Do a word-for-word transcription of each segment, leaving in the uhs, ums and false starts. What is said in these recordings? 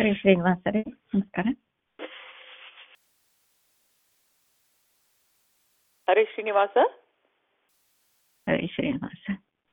ಹರೇ ಶ್ರೀನಿವಾಸ ರೀ, ನಮಸ್ಕಾರ. ಹರೇ ಶ್ರೀನಿವಾಸ. ಹರೇ ಶ್ರೀನಿವಾಸ.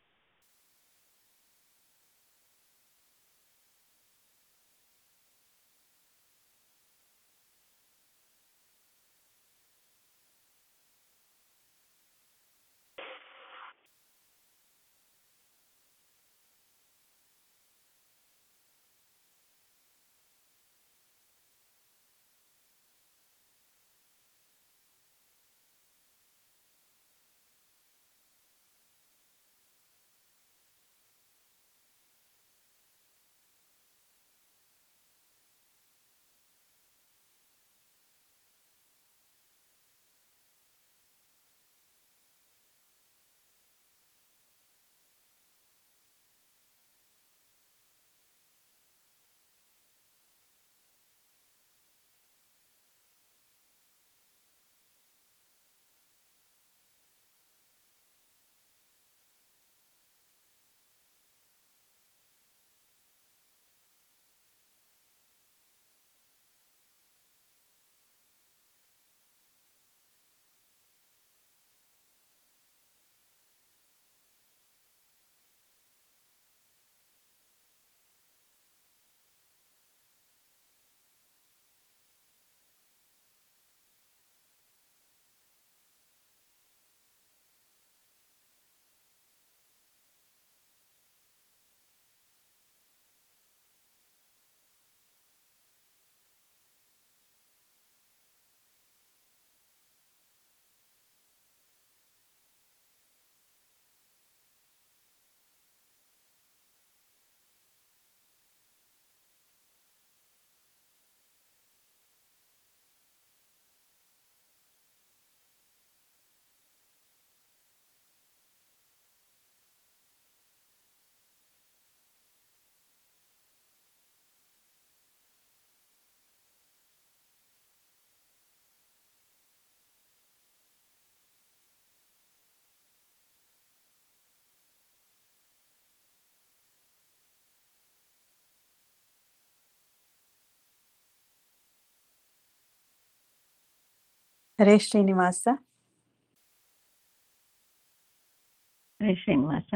ಹರೇ ಶ್ರೀನಿವಾಸ. ಹರೇ ಶ್ರೀನಿವಾಸ.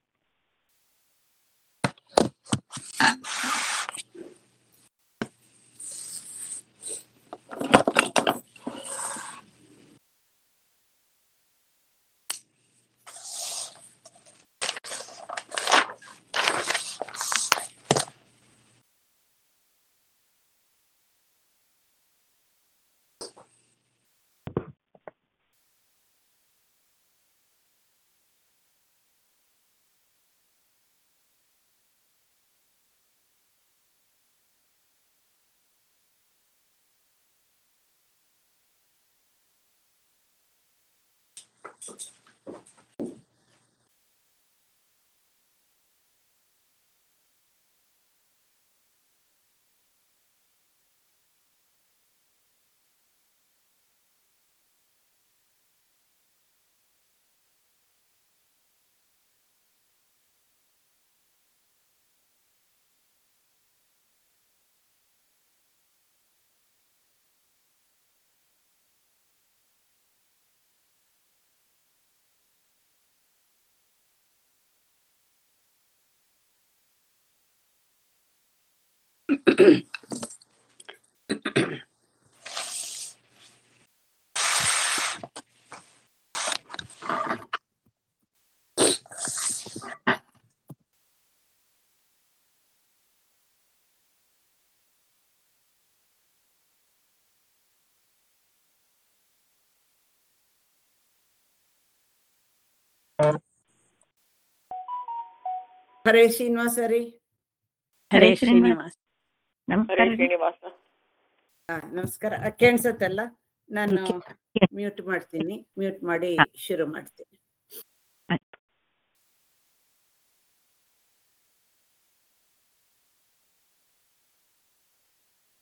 ಹರೇ ಶ್ರೀನಿವಾಸ ರೀ. ಹರೇ ಶ್ರೀನಿವಾಸ. ನಮಸ್ಕಾರ ರೀ. ಶ್ರೀನಿವಾಸ. ಹಾ ನಮಸ್ಕಾರ. ಕೇಳಿಸುತ್ತಲ್ಲ? ನಾನು ಮ್ಯೂಟ್ ಮಾಡ್ತೀನಿ. ಮ್ಯೂಟ್ ಮಾಡಿ ಶುರು ಮಾಡ್ತೀನಿ.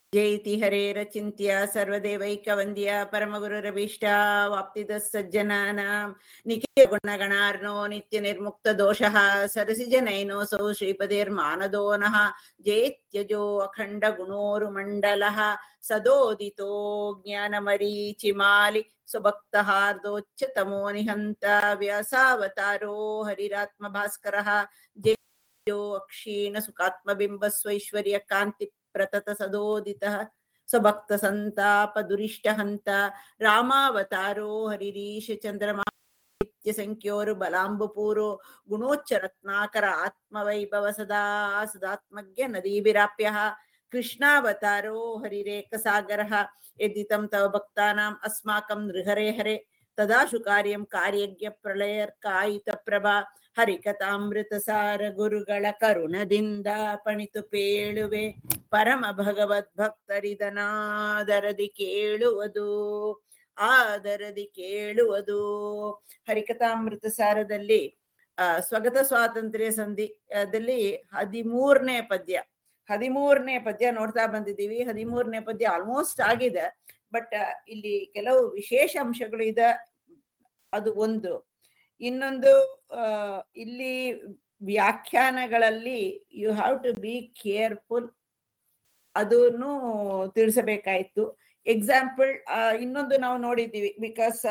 ಜೈತಿ ಹರೇರಚಿಂತ್ಯ ಸರ್ವದೇವೈಕವಂದ್ಯ ಪರಮಗುರುರಭೀಷ್ಟ ವಾಪ್ತಿದ ಸಜ್ಜನಾನಾಂ ನಿಖಿಲ ಗುಣಗಣಾರ್ನೋ ನಿತ್ಯ ನಿರ್ಮುಕ್ತ ದೋಷಃ ಸರಸಿಜನೈನೋऽಸೌ ಶ್ರೀಪದೇರ್ಮಾನದೋ ನಃ ಜೇತ್ಯಜೋ ಅಖಂಡ ಗುಣೋರುಮಂಡಲಃ ಸದೋದಿತೋ ಜ್ಞಾನಮರೀಚಿಮಾಲಿ ಸ್ವಭಕ್ತಹಾರ್ದೋಚ್ಚತಮೋ ನಿಹಂತ ವ್ಯಾಸಾವತಾರೋ ಹರಿರಾತ್ಮ ಭಾಸ್ಕರಃ ಜಯೋ ಅಕ್ಷೀಣ ಸುಖಾತ್ಮಬಿಂಬ ಸ್ವೈಶ್ವರ್ಯ ಕಾಂತಿ ಪ್ರತತ ಸದೋದಿತಃ ಸ್ವಭಕ್ತ ಸಂತಾಪ ದುರಿಷ್ಟ ಹಂತ ರಾಮಾವತಾರೋ ಹರಿರೀಶ ಚಂದ್ರಮಾ ನಿತ್ಯ ಸಂಖ್ಯೋರು ಬಲಾಂಬುಪೂರೋ ಗುಣೋಚ್ಚ ರತ್ನಾಕರ ಆತ್ಮವೈಭವ ಸದಾ ಸದಾತ್ಮಜ್ಞ ನದೀಭಿರಾಪ್ಯಃ ಕೃಷ್ಣಾವತಾರೋ ಹರಿರೇಕ ಸಾಗರಃ ಯದಿತಂ ತವ ಭಕ್ತಾನಾಂ ಅಸ್ಮಾಕಂ ನೃಹರೆ ಹರೆ ತದಾಶು ಕಾರ್ಯಂ ಕಾರ್ಯಜ್ಞ ಪ್ರಳಯರ್ಕಾಯಿತ ಪ್ರಭಾ ಹರಿಕಥಾಮೃತ ಸಾರ ಗುರುಗಳ ಕರುಣದಿಂದ ಪಣಿತು ಪೇಳುವೆ ಪರಮ ಭಗವದ್ ಭಕ್ತರಿದನಾದರದಿ ಕೇಳುವುದು ಆದರದಿ ಕೇಳುವುದು. ಹರಿಕಥಾಮೃತ ಸಾರದಲ್ಲಿ ಆ ಸ್ವಗತ ಸ್ವಾತಂತ್ರ್ಯ ಸಂಧಿಯಲ್ಲಿ ಹದಿಮೂರನೇ ಪದ್ಯ ಹದಿಮೂರನೇ ಪದ್ಯ ನೋಡ್ತಾ ಬಂದಿದ್ದೀವಿ. ಹದಿಮೂರನೇ ಪದ್ಯ ಆಲ್ಮೋಸ್ಟ್ ಆಗಿದೆ, ಬಟ್ ಇಲ್ಲಿ ಕೆಲವು ವಿಶೇಷ ಅಂಶಗಳು ಇದೆ. ಅದು ಒಂದು. ಇನ್ನೊಂದು, ಅಹ್ ಇಲ್ಲಿ ವ್ಯಾಖ್ಯಾನಗಳಲ್ಲಿ you have to be careful, ಅದನ್ನು ತಿಳಿಸಬೇಕಾಯ್ತು. ಎಕ್ಸಾಂಪಲ್ ಇನ್ನೊಂದು ನಾವು ನೋಡಿದ್ದೀವಿ, ಬಿಕಾಸ್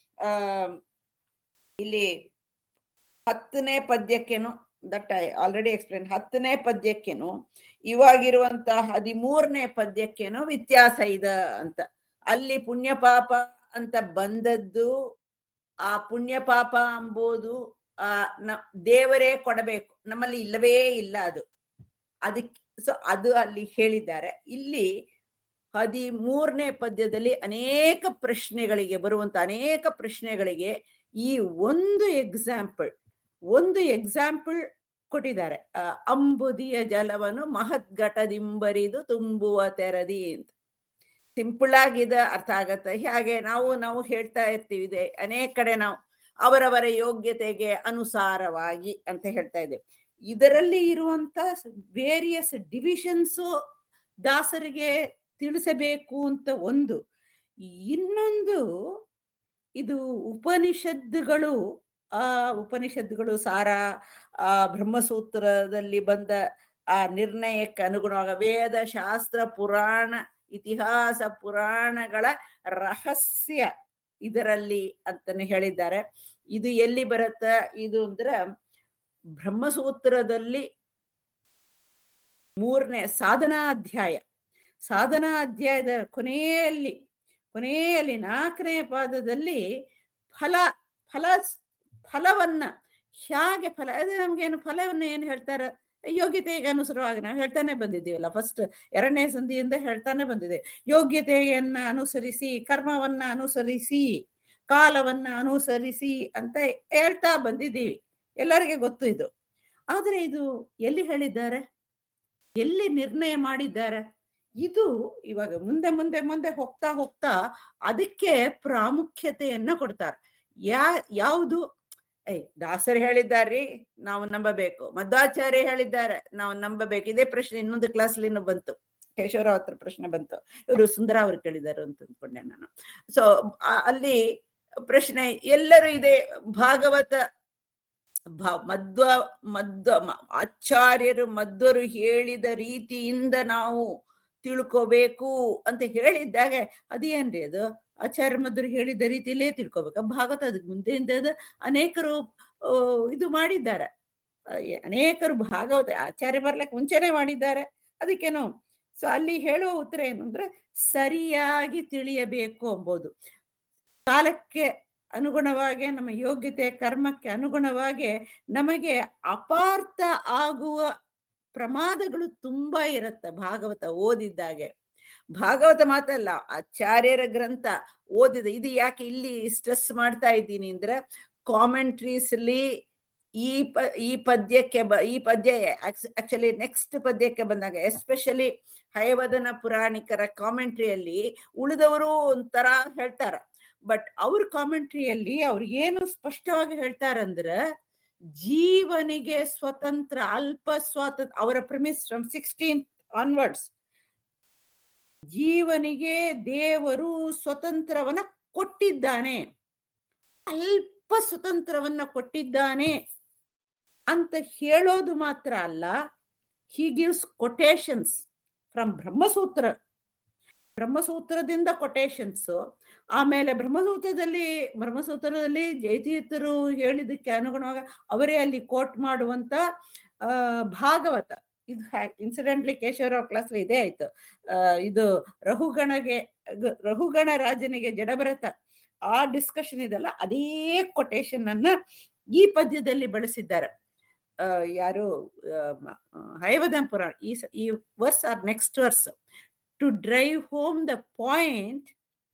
ಇಲ್ಲಿ ಹತ್ತನೇ ಪದ್ಯಕ್ಕೇನು ದಟ್ ಐ ಆಲ್ರೆಡಿ ಎಕ್ಸ್ಪ್ಲೇನ್, ಹತ್ತನೇ ಪದ್ಯಕ್ಕೇನು ಇವಾಗಿರುವಂತ ಹದಿಮೂರನೇ ಪದ್ಯಕ್ಕೇನು ವ್ಯತ್ಯಾಸ ಇದೆ ಅಂತ. ಅಲ್ಲಿ ಪುಣ್ಯ ಪಾಪ ಅಂತ ಬಂದದ್ದು, ಆ ಪುಣ್ಯ ಪಾಪ ಎಂಬುದು ಆ ನ ದೇವರೇ ಕೊಡಬೇಕು, ನಮ್ಮಲ್ಲಿ ಇಲ್ಲವೇ ಇಲ್ಲ ಅದು. ಅದಕ್ಕೆ ಸೊ ಅದು ಅಲ್ಲಿ ಹೇಳಿದ್ದಾರೆ. ಇಲ್ಲಿ ಹದಿಮೂರನೇ ಪದ್ಯದಲ್ಲಿ ಅನೇಕ ಪ್ರಶ್ನೆಗಳಿಗೆ ಬರುವಂತ ಅನೇಕ ಪ್ರಶ್ನೆಗಳಿಗೆ ಈ ಒಂದು ಎಕ್ಸಾಂಪಲ್ ಒಂದು ಎಕ್ಸಾಂಪಲ್ ಕೊಟ್ಟಿದ್ದಾರೆ. ಅಂಬುದಿಯ ಜಲವನ್ನು ಮಹದ್ಘಟದಿಂಬರಿದು ತುಂಬುವ ತೆರದಿ ಅಂತ. ಸಿಂಪಲ್ ಆಗಿದೆ, ಅರ್ಥ ಆಗತ್ತೆ. ಹಾಗೆ ನಾವು ನಾವು ಹೇಳ್ತಾ ಇರ್ತೀವಿ, ಇದೆ ಅನೇಕ ಕಡೆ ನಾವು ಅವರವರ ಯೋಗ್ಯತೆಗೆ ಅನುಸಾರವಾಗಿ ಅಂತ ಹೇಳ್ತಾ ಇದ್ದೇವೆ. ಇದರಲ್ಲಿ ಇರುವಂತ ವೇರಿಯಸ್ ಡಿವಿಷನ್ಸು ದಾಸರಿಗೆ ತಿಳಿಸಬೇಕು ಅಂತ ಒಂದು. ಇನ್ನೊಂದು, ಇದು ಉಪನಿಷತ್ತುಗಳು, ಆ ಉಪನಿಷತ್ತುಗಳು ಸಾರ, ಆ ಬ್ರಹ್ಮಸೂತ್ರದಲ್ಲಿ ಬಂದ ಆ ನಿರ್ಣಯಕ್ಕೆ ಅನುಗುಣವಾಗ ವೇದ ಶಾಸ್ತ್ರ ಪುರಾಣ ಇತಿಹಾಸ ಪುರಾಣಗಳ ರಹಸ್ಯ ಇದರಲ್ಲಿ ಅಂತಾನೆ ಹೇಳಿದ್ದಾರೆ. ಇದು ಎಲ್ಲಿ ಬರುತ್ತ ಇದು ಅಂದ್ರೆ ಬ್ರಹ್ಮಸೂತ್ರದಲ್ಲಿ ಮೂರನೇ ಸಾಧನಾ ಅಧ್ಯಾಯ ಸಾಧನಾ ಅಧ್ಯಾಯದ ಕೊನೆಯಲ್ಲಿ ಕೊನೆಯಲ್ಲಿ ನಾಲ್ಕನೇ ಪಾದದಲ್ಲಿ ಫಲ ಫಲ ಫಲವನ್ನ ಹೇಗೆ ಫಲ ಅದೇ ನಮ್ಗೇನು ಫಲವನ್ನ ಏನು ಹೇಳ್ತಾರೆ, ಯೋಗ್ಯತೆಗೆ ಅನುಸಾರವಾಗಿ ನಾವು ಹೇಳ್ತಾನೆ ಬಂದಿದ್ದೀವಲ್ಲ. ಫಸ್ಟ್ ಎರಡನೇ ಸಂಧಿಯಿಂದ ಹೇಳ್ತಾನೆ ಬಂದಿದೆ, ಯೋಗ್ಯತೆಯನ್ನ ಅನುಸರಿಸಿ, ಕರ್ಮವನ್ನ ಅನುಸರಿಸಿ, ಕಾಲವನ್ನ ಅನುಸರಿಸಿ ಅಂತ ಹೇಳ್ತಾ ಬಂದಿದ್ದೀವಿ, ಎಲ್ಲರಿಗೆ ಗೊತ್ತು ಇದು. ಆದ್ರೆ ಇದು ಎಲ್ಲಿ ಹೇಳಿದ್ದಾರೆ, ಎಲ್ಲಿ ನಿರ್ಣಯ ಮಾಡಿದ್ದಾರೆ? ಇದು ಇವಾಗ ಮುಂದೆ ಮುಂದೆ ಮುಂದೆ ಹೋಗ್ತಾ ಹೋಗ್ತಾ ಅದಕ್ಕೆ ಪ್ರಾಮುಖ್ಯತೆಯನ್ನ ಕೊಡ್ತಾರೆ. ಯಾ ಯಾವುದು ಐ ದಾಸರು ಹೇಳಿದ್ದಾರ್ರಿ, ನಾವು ನಂಬಬೇಕು. ಮಧ್ವಾಚಾರ್ಯ ಹೇಳಿದ್ದಾರೆ, ನಾವು ನಂಬಬೇಕು. ಇದೇ ಪ್ರಶ್ನೆ ಇನ್ನೊಂದು ಕ್ಲಾಸ್ಲಿನೂ ಬಂತು, ಕೇಶವರಾವ್ ಹತ್ರ ಪ್ರಶ್ನೆ ಬಂತು, ಇವರು ಸುಂದರ ಅವ್ರು ಕೇಳಿದ್ದಾರೆ ಅಂತ ಅಂದ್ಕೊಂಡೆ ನಾನು. ಸೊ ಅಲ್ಲಿ ಪ್ರಶ್ನೆ ಎಲ್ಲರೂ ಇದೆ, ಭಾಗವತ ಮಧ್ವ ಮಧ್ವ ಆಚಾರ್ಯರು ಮಧ್ವರು ಹೇಳಿದ ರೀತಿಯಿಂದ ನಾವು ತಿಳ್ಕೋಬೇಕು ಅಂತ ಹೇಳಿದ್ದಾಗ ಅದೇನ್ರಿ ಅದು ಆಚಾರ್ಯ ಮಧ್ವರು ಹೇಳಿದ ರೀತಿಯಲ್ಲೇ ತಿಳ್ಕೊಬೇಕು. ಭಾಗವತ ಅದಕ್ಕೆ ಮುಂದೆಯಿಂದ ಅನೇಕರು ಇದು ಮಾಡಿದ್ದಾರೆ, ಅನೇಕರು ಭಾಗವತ ಆಚಾರ್ಯ ಬರ್ಲಿಕ್ಕೆ ಮುಂಚೆನೆ ಮಾಡಿದ್ದಾರೆ. ಅದಕ್ಕೇನು ಸೊ ಅಲ್ಲಿ ಹೇಳುವ ಉತ್ತರ ಏನು ಅಂದ್ರೆ ಸರಿಯಾಗಿ ತಿಳಿಯಬೇಕು ಎಂಬುದು. ಕಾಲಕ್ಕೆ ಅನುಗುಣವಾಗಿ, ನಮ್ಮ ಯೋಗ್ಯತೆ ಕರ್ಮಕ್ಕೆ ಅನುಗುಣವಾಗಿ ನಮಗೆ ಅಪಾರ್ಥ ಆಗುವ ಪ್ರಮಾದಗಳು ತುಂಬಾ ಇರುತ್ತೆ ಭಾಗವತ ಓದಿದ್ದಾಗೆ. ಭಾಗವತ ಮಾತಲ್ಲ, ಆಚಾರ್ಯರ ಗ್ರಂಥ ಓದಿದ. ಇದು ಯಾಕೆ ಇಲ್ಲಿ ಸ್ಟ್ರೆಸ್ ಮಾಡ್ತಾ ಇದ್ದೀನಿ ಅಂದ್ರೆ, ಕಾಮೆಂಟ್ರೀಸ್ ಅಲ್ಲಿ ಈ ಪ ಈ ಪದ್ಯಕ್ಕೆ ಬ ಈ ಪದ್ಯ ಆಕ್ಚುಲಿ ನೆಕ್ಸ್ಟ್ ಪದ್ಯಕ್ಕೆ ಬಂದಾಗ ಎಸ್ಪೆಷಲಿ ಹಯವದನ ಪುರಾಣಿಕರ ಕಾಮೆಂಟ್ರಿಯಲ್ಲಿ ಉಳಿದವರು ಒಂಥರ ಹೇಳ್ತಾರ. ಬಟ್ ಅವ್ರ ಕಾಮೆಂಟ್ರಿಯಲ್ಲಿ ಅವ್ರು ಏನು ಸ್ಪಷ್ಟವಾಗಿ ಹೇಳ್ತಾರಂದ್ರೆ, ಜೀವನಿಗೆ ಸ್ವತಂತ್ರ, ಅಲ್ಪ ಸ್ವಾತಂತ್ರ್ಯ, ಅವರ ಪ್ರಿಮಿಸ್ ಫ್ರಮ್ ಸಿಕ್ಸ್ಟೀನ್ ಆನ್ವರ್ಡ್ಸ್, ಜೀವನಿಗೆ ದೇವರು ಸ್ವತಂತ್ರವನ್ನ ಕೊಟ್ಟಿದ್ದಾನೆ, ಅಲ್ಪ ಸ್ವತಂತ್ರವನ್ನ ಕೊಟ್ಟಿದ್ದಾನೆ ಅಂತ ಹೇಳೋದು ಮಾತ್ರ ಅಲ್ಲ, he gives quotations from Brahmasutra. ಬ್ರಹ್ಮಸೂತ್ರದಿಂದ ಕೊಟೇಶನ್ಸ್. ಆಮೇಲೆ ಬ್ರಹ್ಮಸೂತ್ರದಲ್ಲಿ ಬ್ರಹ್ಮಸೂತ್ರದಲ್ಲಿ ಜಯತೀರ್ಥರು ಹೇಳಿದಕ್ಕೆ ಅನುಗುಣವಾಗಿ ಅವರೇ ಅಲ್ಲಿ ಕೋಟ್ ಮಾಡುವಂತ ಆ ಭಾಗವತ. ಇದು ಇನ್ಸಿಡೆಂಟ್ಲಿ ಕೇಶವರಾವ್ ಕ್ಲಾಸ್ ಇದೇ ಆಯ್ತು. ಅಹ್ ಇದು ರಹುಗಣಗೆ ರಹುಗಣ ರಾಜನಿಗೆ ಜಡಭರತ ಆ ಡಿಸ್ಕಷನ್ ಇದೆಲ್ಲ ಅದೇ ಕೊಟೇಶನ್ ಅನ್ನ ಈ ಪದ್ಯದಲ್ಲಿ ಬಳಸಿದ್ದಾರೆ. ಅಹ್ ಯಾರು ಹೈವದಂ ಪುರಾಣ ಈ ಈ verse are next verse to drive home the point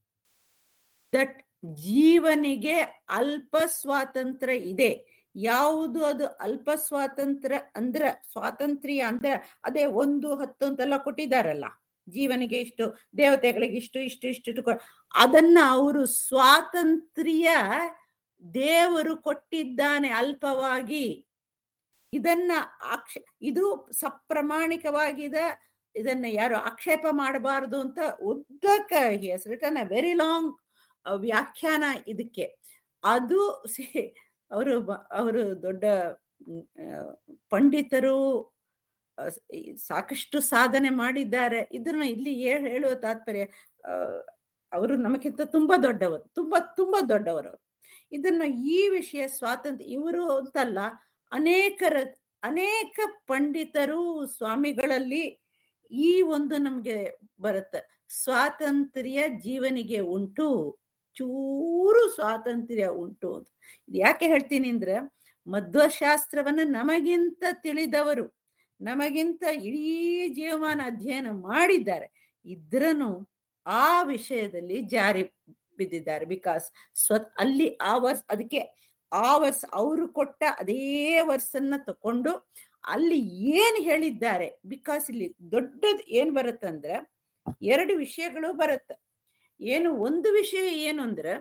that ಜೀವನಿಗೆ ಅಲ್ಪ ಸ್ವಾತಂತ್ರ್ಯ ಇದೆ. ಯಾವುದು ಅದು ಅಲ್ಪ ಸ್ವಾತಂತ್ರ್ಯ ಅಂದ್ರ ಸ್ವಾತಂತ್ರ್ಯ ಅಂದ್ರ ಅದೇ ಒಂದು ಹತ್ತು ಅಂತೆಲ್ಲ ಕೊಟ್ಟಿದ್ದಾರಲ್ಲ, ಜೀವನಿಗೆ ಇಷ್ಟು, ದೇವತೆಗಳಿಗೆ ಇಷ್ಟು ಇಷ್ಟು ಇಷ್ಟು, ಅದನ್ನ ಅವರು ಸ್ವಾತಂತ್ರ್ಯ ದೇವರು ಕೊಟ್ಟಿದ್ದಾನೆ ಅಲ್ಪವಾಗಿ. ಇದನ್ನ ಆಕ್ಷ ಇದು ಸಪ್ರಮಾಣಿಕವಾಗಿದೆ. ಇದನ್ನ ಯಾರು ಆಕ್ಷೇಪ ಮಾಡಬಾರದು ಅಂತ ಉದ್ದಕ್ಕ he's written a very long ವ್ಯಾಖ್ಯಾನ ಇದಕ್ಕೆ. ಅದು ಅವರು ಅವರು ದೊಡ್ಡ ಪಂಡಿತರು, ಸಾಕಷ್ಟು ಸಾಧನೆ ಮಾಡಿದ್ದಾರೆ. ಇದನ್ನ ಇಲ್ಲಿ ಹೇಳುವ ತಾತ್ಪರ್ಯ, ಅವರು ನಮಗಿಂತ ತುಂಬಾ ದೊಡ್ಡವರು, ತುಂಬಾ ತುಂಬಾ ದೊಡ್ಡವರು. ಇದನ್ನ ಈ ವಿಷಯ ಸ್ವಾತಂತ್ರ್ಯ ಇವರು ಅಂತಲ್ಲ, ಅನೇಕರ ಅನೇಕ ಪಂಡಿತರು ಸ್ವಾಮಿಗಳಲ್ಲಿ ಈ ಒಂದು ನಮ್ಗೆ ಬರುತ್ತೆ, ಸ್ವಾತಂತ್ರ್ಯ ಜೀವನಿಗೆ ಉಂಟು, ಚೂರು ಸ್ವಾತಂತ್ರ್ಯ ಉಂಟು ಅಂತ. ಯಾಕೆ ಹೇಳ್ತೀನಿ ಅಂದ್ರೆ, ಮಧ್ವಶಾಸ್ತ್ರವನ್ನ ನಮಗಿಂತ ತಿಳಿದವರು, ನಮಗಿಂತ ಇಡೀ ಜೀವಮಾನ ಅಧ್ಯಯನ ಮಾಡಿದ್ದಾರೆ, ಇದ್ರನು ಆ ವಿಷಯದಲ್ಲಿ ಜಾರಿ ಬಿದ್ದಿದ್ದಾರೆ. ಬಿಕಾಸ್ ಸ್ವ ಅಲ್ಲಿ ಆ ವರ್ಸ್, ಅದಕ್ಕೆ ಆ ವರ್ಸ್ ಅವರು ಕೊಟ್ಟ ಅದೇ ವರ್ಸನ್ನ ತಕೊಂಡು ಅಲ್ಲಿ ಏನ್ ಹೇಳಿದ್ದಾರೆ. ಬಿಕಾಸ್ ಇಲ್ಲಿ ದೊಡ್ಡದು ಏನ್ ಬರುತ್ತಂದ್ರೆ ಎರಡು ವಿಷಯಗಳು ಬರುತ್ತೆ. ಏನು ಒಂದು ವಿಷಯ ಏನು ಅಂದ್ರೆ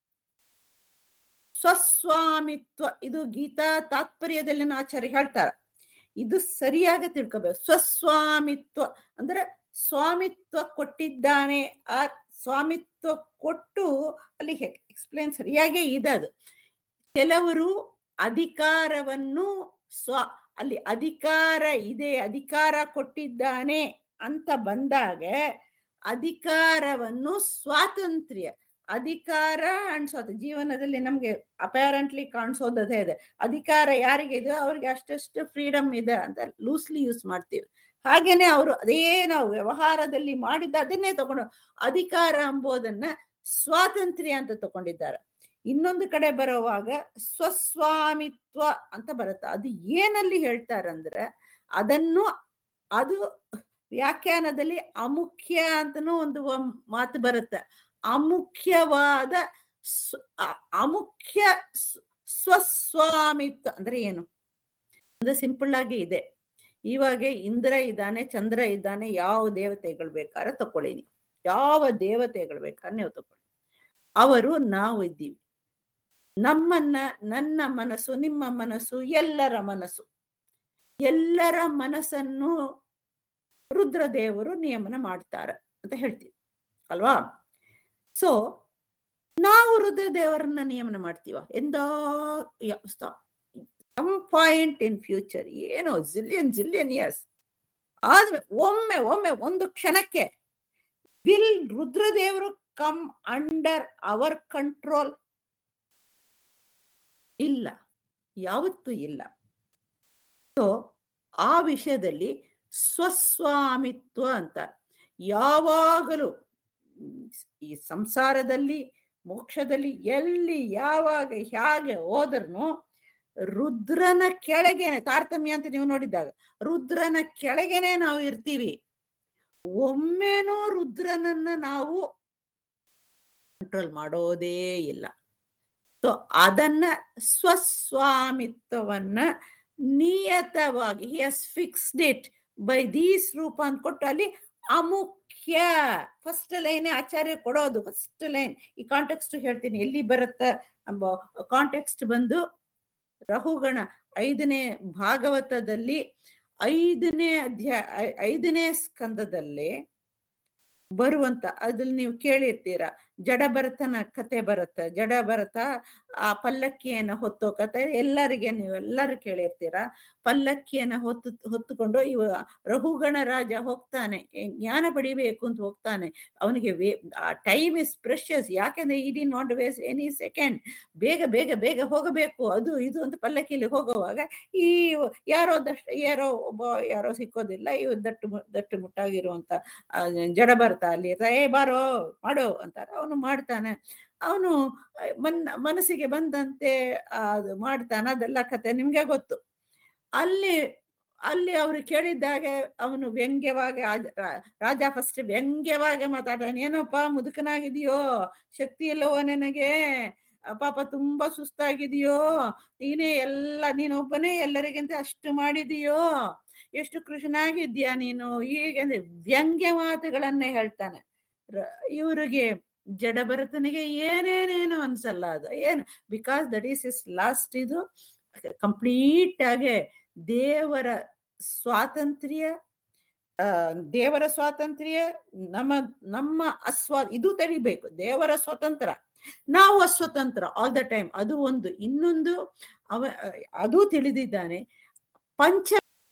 ಸ್ವಸ್ವಾಮಿತ್ವ. ಇದು ಗೀತಾ ತಾತ್ಪರ್ಯದಲ್ಲಿ ಆಚಾರ್ಯ ಹೇಳ್ತಾರ, ಇದು ಸರಿಯಾಗಿ ತಿಳ್ಕೋಬೇಕು. ಸ್ವಸ್ವಾಮಿತ್ವ ಅಂದ್ರೆ ಸ್ವಾಮಿತ್ವ ಕೊಟ್ಟಿದ್ದಾನೆ. ಆ ಸ್ವಾಮಿತ್ವ ಕೊಟ್ಟು ಅಲ್ಲಿ ಎಕ್ಸ್ಪ್ಲೇನ್ ಸರಿಯಾಗೇ ಇದೆ. ಅದು ಕೆಲವರು ಅಧಿಕಾರವನ್ನು ಸ್ವ ಅಲ್ಲಿ ಅಧಿಕಾರ ಇದೆ, ಅಧಿಕಾರ ಕೊಟ್ಟಿದ್ದಾನೆ ಅಂತ ಬಂದಾಗ ಅಧಿಕಾರವನ್ನು ಸ್ವಾತಂತ್ರ್ಯ, ಅಧಿಕಾರ ಅಂಡ್ ಸ್ವಾತಂತ್ರ್ಯ ಜೀವನದಲ್ಲಿ ನಮ್ಗೆ ಅಪ್ಯಾರೆಂಟ್ಲಿ ಕಾಣಿಸೋದೇ ಇದೆ. ಅಧಿಕಾರ ಯಾರಿಗೆ ಇದೆ ಅವ್ರಿಗೆ ಅಷ್ಟಷ್ಟು ಫ್ರೀಡಮ್ ಇದೆ ಅಂತ ಲೂಸ್ಲಿ ಯೂಸ್ ಮಾಡ್ತೀವಿ. ಹಾಗೇನೆ ಅವರು ಅದೇ ನಾವು ವ್ಯವಹಾರದಲ್ಲಿ ಮಾಡಿದ್ದ ಅದನ್ನೇ ತಗೊಂಡು ಅಧಿಕಾರ ಎಂಬುದನ್ನ ಸ್ವಾತಂತ್ರ್ಯ ಅಂತ ತಗೊಂಡಿದ್ದಾರೆ. ಇನ್ನೊಂದು ಕಡೆ ಬರುವಾಗ ಸ್ವಸ್ವಾಮಿತ್ವ ಅಂತ ಬರುತ್ತೆ. ಅದು ಏನಲ್ಲಿ ಹೇಳ್ತಾರಂದ್ರೆ ಅದನ್ನು, ಅದು ವ್ಯಾಖ್ಯಾನದಲ್ಲಿ ಅಮುಖ್ಯ ಅಂತನೂ ಒಂದು ಮಾತು ಬರುತ್ತೆ. ಅಮುಖ್ಯವಾದ ಅಮುಖ್ಯ ಸ್ವಸ್ವಾಮಿತ್ವ ಅಂದ್ರೆ ಏನು ಅಂದ್ರೆ ಸಿಂಪಲ್ ಆಗಿ ಇದೆ. ಇವಾಗ ಇಂದ್ರ ಇದ್ದಾನೆ, ಚಂದ್ರ ಇದ್ದಾನೆ, ಯಾವ ದೇವತೆಗಳು ಬೇಕಾದ್ರೆ ತಕೊಳ್ಳಿ, ನೀವು ಯಾವ ದೇವತೆಗಳು ಬೇಕಾದ್ರೆ ನೀವು ತಕೊಳ್ಳಿ, ಅವರು ನಾವು ಇದ್ದೀವಿ. ನಮ್ಮನ್ನ, ನನ್ನ ಮನಸ್ಸು, ನಿಮ್ಮ ಮನಸ್ಸು, ಎಲ್ಲರ ಮನಸ್ಸು, ಎಲ್ಲರ ಮನಸ್ಸನ್ನು ರುದ್ರದೇವರು ನಿಯಮನ ಮಾಡ್ತಾರೆ ಅಂತ ಹೇಳ್ತೀವಿ ಅಲ್ವಾ. ಸೊ ನಾವು ರುದ್ರದೇವರನ್ನ ನಿಯಮನ ಮಾಡ್ತೀವ ಎಂದೋ ಸಮ್ ಪಾಯಿಂಟ್ ಇನ್ ಫ್ಯೂಚರ್, ಏನೋ ಜಿಲಿಯನ್ ಜಿಲಿಯನ್ ಇಯರ್ಸ್ ಆದ್ಮೇಲೆ ಒಮ್ಮೆ ಒಮ್ಮೆ ಒಂದು ಕ್ಷಣಕ್ಕೆ ವಿಲ್ ರುದ್ರದೇವರು ಕಮ್ ಅಂಡರ್ ಅವರ್ ಕಂಟ್ರೋಲ್? ಇಲ್ಲ, ಯಾವತ್ತೂ ಇಲ್ಲ. ಸೊ ಆ ವಿಷಯದಲ್ಲಿ ಸ್ವಸ್ವಾಮಿತ್ವ ಅಂತ ಯಾವಾಗಲೂ ಈ ಸಂಸಾರದಲ್ಲಿ, ಮೋಕ್ಷದಲ್ಲಿ, ಎಲ್ಲಿ ಯಾವಾಗ ಹೇಗೆ ಹೋದ್ರೂ ರುದ್ರನ ಕೆಳಗೇನೆ ತಾರತಮ್ಯ ಅಂತ ನೀವು ನೋಡಿದಾಗ ರುದ್ರನ ಕೆಳಗೇನೆ ನಾವು ಇರ್ತೀವಿ. ಒಮ್ಮೆನೂ ರುದ್ರನನ್ನ ನಾವು ಕಂಟ್ರೋಲ್ ಮಾಡೋದೇ ಇಲ್ಲ. ಸೊ ಅದನ್ನ ಸ್ವಸ್ವಾಮಿತ್ವವನ್ನ ನಿಯತವಾಗಿ ಹಿ ಹಸ್ ಫಿಕ್ಸ್ಡ್ ಇಟ್ ಬೈ ದೀಸ್ ರೂಪ ಅಂದ್ಕೊಟ್ಟು ಅಲ್ಲಿ ಅಮುಖ್ಯ ಫಸ್ಟ್ ಲೈನ್ ಆಚಾರ್ಯ ಕೊಡೋದು. ಫಸ್ಟ್ ಲೈನ್ ಈ ಕಾಂಟೆಕ್ಸ್ಟ್ ಹೇಳ್ತೀನಿ ಎಲ್ಲಿ ಬರುತ್ತ ಎಂಬ ಕಾಂಟೆಕ್ಸ್ಟ್ ಬಂದು ರಹುಗಣ ಐದನೇ ಭಾಗವತದಲ್ಲಿ ಐದನೇ ಅಧ್ಯಾಯ ಐದನೇ ಸ್ಕಂದದಲ್ಲಿ ಬರುವಂತ ಅದ್ರಲ್ಲಿ ನೀವು ಕೇಳಿರ್ತೀರ, ಜಡಭರತನ ಕತೆ ಬರುತ್ತೆ. ಜಡಭರತ ಆ ಪಲ್ಲಕ್ಕಿಯನ್ನ ಹೊತ್ತೋ ಕತೆ ಎಲ್ಲರಿಗೆ ನೀವೆಲ್ಲರೂ ಕೇಳಿರ್ತೀರ. ಪಲ್ಲಕ್ಕಿಯನ್ನ ಹೊತ್ತು ಹೊತ್ತುಕೊಂಡು ಇವ ರಘುಗಣ ರಾಜ ಹೋಗ್ತಾನೆ, ಜ್ಞಾನ ಪಡಿಬೇಕು ಅಂತ ಹೋಗ್ತಾನೆ. ಅವನಿಗೆ ವೇ ಟೈಮ್ ಇಸ್ ಪ್ರೆಷಸ್, ಯಾಕೆಂದ್ರೆ ಈ do not waste any second, ಬೇಗ ಬೇಗ ಬೇಗ ಹೋಗಬೇಕು ಅದು ಇದು ಅಂತ ಪಲ್ಲಕ್ಕಿಲಿ ಹೋಗುವಾಗ ಈ ಯಾರೋ ದಷ್ಟ ಯಾರೋ ಒಬ್ಬ ಯಾರೋ ಸಿಕ್ಕೋದಿಲ್ಲ, ಇವ್ ದಟ್ಟು ದಟ್ಟು ಮುಟ್ಟಾಗಿರುವಂತ ಜಡಭರತ ಅಲ್ಲಿ ಏ ಬಾರೋ ಮಾಡೋ ಅಂತಾರೆ. ಅವನು ಮಾಡ್ತಾನೆ. ಅವನು ಮನ್ ಮನಸ್ಸಿಗೆ ಬಂದಂತೆ ಅದು ಮಾಡ್ತಾನೆ. ಅದೆಲ್ಲ ಕತೆ ನಿಮ್ಗೆ ಗೊತ್ತು. ಅಲ್ಲಿ ಅಲ್ಲಿ ಅವ್ರು ಕೇಳಿದ್ದಾಗೆ ಅವನು ವ್ಯಂಗ್ಯವಾಗಿ ರಾಜ ಫಸ್ಟ್ ವ್ಯಂಗ್ಯವಾಗಿ ಮಾತಾಡ್ತಾನೆ. ಏನಪ್ಪ ಮುದುಕನಾಗಿದೆಯೋ, ಶಕ್ತಿ ಇಲ್ಲವೋ ನಿನಗೆ, ಪಾಪ ತುಂಬಾ ಸುಸ್ತಾಗಿದೆಯೋ, ನೀನೇ ಎಲ್ಲ ನೀನೊಬ್ಬನೇ ಎಲ್ಲರಿಗಿಂತ ಅಷ್ಟು ಮಾಡಿದೀಯೋ, ಎಷ್ಟು ಕೃಷ್ಣನಾಗಿದ್ಯಾ ನೀನು, ಹೀಗೆ ವ್ಯಂಗ್ಯ ಮಾತುಗಳನ್ನೇ ಹೇಳ್ತಾನೆ. ಇವ್ರಿಗೆ ಜಡಭರತನಿಗೆ ಏನೇನೇನು ಅನ್ಸಲ್ಲ. ಅದು ಏನು because that is is last. ಇದು ಕಂಪ್ಲೀಟ್ ಆಗಿ ದೇವರ ಸ್ವಾತಂತ್ರ್ಯ, ಆ ದೇವರ ಸ್ವಾತಂತ್ರ್ಯ, ನಮ್ಮ ನಮ್ಮ ಅಸ್ವಾ ಇದು ತೆರಿಬೇಕು. ದೇವರ ಸ್ವತಂತ್ರ, ನಾವು ಅಸ್ವತಂತ್ರ ಆಲ್ ದ ಟೈಮ್. ಅದು ಒಂದು. ಇನ್ನೊಂದು ಅವ ಅದು ತಿಳಿದಿದ್ದಾನೆ. ಪಂಚ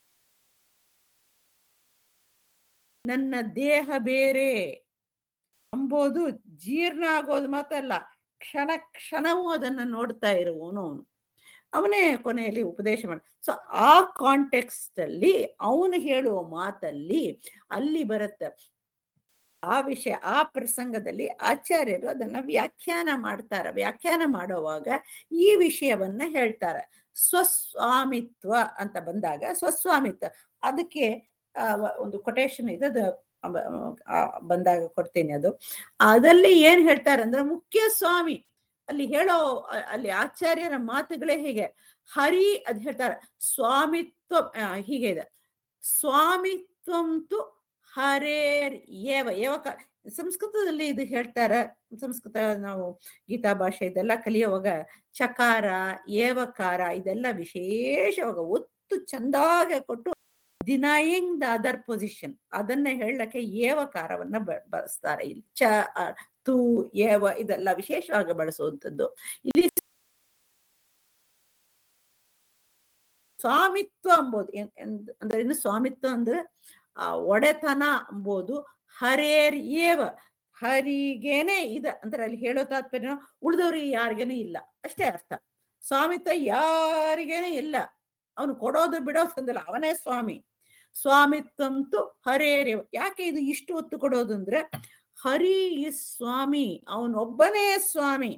ನನ್ನ ದೇಹ ಬೇರೆ ಅಂಬೋದು ಜೀರ್ಣ ಆಗೋದು ಮಾತಲ್ಲ, ಕ್ಷಣ ಕ್ಷಣವೂ ಅದನ್ನ ನೋಡ್ತಾ ಇರುವವನು ಅವನು. ಅವನೇ ಕೊನೆಯಲ್ಲಿ ಉಪದೇಶ ಮಾಡ. ಸೊ ಆ ಕಾಂಟೆಕ್ಸ್ಟ್ ಅಲ್ಲಿ ಅವನು ಹೇಳುವ ಮಾತಲ್ಲಿ ಅಲ್ಲಿ ಬರುತ್ತೆ ಆ ವಿಷಯ. ಆ ಪ್ರಸಂಗದಲ್ಲಿ ಆಚಾರ್ಯರು ಅದನ್ನ ವ್ಯಾಖ್ಯಾನ ಮಾಡ್ತಾರೆ. ವ್ಯಾಖ್ಯಾನ ಮಾಡುವಾಗ ಈ ವಿಷಯವನ್ನ ಹೇಳ್ತಾರೆ. ಸ್ವಸ್ವಾಮಿತ್ವ ಅಂತ ಬಂದಾಗ ಸ್ವಸ್ವಾಮಿತ್ವ ಅದಕ್ಕೆ ಒಂದು ಕೊಟೇಶನ್ ಇದೆ, ಅದು ಬಂದಾಗ ಕೊಡ್ತೀನಿ. ಅದು ಅದಲ್ಲಿ ಏನ್ ಹೇಳ್ತಾರೆ ಅಂದ್ರೆ ಮುಖ್ಯ ಸ್ವಾಮಿ ಅಲ್ಲಿ ಹೇಳೋ ಅಲ್ಲಿ ಆಚಾರ್ಯರ ಮಾತುಗಳೇ ಹೀಗೆ. ಹರಿ ಅದ್ ಹೇಳ್ತಾರೆ ಸ್ವಾಮಿತ್ವ ಹೀಗೆ ಇದೆ. ಸ್ವಾಮಿತ್ವಂತು ಹರೇರ್ ಏವ ಏವಕ. ಸಂಸ್ಕೃತದಲ್ಲಿ ಇದು ಹೇಳ್ತಾರೆ. ಸಂಸ್ಕೃತ ನಾವು ಗೀತಾ ಭಾಷೆ ಇದೆಲ್ಲ ಕಲಿಯುವಾಗ ಚಕಾರ ಏವಕಾರ ಇದೆಲ್ಲ ವಿಶೇಷವಾಗ ಒತ್ತು ಚಂದಾಗೆ ಕೊಟ್ಟು ಡಿನೈಯಿಂಗ್ ದ ಅದರ್ ಪೊಸಿಷನ್ ಅದನ್ನ ಹೇಳಕ್ಕೆ ಏವಕಾರವನ್ನ ಬಳಸ್ತಾರೆ. ಇಲ್ಲಿ ಚ ತು ಏವ ಇದೆಲ್ಲ ವಿಶೇಷವಾಗಿ ಬಳಸುವಂಥದ್ದು. ಇಲ್ಲಿ ಸ್ವಾಮಿತ್ವ ಅಂಬೋದು ಅಂದ್ರೆ ಇನ್ನು ಸ್ವಾಮಿತ್ವ ಅಂದ್ರೆ ಆ ಒಡೆತನ ಅಂಬೋದು ಹರೇರ್ ಏವ, ಹರಿಗೇನೆ ಇದ ಅಂದ್ರೆ ಅಲ್ಲಿ ಹೇಳೋ ತಾತ್ಪರ್ಯ ಉಳಿದವ್ರಿಗೆ ಯಾರಿಗೇನೆ ಇಲ್ಲ ಅಷ್ಟೇ ಅರ್ಥ. ಸ್ವಾಮಿತ್ವ ಯಾರಿಗೇನೆ ಇಲ್ಲ, ಅವನು ಕೊಡೋದು ಬಿಡೋದು ಅಂದಿಲ್ಲ, ಅವನೇ ಸ್ವಾಮಿ. ಸ್ವಾಮಿತ್ವಂತು ಹರೇರೇವ. ಯಾಕೆ ಇದು ಇಷ್ಟು ಒತ್ತು ಕೊಡೋದು ಅಂದ್ರೆ ಹರಿ ಇಸ್ ಸ್ವಾಮಿ, ಅವನೊಬ್ಬನೇ ಸ್ವಾಮಿ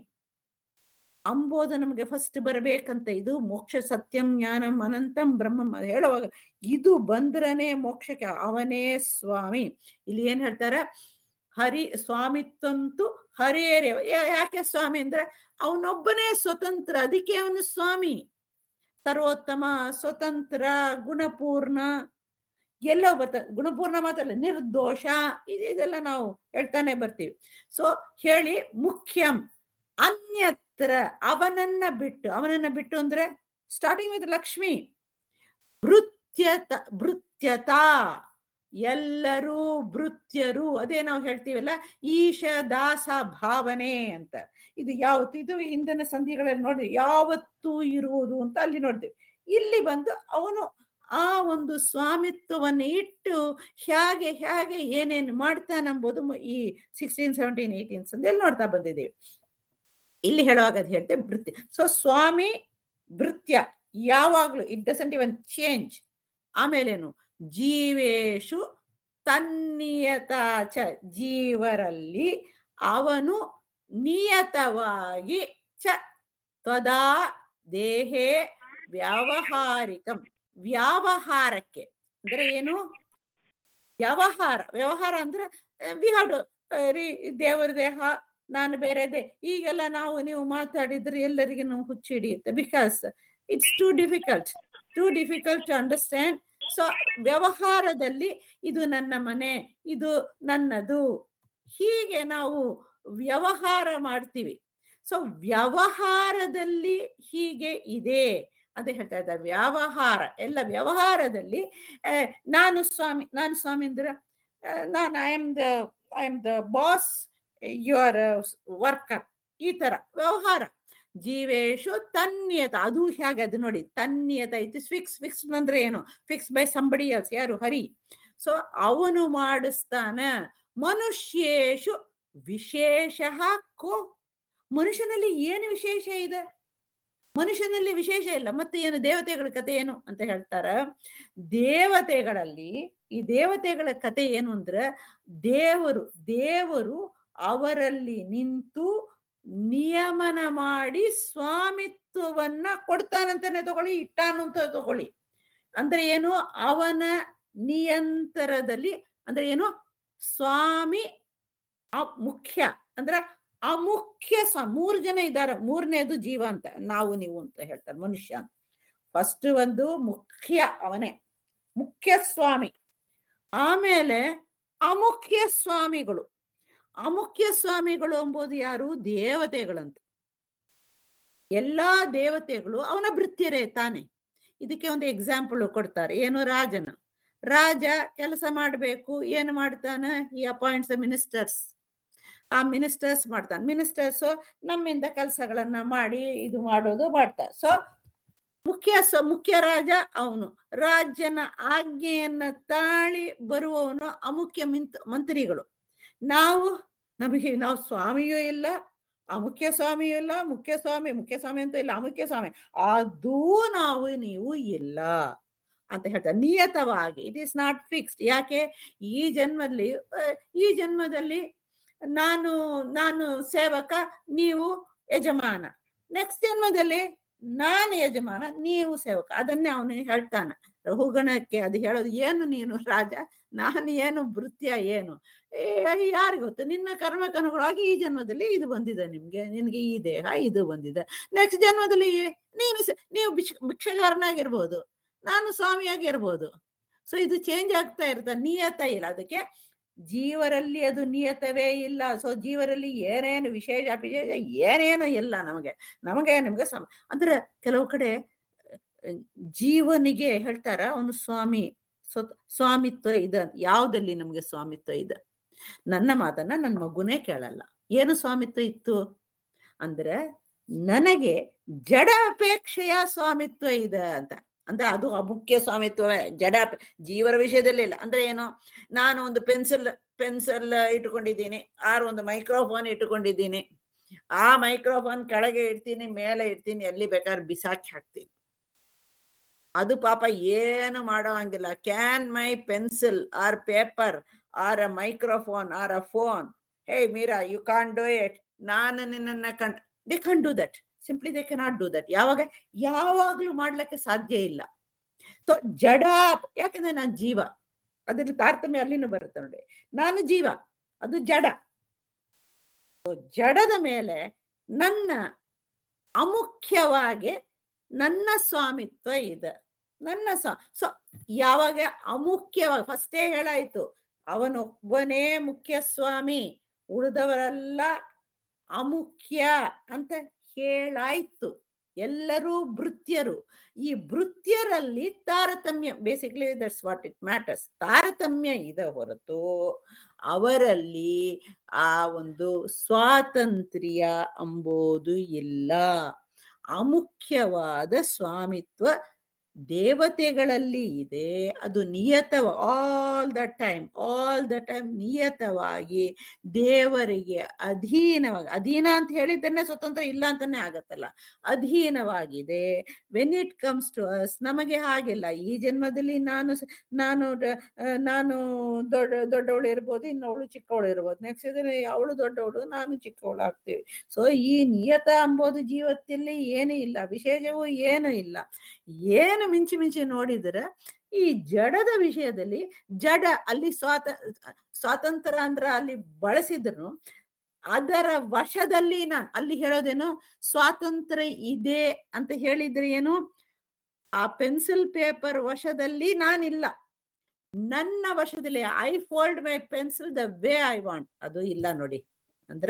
ಅಂಬೋದು ನಮ್ಗೆ ಫಸ್ಟ್ ಬರಬೇಕಂತ. ಇದು ಮೋಕ್ಷ ಸತ್ಯಂ ಜ್ಞಾನಂ ಅನಂತಂ ಬ್ರಹ್ಮಂ ಹೇಳುವಾಗ ಇದು ಬಂದ್ರನೇ ಮೋಕ್ಷಕ್ಕೆ ಅವನೇ ಸ್ವಾಮಿ. ಇಲ್ಲಿ ಏನ್ ಹೇಳ್ತಾರ, ಹರಿ ಸ್ವಾಮಿತ್ವಂತು ಹರೇರೇವ. ಯಾಕೆ ಸ್ವಾಮಿ ಅಂದ್ರೆ ಅವನೊಬ್ಬನೇ ಸ್ವತಂತ್ರ, ಅದಕ್ಕೆ ಅವನು ಸ್ವಾಮಿ. ಸರ್ವೋತ್ತಮ, ಸ್ವತಂತ್ರ, ಗುಣಪೂರ್ಣ ಎಲ್ಲ ಬತ್ತ. ಗುಣಪೂರ್ಣ ಮಾತ್ರಲ್ಲ, ನಿರ್ದೋಷ, ಇದೆಲ್ಲ ನಾವು ಹೇಳ್ತಾನೆ ಬರ್ತೀವಿ. ಸೊ ಹೇಳಿ ಮುಖ್ಯಂ ಅನ್ಯತ್ರ, ಅವನನ್ನ ಬಿಟ್ಟು. ಅವನನ್ನ ಬಿಟ್ಟು ಅಂದ್ರೆ ಸ್ಟಾರ್ಟಿಂಗ್ ವಿತ್ ಲಕ್ಷ್ಮಿ. ಭೃತ್ಯತ ಭೃತ್ಯತಾ, ಎಲ್ಲರೂ ಭೃತ್ಯರು. ಅದೇ ನಾವು ಹೇಳ್ತೀವಲ್ಲ ಈಶ ದಾಸ ಭಾವನೆ ಅಂತ. ಇದು ಯಾವತ್ತು ಇದು ಹಿಂದಿನ ಸಂಧಿಗಳಲ್ಲಿ ನೋಡಿ ಯಾವತ್ತೂ ಇರುವುದು ಅಂತ ಅಲ್ಲಿ ನೋಡ್ತೀವಿ. ಇಲ್ಲಿ ಬಂದು ಅವನು ಆ ಒಂದು ಸ್ವಾಮಿತ್ವವನ್ನು ಇಟ್ಟು ಹೇಗೆ ಹೇಗೆ ಏನೇನು ಮಾಡ್ತಾನಂಬೋದು ಈ ಸಿಕ್ಸ್ಟೀನ್ ಸೆವೆಂಟೀನ್ ಏಯ್ಟೀನ್ ಸಂಧಿಯಲ್ಲಿ ನೋಡ್ತಾ ಬಂದಿದ್ದೀವಿ. ಇಲ್ಲಿ ಹೇಳುವಾಗ ಅದು ಹೇಳ್ತೇವೆ ಭೃತ್ಯ. ಸೊ ಸ್ವಾಮಿ ಭೃತ್ಯ ಯಾವಾಗ್ಲೂ ಇಟ್ ಡಸಂಟ್ ಇವನ್ ಚೇಂಜ್. ಆಮೇಲೇನು ಜೀವೇಶು ತನ್ನಿಯತಾಚ, ಜೀವರಲ್ಲಿ ಅವನು ನಿಯತವಾಗಿ ಚ ತ್ವದಾ ದೇಹೇ ವ್ಯಾವಹಾರಿಕಂ, ವ್ಯಾವಹಾರಕ್ಕೆ ಅಂದ್ರೆ ಏನು ವ್ಯವಹಾರ. ವ್ಯವಹಾರ ಅಂದ್ರೆ ವಿ ಹ್ಯಾವ್ ಟು ರೀ ದೇವರ ದೇಹ ನಾನು ಬೇರೆದೆ ಈಗೆಲ್ಲ ನಾವು ನೀವು ಮಾತಾಡಿದ್ರೆ ಎಲ್ಲರಿಗೆ ನಾವು ಹುಚ್ಚು ಹಿಡಿಯುತ್ತೆ. Because it's too difficult too difficult to understand. So ವ್ಯವಹಾರದಲ್ಲಿ ಇದು ನನ್ನ ಮನೆ, ಇದು ನನ್ನದು, ಹೀಗೆ ನಾವು ವ್ಯವಹಾರ ಮಾಡ್ತೀವಿ. ಸೊ ವ್ಯವಹಾರದಲ್ಲಿ ಹೀಗೆ ಇದೆ ಅಂತ ಹೇಳ್ತಾ ಇದ್ದಾರೆ. ವ್ಯವಹಾರ ಎಲ್ಲ ವ್ಯವಹಾರದಲ್ಲಿ ನಾನು ಸ್ವಾಮಿ, ನಾನು ಸ್ವಾಮಿ ಅಂದ್ರೆ ನಾನು I am the I am the boss, you are worker, ಈ ತರ ವ್ಯವಹಾರ. ಜೀವೇಶು ತನ್ನಿಯತ, ಅದು ಹೇಗೆ ಅದು ನೋಡಿ, ತನ್ನಿಯತ ಇತ್ತು ಫಿಕ್ಸ್. ಫಿಕ್ಸ್ ಅಂದ್ರೆ ಏನು? ಫಿಕ್ಸ್ ಬೈ ಸಂಬಡಿ ಎಲ್ಸ್, ಯಾರು? ಹರಿ. ಸೊ ಅವನು ಮಾಡಿಸ್ತಾನ. ಮನುಷ್ಯೇಶು ವಿಶೇಷ ಕೋ, ಮನುಷ್ಯನಲ್ಲಿ ಏನು ವಿಶೇಷ ಇದೆ? ಮನುಷ್ಯನಲ್ಲಿ ವಿಶೇಷ ಇಲ್ಲ. ಮತ್ತೆ ಏನು ದೇವತೆಗಳ ಕತೆ ಏನು ಅಂತ ಹೇಳ್ತಾರ. ದೇವತೆಗಳಲ್ಲಿ, ಈ ದೇವತೆಗಳ ಕತೆ ಏನು ಅಂದ್ರೆ, ದೇವರು ದೇವರು ಅವರಲ್ಲಿ ನಿಂತು ನಿಯಮನ ಮಾಡಿ ಸ್ವಾಮಿತ್ವವನ್ನ ಕೊಡ್ತಾನಂತಾನೆ ತಗೊಳ್ಳಿ, ಇಟ್ಟಾನು ಅಂತ ತಗೊಳ್ಳಿ. ಅಂದ್ರೆ ಏನು? ಅವನ ನಿಯಂತ್ರಣದಲ್ಲಿ, ಅಂದ್ರೆ ಏನು? ಸ್ವಾಮಿ ಮುಖ್ಯ ಅಂದ್ರೆ ಅಮುಖ್ಯ ಸ್ವಾಮಿ. ಮೂರು ಜನ ಇದ್ದಾರೆ, ಮೂರನೇದು ಜೀವ ಅಂತ, ನಾವು ನೀವು ಅಂತ ಹೇಳ್ತಾರೆ, ಮನುಷ್ಯ. ಫಸ್ಟ್ ಒಂದು ಮುಖ್ಯ, ಅವನೇ ಮುಖ್ಯ ಸ್ವಾಮಿ. ಆಮೇಲೆ ಅಮುಖ್ಯ ಸ್ವಾಮಿಗಳು. ಅಮುಖ್ಯ ಸ್ವಾಮಿಗಳು ಎಂಬುದು ಯಾರು? ದೇವತೆಗಳಂತ. ಎಲ್ಲಾ ದೇವತೆಗಳು ಅವನ ಭೃತ್ಯರೇ ತಾನೆ. ಇದಕ್ಕೆ ಒಂದು ಎಕ್ಸಾಂಪಲ್ ಕೊಡ್ತಾರೆ. ಏನು? ರಾಜನ ರಾಜ ಕೆಲಸ ಮಾಡಬೇಕು, ಏನು ಮಾಡ್ತಾನೆ? ಈ ಅಪಾಯಿಂಟ್ಸ್ ಮಿನಿಸ್ಟರ್ಸ್. ಆ ಮಿನಿಸ್ಟರ್ಸ್ ಮಾಡ್ತಾನೆ. ಮಿನಿಸ್ಟರ್ಸ್ ನಮ್ಮಿಂದ ಕೆಲಸಗಳನ್ನ ಮಾಡಿ ಇದು ಮಾಡೋದು ಮಾಡ್ತಾರೆ. ಸೊ ಮುಖ್ಯ ಸ ಮುಖ್ಯ ರಾಜ ಅವನು. ರಾಜ್ಯನ ಆಜ್ಞೆಯನ್ನ ತಾಳಿ ಬರುವವನು ಅಮುಖ್ಯ ಮಿಂತ್ ಮಂತ್ರಿಗಳು. ನಾವು ನಮಗೆ ನಾವು ಸ್ವಾಮಿಯೂ ಇಲ್ಲ, ಅಮುಖ್ಯ ಸ್ವಾಮಿಯೂ ಇಲ್ಲ, ಮುಖ್ಯ ಸ್ವಾಮಿ ಮುಖ್ಯ ಸ್ವಾಮಿ ಅಂತ ಇಲ್ಲ, ಅಮುಖ್ಯ ಸ್ವಾಮಿ ಅದೂ ನಾವು ನೀವು ಇಲ್ಲ ಅಂತ ಹೇಳ್ತಾರೆ. ನಿಯತವಾಗಿ, ಇಟ್ ಈಸ್ ನಾಟ್ ಫಿಕ್ಸ್ಡ್. ಯಾಕೆ? ಈ ಜನ್ಮದಲ್ಲಿ ಈ ಜನ್ಮದಲ್ಲಿ ನಾನು ನಾನು ಸೇವಕ, ನೀವು ಯಜಮಾನ. ನೆಕ್ಸ್ಟ್ ಜನ್ಮದಲ್ಲಿ ನಾನು ಯಜಮಾನ, ನೀವು ಸೇವಕ. ಅದನ್ನೇ ಅವನು ಹೇಳ್ತಾನೆ ರಹುಗಣಕ್ಕೆ. ಅದು ಹೇಳೋದು ಏನು? ನೀನು ರಾಜ, ನಾನು ಏನು ಭೃತ್ಯ, ಏನು ಯಾರಿಗ ಗೊತ್ತು? ನಿನ್ನ ಕರ್ಮಕ್ಕನುಗುಣವಾಗಿ ಈ ಜನ್ಮದಲ್ಲಿ ಇದು ಬಂದಿದೆ ನಿಮ್ಗೆ, ನಿನ್ಗೆ ಈ ದೇಹ ಇದು ಬಂದಿದೆ. ನೆಕ್ಸ್ಟ್ ಜನ್ಮದಲ್ಲಿ ನೀನು ನೀವು ಭಿಕ್ಷ ಭಿಕ್ಷಗಾರನಾಗಿರ್ಬೋದು, ನಾನು ಸ್ವಾಮಿಯಾಗಿರ್ಬೋದು. ಸೊ ಇದು ಚೇಂಜ್ ಆಗ್ತಾ ಇರ್ತದೆ, ನಿಯತ ಇಲ್ಲ ಅದಕ್ಕೆ. ಜೀವರಲ್ಲಿ ಅದು ನಿಯತವೇ ಇಲ್ಲ. ಸೊ ಜೀವರಲ್ಲಿ ಏನೇನು ವಿಶೇಷ ವಿಶೇಷ ಏನೇನು ಇಲ್ಲ ನಮಗೆ ನಮಗೆ ನಿಮ್ಗೆ ಸಮ. ಅಂದ್ರೆ ಕೆಲವು ಕಡೆ ಜೀವನಿಗೆ ಹೇಳ್ತಾರ ಅವನು ಸ್ವಾಮಿ, ಸ್ವ ಸ್ವಾಮಿತ್ವ ಇದೆ. ಯಾವ್ದಲ್ಲಿ ನಮ್ಗೆ ಸ್ವಾಮಿತ್ವ ಇದೆ? ನನ್ನ ಮಾತನ್ನ ನನ್ನ ಮಗುನೇ ಕೇಳಲ್ಲ. ಏನು ಸ್ವಾಮಿತ್ವ ಇತ್ತು ಅಂದ್ರೆ, ನನಗೆ ಜಡ ಅಪೇಕ್ಷೆಯ ಸ್ವಾಮಿತ್ವ ಇದೆ ಅಂತ. ಅಂದ್ರೆ ಅದು ಅಮುಖ್ಯ ಸ್ವಾಮಿತ್ವವೇ. ಜಡ ಜೀವರ ವಿಷಯದಲ್ಲಿ ಇಲ್ಲ. ಅಂದ್ರೆ ಏನು? ನಾನು ಒಂದು ಪೆನ್ಸಿಲ್ ಪೆನ್ಸಿಲ್ ಇಟ್ಕೊಂಡಿದ್ದೀನಿ, ಆರ್ ಒಂದು ಮೈಕ್ರೋಫೋನ್ ಇಟ್ಕೊಂಡಿದ್ದೀನಿ. ಆ ಮೈಕ್ರೋಫೋನ್ ಕೆಳಗೆ ಇಡ್ತೀನಿ, ಮೇಲೆ ಇಡ್ತೀನಿ, ಎಲ್ಲಿ ಬೇಕಾದ್ರೆ ಬಿಸಾಕಿ ಹಾಕ್ತೀನಿ. ಅದು ಪಾಪ ಏನು ಮಾಡೋ ಹಂಗಿಲ್ಲ. Can my pencil or paper or a microphone or a phone, hey Meera you can't do it, ನಾನು ನಿನ್ನನ್ನ ಕಂಡ್ they can't do that. Simply they cannot do that. ಯಾವಾಗ? ಯಾವಾಗ್ಲೂ ಮಾಡ್ಲಿಕ್ಕೆ ಸಾಧ್ಯ ಇಲ್ಲ. ಸೊ ಜಡ, ಯಾಕಂದ್ರೆ ನಾನು ಜೀವ, ಅದ್ರ ತಾರತಮ್ಯ ಅಲ್ಲಿನೂ ಬರುತ್ತೆ ನೋಡಿ. ನಾನು ಜೀವ, ಅದು ಜಡ. ಜಡದ ಮೇಲೆ ನನ್ನ ಅಮುಖ್ಯವಾಗಿ ನನ್ನ ಸ್ವಾಮಿತ್ವ ಇದೆ. ನನ್ನ ಸ್ವ ಸೊ ಯಾವಾಗ ಅಮುಖ್ಯವಾಗಿ, ಫಸ್ಟೇ ಹೇಳಾಯ್ತು, ಅವನೊಬ್ಬನೇ ಮುಖ್ಯ ಸ್ವಾಮಿ, ಉಳಿದವರೆಲ್ಲ ಅಮುಖ್ಯ ಅಂತ ಹೇಳಾಯ್ತು. ಎಲ್ಲರೂ ಭೃತ್ಯರು. ಈ ಭೃತ್ಯರಲ್ಲಿ ತಾರತಮ್ಯ, basically that's what it matters. ತಾರತಮ್ಯ ಇದೆ ಹೊರತು ಅವರಲ್ಲಿ ಆ ಒಂದು ಸ್ವಾತಂತ್ರ್ಯ ಎಂಬುದು ಇಲ್ಲ. ಅಮುಖ್ಯವಾದ ಸ್ವಾಮಿತ್ವ ದೇವತೆಗಳಲ್ಲಿ ಇದೆ. ಅದು ನಿಯತ, all the time all the time ನಿಯತವಾಗಿ ದೇವರಿಗೆ ಅಧೀನವಾಗಿ, ಅಧೀನ ಅಂತ ಹೇಳಿದ್ದನ್ನೇ ಸ್ವತಂತ್ರ ಇಲ್ಲ ಅಂತಾನೆ ಆಗತ್ತಲ್ಲ, ಅಧೀನವಾಗಿದೆ. When it comes to us, ನಮಗೆ ಹಾಗಿಲ್ಲ. ಈ ಜನ್ಮದಲ್ಲಿ ನಾನು ನಾನು ನಾನು ದೊಡ್ಡ ದೊಡ್ಡವಳು ಇರ್ಬೋದು, ಇನ್ನವಳು ಚಿಕ್ಕವಳು ಇರ್ಬೋದು. ನೆಕ್ಸ್ಟ್ ಇದ್ರೆ ಅವಳು ದೊಡ್ಡವಳು, ನಾನು ಚಿಕ್ಕವಳು ಆಗ್ತೀವಿ. ಸೊ ಈ ನಿಯತ ಎಂಬುದು ಜೀವತ್ತಲ್ಲಿ ಏನೂ ಇಲ್ಲ, ವಿಶೇಷವೂ ಏನೂ ಇಲ್ಲ. ಏನು ಮಿಂಚಿ ಮಿಂಚಿ ನೋಡಿದ್ರೆ ಈ ಜಡದ ವಿಷಯದಲ್ಲಿ, ಜಡ ಅಲ್ಲಿ ಸ್ವಾತ ಸ್ವಾತಂತ್ರ್ಯ ಅಂದ್ರ ಅಲ್ಲಿ ಬಳಸಿದ್ರು, ಅದರ ವಶದಲ್ಲಿ ನಾನು ಅಲ್ಲಿ ಹೇಳೋದೇನು, ಸ್ವಾತಂತ್ರ್ಯ ಇದೆ ಅಂತ ಹೇಳಿದ್ರೆ ಏನು, ಆ ಪೆನ್ಸಿಲ್ ಪೇಪರ್ ವಶದಲ್ಲಿ ನಾನಿಲ್ಲ, ನನ್ನ ವಶದಲ್ಲಿ I fold my pencil the way I want, ಅದು ಇಲ್ಲ ನೋಡಿ. ಅಂದ್ರ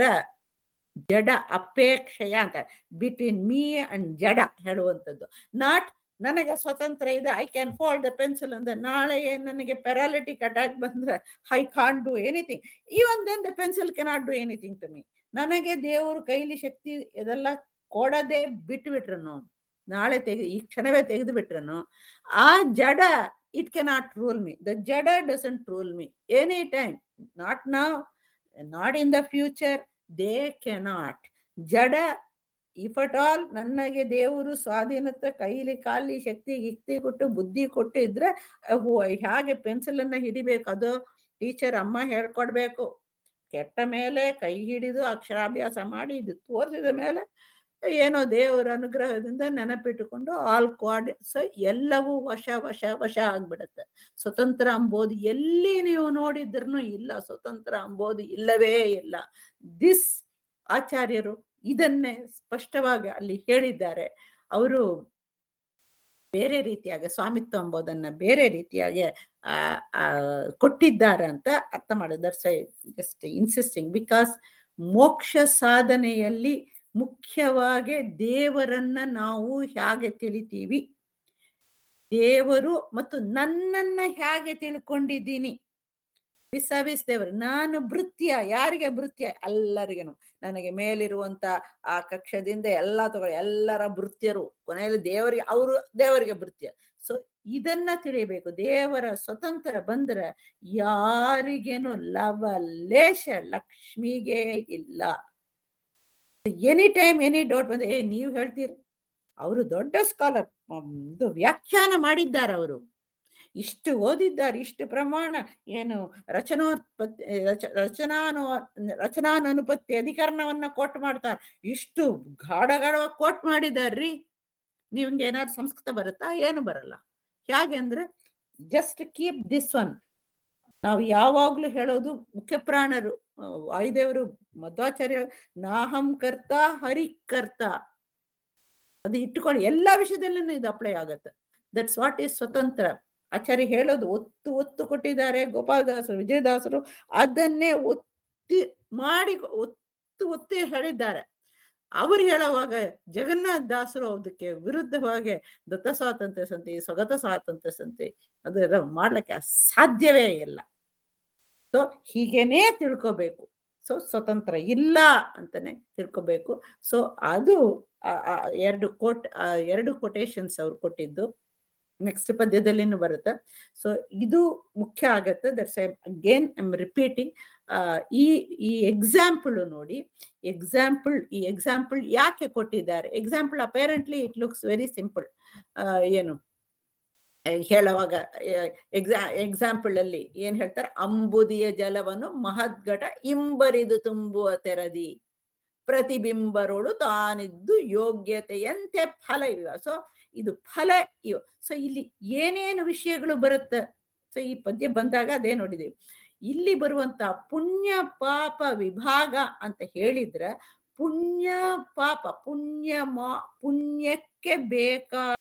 ಜಡ ಅಪೇಕ್ಷೆಯ ಅಂತ ಬಿಟ್ವೀನ್ ಮೀ ಅಂಡ್ ಜಡ ಹೇಳುವಂಥದ್ದು. ನಾಟ್ ನನಗೆ ಸ್ವತಂತ್ರ ಇದೆ, I can fold the pencil ಅಂದ್ರೆ ನಾಳೆ ನನಗೆ ಪ್ಯಾರಾಲಿಟಿಕ್ ಅಟ್ಯಾಕ್ ಬಂದ್ರೆ I can't do anything. Even then the pencil cannot do anything to me. ನನಗೆ ದೇವರು ಕೈಲಿ ಶಕ್ತಿ ಇದೆಲ್ಲ ಕೊಡದೆ ಬಿಟ್ಟು ಬಿಟ್ರನು, ನಾಳೆ ತೆಗೆ ಈ ಕ್ಷಣವೇ ತೆಗೆದು ಬಿಟ್ರನು, ಆ ಜಡ it cannot rule me. The ಜಡ doesn't rule me any time, not now, not in the future, they cannot. ಜಡ ಇಫ್ ಅಟ್ ಆಲ್ ನನಗೆ ದೇವರು ಸ್ವಾಧೀನತೆ ಕೈಲಿ ಕಾಲಿ ಶಕ್ತಿ ಗಿಕ್ತಿ ಕೊಟ್ಟು ಬುದ್ಧಿ ಕೊಟ್ಟು ಇದ್ರೆ ಹೇಗೆ ಪೆನ್ಸಿಲ್ ಅನ್ನ ಹಿಡಿಬೇಕು, ಅದು ಟೀಚರ್ ಅಮ್ಮ ಹೇಳ್ಕೊಡ್ಬೇಕು. ಕೆಟ್ಟ ಮೇಲೆ ಕೈ ಹಿಡಿದು ಅಕ್ಷರಾಭ್ಯಾಸ ಮಾಡಿ ಇದು ತೋರಿಸಿದ ಮೇಲೆ ಏನೋ ದೇವರ ಅನುಗ್ರಹದಿಂದ ನೆನಪಿಟ್ಟುಕೊಂಡು ಆಲ್ ಕ್ವಾಡ್ ಸೊ ಎಲ್ಲವೂ ವಶ ವಶ ವಶ ಆಗ್ಬಿಡತ್ತೆ. ಸ್ವತಂತ್ರ ಅಂಬೋದು ಎಲ್ಲಿ ನೀವು ನೋಡಿದ್ರೂ ಇಲ್ಲ, ಸ್ವತಂತ್ರ ಅಂಬೋದು ಇಲ್ಲವೇ ಇಲ್ಲ. ದಿಸ್ ಆಚಾರ್ಯರು ಇದನ್ನೇ ಸ್ಪಷ್ಟವಾಗಿ ಅಲ್ಲಿ ಹೇಳಿದ್ದಾರೆ. ಅವರು ಬೇರೆ ರೀತಿಯಾಗಿ ಸ್ವಾಮಿತ್ವ ಎಂಬುದನ್ನ ಬೇರೆ ರೀತಿಯಾಗಿ ಆ ಆ ಕೊಟ್ಟಿದ್ದಾರೆ ಅಂತ ಅರ್ಥ ಮಾಡಿದ್ದಾರೆ. ಸೊ ಜಸ್ಟ್ ಇನ್ಸಿಸ್ಟಿಂಗ್ ಬಿಕಾಸ್ ಮೋಕ್ಷ ಸಾಧನೆಯಲ್ಲಿ ಮುಖ್ಯವಾಗಿ ದೇವರನ್ನ ನಾವು ಹೇಗೆ ತಿಳಿತೀವಿ, ದೇವರು ಮತ್ತು ನನ್ನನ್ನ ಹೇಗೆ ತಿಳ್ಕೊಂಡಿದ್ದೀನಿ, ವಿಸವಿಸ್ ದೇವರು. ನಾನು ಭೃತ್ಯ, ಯಾರಿಗೆ ಭೃತ್ಯ? ಎಲ್ಲರಿಗೇನು. ನನಗೆ ಮೇಲಿರುವಂತ ಆ ಕಕ್ಷದಿಂದ ಎಲ್ಲಾ ತಗೊಳ್ಳಿ, ಎಲ್ಲರ ಭೃತ್ಯರು ಕೊನೆಯಲ್ಲಿ ದೇವರಿಗೆ, ಅವರು ದೇವರಿಗೆ ಭೃತ್ಯ. ಸೊ ಇದನ್ನ ತಿಳಿಬೇಕು. ದೇವರ ಸ್ವತಂತ್ರ ಬಂದ್ರೆ ಯಾರಿಗೇನು ಲವಲೇಶ ಲಕ್ಷ್ಮಿಗೆ ಇಲ್ಲ. ಎನಿ ಟೈಮ್ ಎನಿ ಡೌಟ್ ಬಂದ್ರೆ ಏ ನೀವು ಹೇಳ್ತೀರಿ, ಅವರು ದೊಡ್ಡ ಸ್ಕಾಲರ್, ಇದು ವ್ಯಾಖ್ಯಾನ ಮಾಡಿದ್ದಾರೆ, ಅವರು ಇಷ್ಟು ಓದಿದ್ದಾರೆ, ಇಷ್ಟು ಪ್ರಮಾಣ ಏನು ರಚನೋತ್ಪತ್ತಿ ರಚ ರಚನಾನು ರಚನಾನುಪತ್ತಿ ಅಧಿಕರಣವನ್ನ ಕೋಟ್ ಮಾಡ್ತಾರೆ, ಇಷ್ಟು ಗಾಢ ಗಾಢವಾಗಿ ಕೋಟ್ ಮಾಡಿದಾರ್ರಿ. ನಿಮ್ಗೆ ಏನಾದ್ರು ಸಂಸ್ಕೃತ ಬರುತ್ತಾ? ಏನು ಬರಲ್ಲ. ಹೇಗೆ ಅಂದ್ರೆ ಜಸ್ಟ್ ಕೀಪ್ ದಿಸ್ ಒನ್. ನಾವು ಯಾವಾಗ್ಲೂ ಹೇಳೋದು ಮುಖ್ಯ ಪ್ರಾಣರು ವಾಯುದೇವರು ಮಧ್ವಾಚಾರ್ಯ ನಾಹಂ ಕರ್ತ ಹರಿಕರ್ತ, ಅದು ಇಟ್ಟುಕೊಂಡು ಎಲ್ಲಾ ವಿಷಯದಲ್ಲೂ ಇದು ಅಪ್ಲೈ ಆಗತ್ತೆ. ದಟ್ಸ್ ವಾಟ್ ಈಸ್ ಸ್ವತಂತ್ರ. ಆಚಾರ್ಯ ಹೇಳೋದು ಒತ್ತು ಒತ್ತು ಕೊಟ್ಟಿದ್ದಾರೆ. ಗೋಪಾಲದಾಸರು, ವಿಜಯದಾಸರು ಅದನ್ನೇ ಒತ್ತಿ ಮಾಡಿ ಒತ್ತು ಒತ್ತಿ ಹೇಳಿದ್ದಾರೆ. ಅವರು ಹೇಳುವಾಗ ಜಗನ್ನಾಥ ದಾಸರು ಅದಕ್ಕೆ ವಿರುದ್ಧವಾಗಿ ದತ್ತ ಸ್ವಾತಂತ್ರ್ಯ ಸಂತಿ, ಸ್ವಗತ ಸ್ವಾತಂತ್ರ್ಯ ಸಂತಿ ಅದೆಲ್ಲ ಮಾಡ್ಲಿಕ್ಕೆ ಸಾಧ್ಯವೇ ಇಲ್ಲ. ಸೊ ಹೀಗೇನೇ ತಿಳ್ಕೋಬೇಕು. ಸೊ ಸ್ವತಂತ್ರ ಇಲ್ಲ ಅಂತಾನೆ ತಿಳ್ಕೋಬೇಕು. ಸೊ ಅದು ಎರಡು ಕೋಟ್ ಎರಡು ಕೊಟೇಶನ್ಸ್ ಅವ್ರು ಕೊಟ್ಟಿದ್ದು ನೆಕ್ಸ್ಟ್ ಪದ್ಯದಲ್ಲಿನೂ ಬರುತ್ತೆ. ಸೊ ಇದು ಮುಖ್ಯ ಆಗತ್ತೆ. That's again I am repeating. ಈ ಈ ಎಕ್ಸಾಂಪಲ್ ನೋಡಿ, ಎಕ್ಸಾಂಪಲ್ ಈ ಎಕ್ಸಾಂಪಲ್ ಯಾಕೆ ಕೊಟ್ಟಿದ್ದಾರೆ? Example apparently it looks very simple. ಏನು ಹೇಳುವಾಗ ಎಕ್ಸಾ ಎಕ್ಸಾಂಪಲ್ ಅಲ್ಲಿ ಏನ್ ಹೇಳ್ತಾರೆ? ಅಂಬುದಿಯ ಜಲವನ್ನು ಮಹದ್ಘಟ ಇಂಬರಿದು ತುಂಬುವ ತೆರದಿ ಪ್ರತಿಬಿಂಬರೋಳು ತಾನಿದ್ದು ಯೋಗ್ಯತೆಯಂತೆ ಫಲ ಇವ. ಸೊ ಇದು ಫಲ ಇವ. ಸೊ ಇಲ್ಲಿ ಏನೇನು ವಿಷಯಗಳು ಬರುತ್ತೆ? ಸೊ ಈ ಪದ್ಯ ಬಂದಾಗ ಅದೇ ನೋಡಿದೀವಿ. ಇಲ್ಲಿ ಬರುವಂತ ಪುಣ್ಯ ಪಾಪ ವಿಭಾಗ ಅಂತ ಹೇಳಿದ್ರೆ, ಪುಣ್ಯ ಪಾಪ ಪುಣ್ಯ ಮಾ ಪುಣ್ಯಕ್ಕೆ ಬೇಕಾದ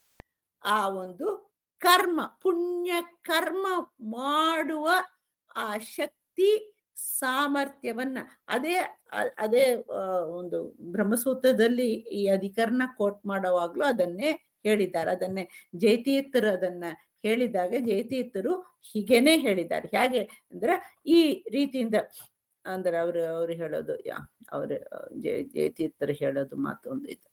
ಆ ಒಂದು ಕರ್ಮ, ಪುಣ್ಯ ಕರ್ಮ ಮಾಡುವ ಆ ಶಕ್ತಿ ಸಾಮರ್ಥ್ಯವನ್ನ ಅದೇ ಅದೇ ಒಂದು ಬ್ರಹ್ಮಸೂತ್ರದಲ್ಲಿ ಈ ಅಧಿಕರಣ ಕೋಟ್ ಮಾಡುವಾಗ್ಲೂ ಅದನ್ನೇ ಹೇಳಿದ್ದಾರೆ. ಅದನ್ನೇ ಜಯತೀರ್ಥರು ಅದನ್ನ ಹೇಳಿದಾಗ ಜಯತೀರ್ಥರು ಹೀಗೇನೆ ಹೇಳಿದ್ದಾರೆ. ಹೇಗೆ ಅಂದ್ರೆ ಈ ರೀತಿಯಿಂದ ಅಂದ್ರೆ ಅವ್ರು ಅವ್ರು ಹೇಳೋದು ಯಾ ಅವ್ರ ಜಯ ಜಯತೀರ್ಥರು ಹೇಳೋದು ಮಾತು ಒಂದು ಇದು.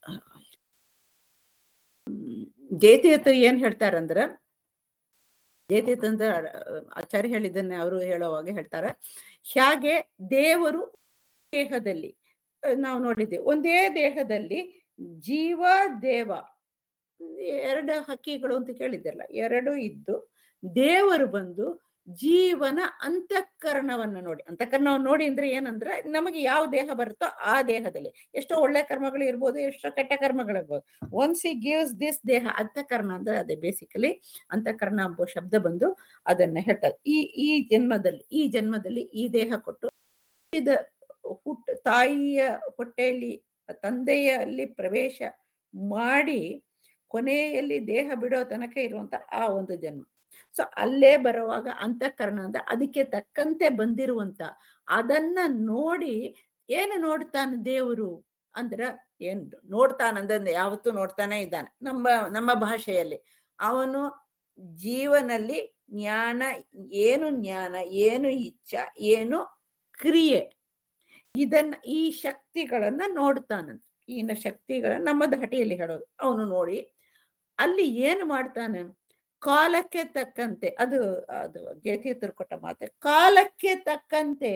ಜಯತೀರ್ಥರು ಏನ್ ಹೇಳ್ತಾರಂದ್ರ, ಜಯತೀರ್ಥ ಅಂತ ಆಚಾರ್ಯ ಹೇಳಿದ್ದನ್ನೇ ಅವರು ಹೇಳುವಾಗ ಹೇಳ್ತಾರೆ, ಹೇಗೆ ದೇವರು ದೇಹದಲ್ಲಿ ನಾವು ನೋಡಿದ್ದೇವೆ, ಒಂದೇ ದೇಹದಲ್ಲಿ ಜೀವ ದೇವ ಎರಡು ಹಕ್ಕಿಗಳು ಅಂತ ಕೇಳಿದ್ದಲ್ಲ, ಎರಡು ಇದ್ದು ದೇವರು ಬಂದು ಜೀವನ ಅಂತಃಕರಣವನ್ನ ನೋಡಿ, ಅಂತಃಕರಣವನ್ನು ನೋಡಿ ಅಂದ್ರೆ ಏನಂದ್ರೆ ನಮಗೆ ಯಾವ ದೇಹ ಬರುತ್ತೋ ಆ ದೇಹದಲ್ಲಿ ಎಷ್ಟೋ ಒಳ್ಳೆ ಕರ್ಮಗಳು ಇರ್ಬೋದು, ಎಷ್ಟೋ ಕೆಟ್ಟ ಕರ್ಮಗಳಿರ್ಬೋದು. ಒನ್ಸ್ ಈ ಗಿವ್ಸ್ ದಿಸ್ ದೇಹ, ಅಂತಃಕರಣ ಅಂದ್ರೆ ಅದೇ ಬೇಸಿಕಲಿ ಅಂತಃಕರಣ ಎಂಬ ಶಬ್ದ ಬಂದು ಅದನ್ನ ಹೇಳ್ತಾರೆ. ಈ ಈ ಜನ್ಮದಲ್ಲಿ ಈ ಜನ್ಮದಲ್ಲಿ ಈ ದೇಹ ಕೊಟ್ಟು ಇದ ಹುಟ್ಟ ತಾಯಿಯ ಹೊಟ್ಟೆಯಲ್ಲಿ ತಂದೆಯಲ್ಲಿ ಪ್ರವೇಶ ಮಾಡಿ ಕೊನೆಯಲ್ಲಿ ದೇಹ ಬಿಡೋ ತನಕ ಇರುವಂತ ಆ ಒಂದು ಜನ್ಮ. ಸೊ ಅಲ್ಲೇ ಬರುವಾಗ ಅಂತಃಕರಣ ಅಂದ್ರೆ ಅದಕ್ಕೆ ತಕ್ಕಂತೆ ಬಂದಿರುವಂತ ಅದನ್ನ ನೋಡಿ ಏನು ನೋಡ್ತಾನೆ ದೇವರು ಅಂದ್ರ ಏನ್ ನೋಡ್ತಾನಂದ್ರೆ ಯಾವತ್ತೂ ನೋಡ್ತಾನೆ ಇದ್ದಾನೆ. ನಮ್ಮ ನಮ್ಮ ಭಾಷೆಯಲ್ಲಿ ಅವನು ಜೀವನಲ್ಲಿ ಜ್ಞಾನ, ಏನು ಜ್ಞಾನ, ಏನು ಇಚ್ಛಾ, ಏನು ಕ್ರಿಯೆ, ಇದನ್ನ ಈ ಶಕ್ತಿಗಳನ್ನ ನೋಡ್ತಾನಂತ. ಈ ಶಕ್ತಿಗಳನ್ನ ನಮ್ಮ ಧಾಟಿಯಲ್ಲಿ ಹೇಳೋದು. ಅವನು ನೋಡಿ ಅಲ್ಲಿ ಏನು ಮಾಡ್ತಾನೆ, ಕಾಲಕ್ಕೆ ತಕ್ಕಂತೆ, ಅದು ಅದು ಗೆಳತಿಯರು ಕೊಟ್ಟ ಮಾತೆ, ಕಾಲಕ್ಕೆ ತಕ್ಕಂತೆ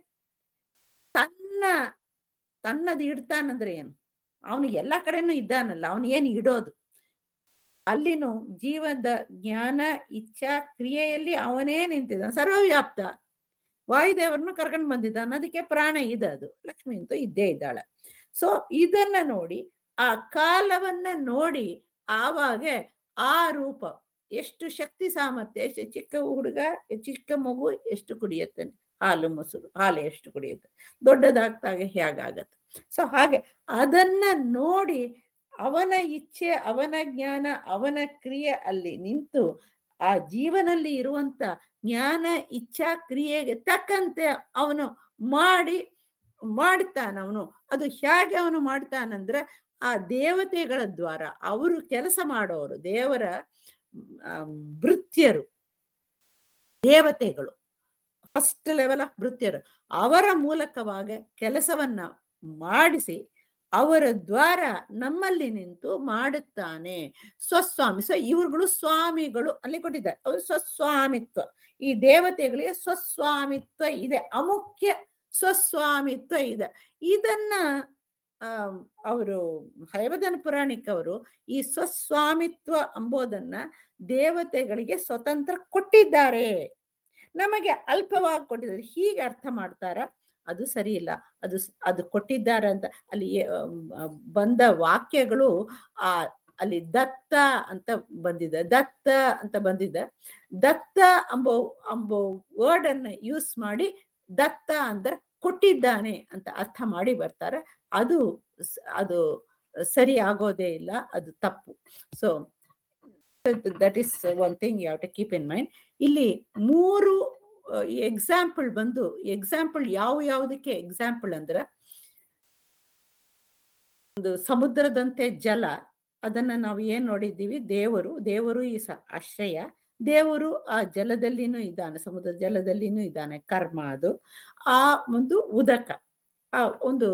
ತನ್ನ ತನ್ನದು ಇಡ್ತಾನಂದ್ರೆ ಏನು, ಅವನು ಎಲ್ಲಾ ಕಡೆನೂ ಇದ್ದಾನಲ್ಲ, ಅವನು ಏನು ಇಡೋದು, ಅಲ್ಲಿನೂ ಜೀವದ ಜ್ಞಾನ ಇಚ್ಛಾ ಕ್ರಿಯೆಯಲ್ಲಿ ಅವನೇ ನಿಂತಿದ್ದಾನೆ, ಸರ್ವವ್ಯಾಪ್ತ. ವಾಯುದೇವರನ್ನು ಕರ್ಕೊಂಡು ಬಂದಿದ್ದಾನೆ, ಅದಕ್ಕೆ ಪ್ರಾಣ ಇದೆ, ಅದು ಲಕ್ಷ್ಮಿ ಅಂತೂ ಇದ್ದೇ ಇದ್ದಾಳೆ. ಸೊ ಇದನ್ನ ನೋಡಿ, ಆ ಕಾಲವನ್ನ ನೋಡಿ, ಆವಾಗ ಆ ರೂಪ ಎಷ್ಟು ಶಕ್ತಿ ಸಾಮರ್ಥ್ಯ, ಎಷ್ಟು ಚಿಕ್ಕ ಹುಡುಗ ಚಿಕ್ಕ ಮಗು ಎಷ್ಟು ಕುಡಿಯುತ್ತೆ ಹಾಲು ಮೊಸರು, ಹಾಲು ಎಷ್ಟು ಕುಡಿಯುತ್ತೆ, ದೊಡ್ಡದಾಗ್ತಾಗ ಹೇಗಾಗತ್ತೆ. ಸೊ ಹಾಗೆ ಅದನ್ನ ನೋಡಿ ಅವನ ಇಚ್ಛೆ, ಅವನ ಜ್ಞಾನ, ಅವನ ಕ್ರಿಯೆ ಅಲ್ಲಿ ನಿಂತು ಆ ಜೀವನಲ್ಲಿ ಇರುವಂತ ಜ್ಞಾನ ಇಚ್ಛಾ ಕ್ರಿಯೆಗೆ ತಕ್ಕಂತೆ ಅವನು ಮಾಡಿ ಮಾಡ್ತಾನ. ಅವನು ಅದು ಹೇಗೆ ಅವನು ಮಾಡ್ತಾನಂದ್ರೆ, ಆ ದೇವತೆಗಳ ದ್ವಾರ, ಅವರು ಕೆಲಸ ಮಾಡೋರು, ದೇವರ ಭೃತ್ಯರು, ದೇವತೆಗಳು ಫಸ್ಟ್ ಲೆವೆಲ್ ಆಫ್ ಭೃತ್ಯರು, ಅವರ ಮೂಲಕವಾಗ ಕೆಲಸವನ್ನ ಮಾಡಿಸಿ ಅವರ ದ್ವಾರ ನಮ್ಮಲ್ಲಿ ನಿಂತು ಮಾಡುತ್ತಾನೆ. ಸ್ವಸ್ವಾಮಿ. ಸೊ ಇವ್ರುಗಳು ಸ್ವಾಮಿಗಳು ಅಲ್ಲಿ ಕೊಟ್ಟಿದ್ದಾರೆ, ಅವರು ಸ್ವಸ್ವಾಮಿತ್ವ. ಈ ದೇವತೆಗಳಿಗೆ ಸ್ವಸ್ವಾಮಿತ್ವ ಇದೆ, ಅಮುಖ್ಯ ಸ್ವಸ್ವಾಮಿತ್ವ ಇದೆ. ಇದನ್ನ ಆ ಅವರು ಹೈವದನ ಪುರಾಣಿಕವರು ಈ ಸ್ವಸ್ವಾಮಿತ್ವ ಎಂಬುದನ್ನ ದೇವತೆಗಳಿಗೆ ಸ್ವತಂತ್ರ ಕೊಟ್ಟಿದ್ದಾರೆ, ನಮಗೆ ಅಲ್ಪವಾಗಿ ಕೊಟ್ಟಿದ್ದಾರೆ. ಹೀಗೆ ಅರ್ಥ ಮಾಡ್ತಾರ, ಅದು ಸರಿ ಇಲ್ಲ. ಅದು ಅದು ಕೊಟ್ಟಿದ್ದಾರೆ ಅಂತ ಅಲ್ಲಿ ಬಂದ ವಾಕ್ಯಗಳು ಆ ಅಲ್ಲಿ ದತ್ತ ಅಂತ ಬಂದಿದೆ, ದತ್ತ ಅಂತ ಬಂದಿದೆ. ದತ್ತ ಅಂಬೋ ಅಂಬೋ ವರ್ಡ್ ಅನ್ನ ಯೂಸ್ ಮಾಡಿ ದತ್ತ ಅಂದ್ರೆ ಕೊಟ್ಟಿದ್ದಾನೆ ಅಂತ ಅರ್ಥ ಮಾಡಿ ಬರ್ತಾರೆ. ಅದು ಅದು ಸರಿ ಆಗೋದೇ ಇಲ್ಲ, ಅದು ತಪ್ಪು. So that is one thing you have to keep in mind. ಇಲ್ಲಿ ಮೂರು ಎಕ್ಸಾಂಪಲ್ ಬಂದು, ಎಕ್ಸಾಂಪಲ್ ಯಾವ ಯಾವುದಕ್ಕೆ ಎಕ್ಸಾಂಪಲ್ ಅಂದ್ರೆ, ಒಂದು ಸಮುದ್ರದಂತೆ ಜಲ, ಅದನ್ನ ನಾವು ಏನ್ ನೋಡಿದ್ದೀವಿ, ದೇವರು ದೇವರು ಈ ಸ ಆಶ್ರಯ, ದೇವರು ಆ ಜಲದಲ್ಲಿನೂ ಇದ್ದಾನೆ, ಸಮುದ್ರ ಜಲದಲ್ಲಿನೂ ಇದ್ದಾನೆ, ಕರ್ಮ ಅದು. ಆ ಒಂದು ಉದಕ, ಆ ಒಂದು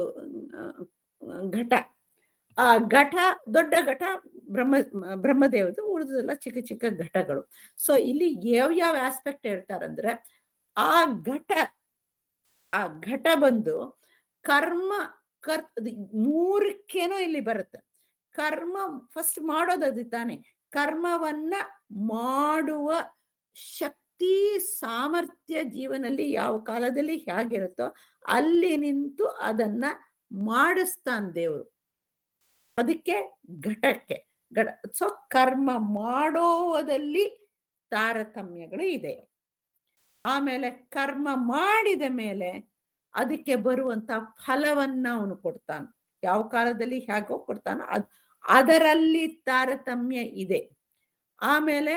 ಘಟ, ಆ ಘಟ ದೊಡ್ಡ ಘಟ ಬ್ರಹ್ಮ ಬ್ರಹ್ಮದೇವದು, ಉಳಿದೆಲ್ಲ ಚಿಕ್ಕ ಚಿಕ್ಕ ಘಟಗಳು. ಸೊ ಇಲ್ಲಿ ಯಾವ ಯಾವ ಆಸ್ಪೆಕ್ಟ್ ಹೇಳ್ತಾರಂದ್ರೆ, ಆ ಘಟ ಆ ಘಟ ಬಂದು ಕರ್ಮ ಕರ್ ಮೂರಕ್ಕೇನೋ ಇಲ್ಲಿ ಬರುತ್ತೆ. ಕರ್ಮ ಫಸ್ಟ್ ಮಾಡೋದದು ತಾನೆ, ಕರ್ಮವನ್ನ ಮಾಡುವ ಶಕ್ತಿ ಸಾಮರ್ಥ್ಯ ಜೀವನಲ್ಲಿ ಯಾವ ಕಾಲದಲ್ಲಿ ಹೇಗಿರುತ್ತೋ ಅಲ್ಲಿ ನಿಂತು ಅದನ್ನ ಮಾಡಿಸ್ತಾನೆ ದೇವರು. ಅದಕ್ಕೆ ಘಟಕ್ಕೆ ಘಟ. ಸೊ ಕರ್ಮ ಮಾಡೋದಲ್ಲಿ ತಾರತಮ್ಯಗಳು ಇದೆ. ಆಮೇಲೆ ಕರ್ಮ ಮಾಡಿದ ಮೇಲೆ ಅದಕ್ಕೆ ಬರುವಂತ ಫಲವನ್ನ ಅವನು ಕೊಡ್ತಾನೆ, ಯಾವ ಕಾಲದಲ್ಲಿ ಹೇಗೋ ಕೊಡ್ತಾನೋ ಅದ್ ಅದರಲ್ಲಿ ತಾರತಮ್ಯ ಇದೆ. ಆಮೇಲೆ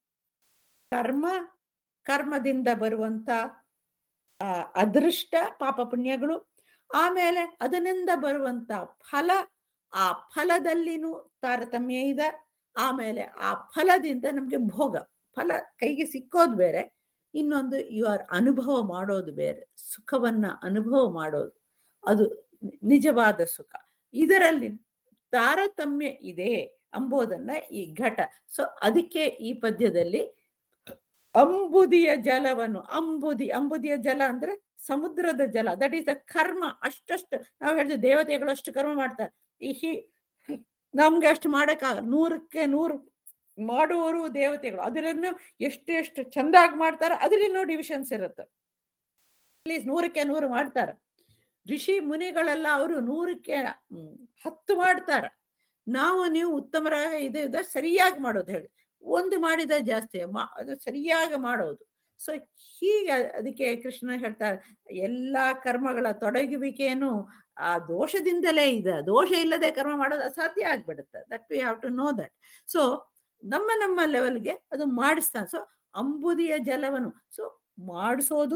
ಕರ್ಮ ಕರ್ಮದಿಂದ ಬರುವಂತ ಆ ಅದೃಷ್ಟ ಪಾಪ ಪುಣ್ಯಗಳು, ಆಮೇಲೆ ಅದರಿಂದ ಬರುವಂತ ಫಲ, ಆ ಫಲದಲ್ಲಿನೂ ತಾರತಮ್ಯ ಇದೆ. ಆಮೇಲೆ ಆ ಫಲದಿಂದ ನಮ್ಗೆ ಭೋಗ, ಫಲ ಕೈಗೆ ಸಿಕ್ಕೋದು ಬೇರೆ, ಇನ್ನೊಂದು ಇವರು ಅನುಭವ ಮಾಡೋದು ಬೇರೆ, ಸುಖವನ್ನ ಅನುಭವ ಮಾಡೋದು, ಅದು ನಿಜವಾದ ಸುಖ. ಇದರಲ್ಲಿ ತಾರತಮ್ಯ ಇದೆ ಎಂಬುದನ್ನ ಈ ಘಟ. ಸೊ ಅದಕ್ಕೆ ಈ ಪದ್ಯದಲ್ಲಿ ಅಂಬುದಿಯ ಜಲವನ್ನು, ಅಂಬುದಿ ಅಂಬುದಿಯ ಜಲ ಅಂದ್ರೆ ಸಮುದ್ರದ ಜಲ, ದಟ್ ಈಸ್ ದ ಕರ್ಮ. ಅಷ್ಟಷ್ಟು ನಾವು ಹೇಳಿದ್ವಿ, ದೇವತೆಗಳು ಅಷ್ಟು ಕರ್ಮ ಮಾಡ್ತಾರೆ, ಈ ನಮ್ಗೆ ಅಷ್ಟು ಮಾಡಕ್ಕಾಗ, ನೂರಕ್ಕೆ ನೂರು ಮಾಡುವವರು ದೇವತೆಗಳು, ಅದರನ್ನು ಎಷ್ಟು ಎಷ್ಟು ಚಂದಾಗಿ ಮಾಡ್ತಾರೆ, ಅದರಲ್ಲೂ ಡಿವಿಷನ್ಸ್ ಇರುತ್ತೆ. ಪ್ಲೀಸ್ ನೂರಕ್ಕೆ ನೂರು ಮಾಡ್ತಾರೆ. ಋಷಿ ಮುನಿಗಳೆಲ್ಲ ಅವರು ನೂರಕ್ಕೆ ಹತ್ತು ಮಾಡ್ತಾರ. ನಾವು ನೀವು ಉತ್ತಮರಾಗ ಇದೆ ಇದೆ ಸರಿಯಾಗಿ ಮಾಡೋದು ಹೇಳಿ, ಒಂದು ಮಾಡಿದ ಜಾಸ್ತಿ ಅದು ಸರಿಯಾಗಿ ಮಾಡೋದು. ಸೊ ಹೀಗೆ ಅದಕ್ಕೆ ಕೃಷ್ಣ ಹೇಳ್ತಾರೆ, ಎಲ್ಲಾ ಕರ್ಮಗಳ ತೊಡಗುವಿಕೆಯನ್ನು ಆ ದೋಷದಿಂದಲೇ ಇದೆ, ದೋಷ ಇಲ್ಲದೆ ಕರ್ಮ ಮಾಡೋದು ಅಸಾಧ್ಯ ಆಗ್ಬಿಡುತ್ತೆ. That we have to know that. So ನಮ್ಮ ನಮ್ಮ ಲೆವೆಲ್ಗೆ ಅದು ಮಾಡಿಸ್ತಾನೆ. ಸೊ ಅಂಬುದಿಯ ಜಲವನ್ನು ಸೊ ಮಾಡಿಸೋದು,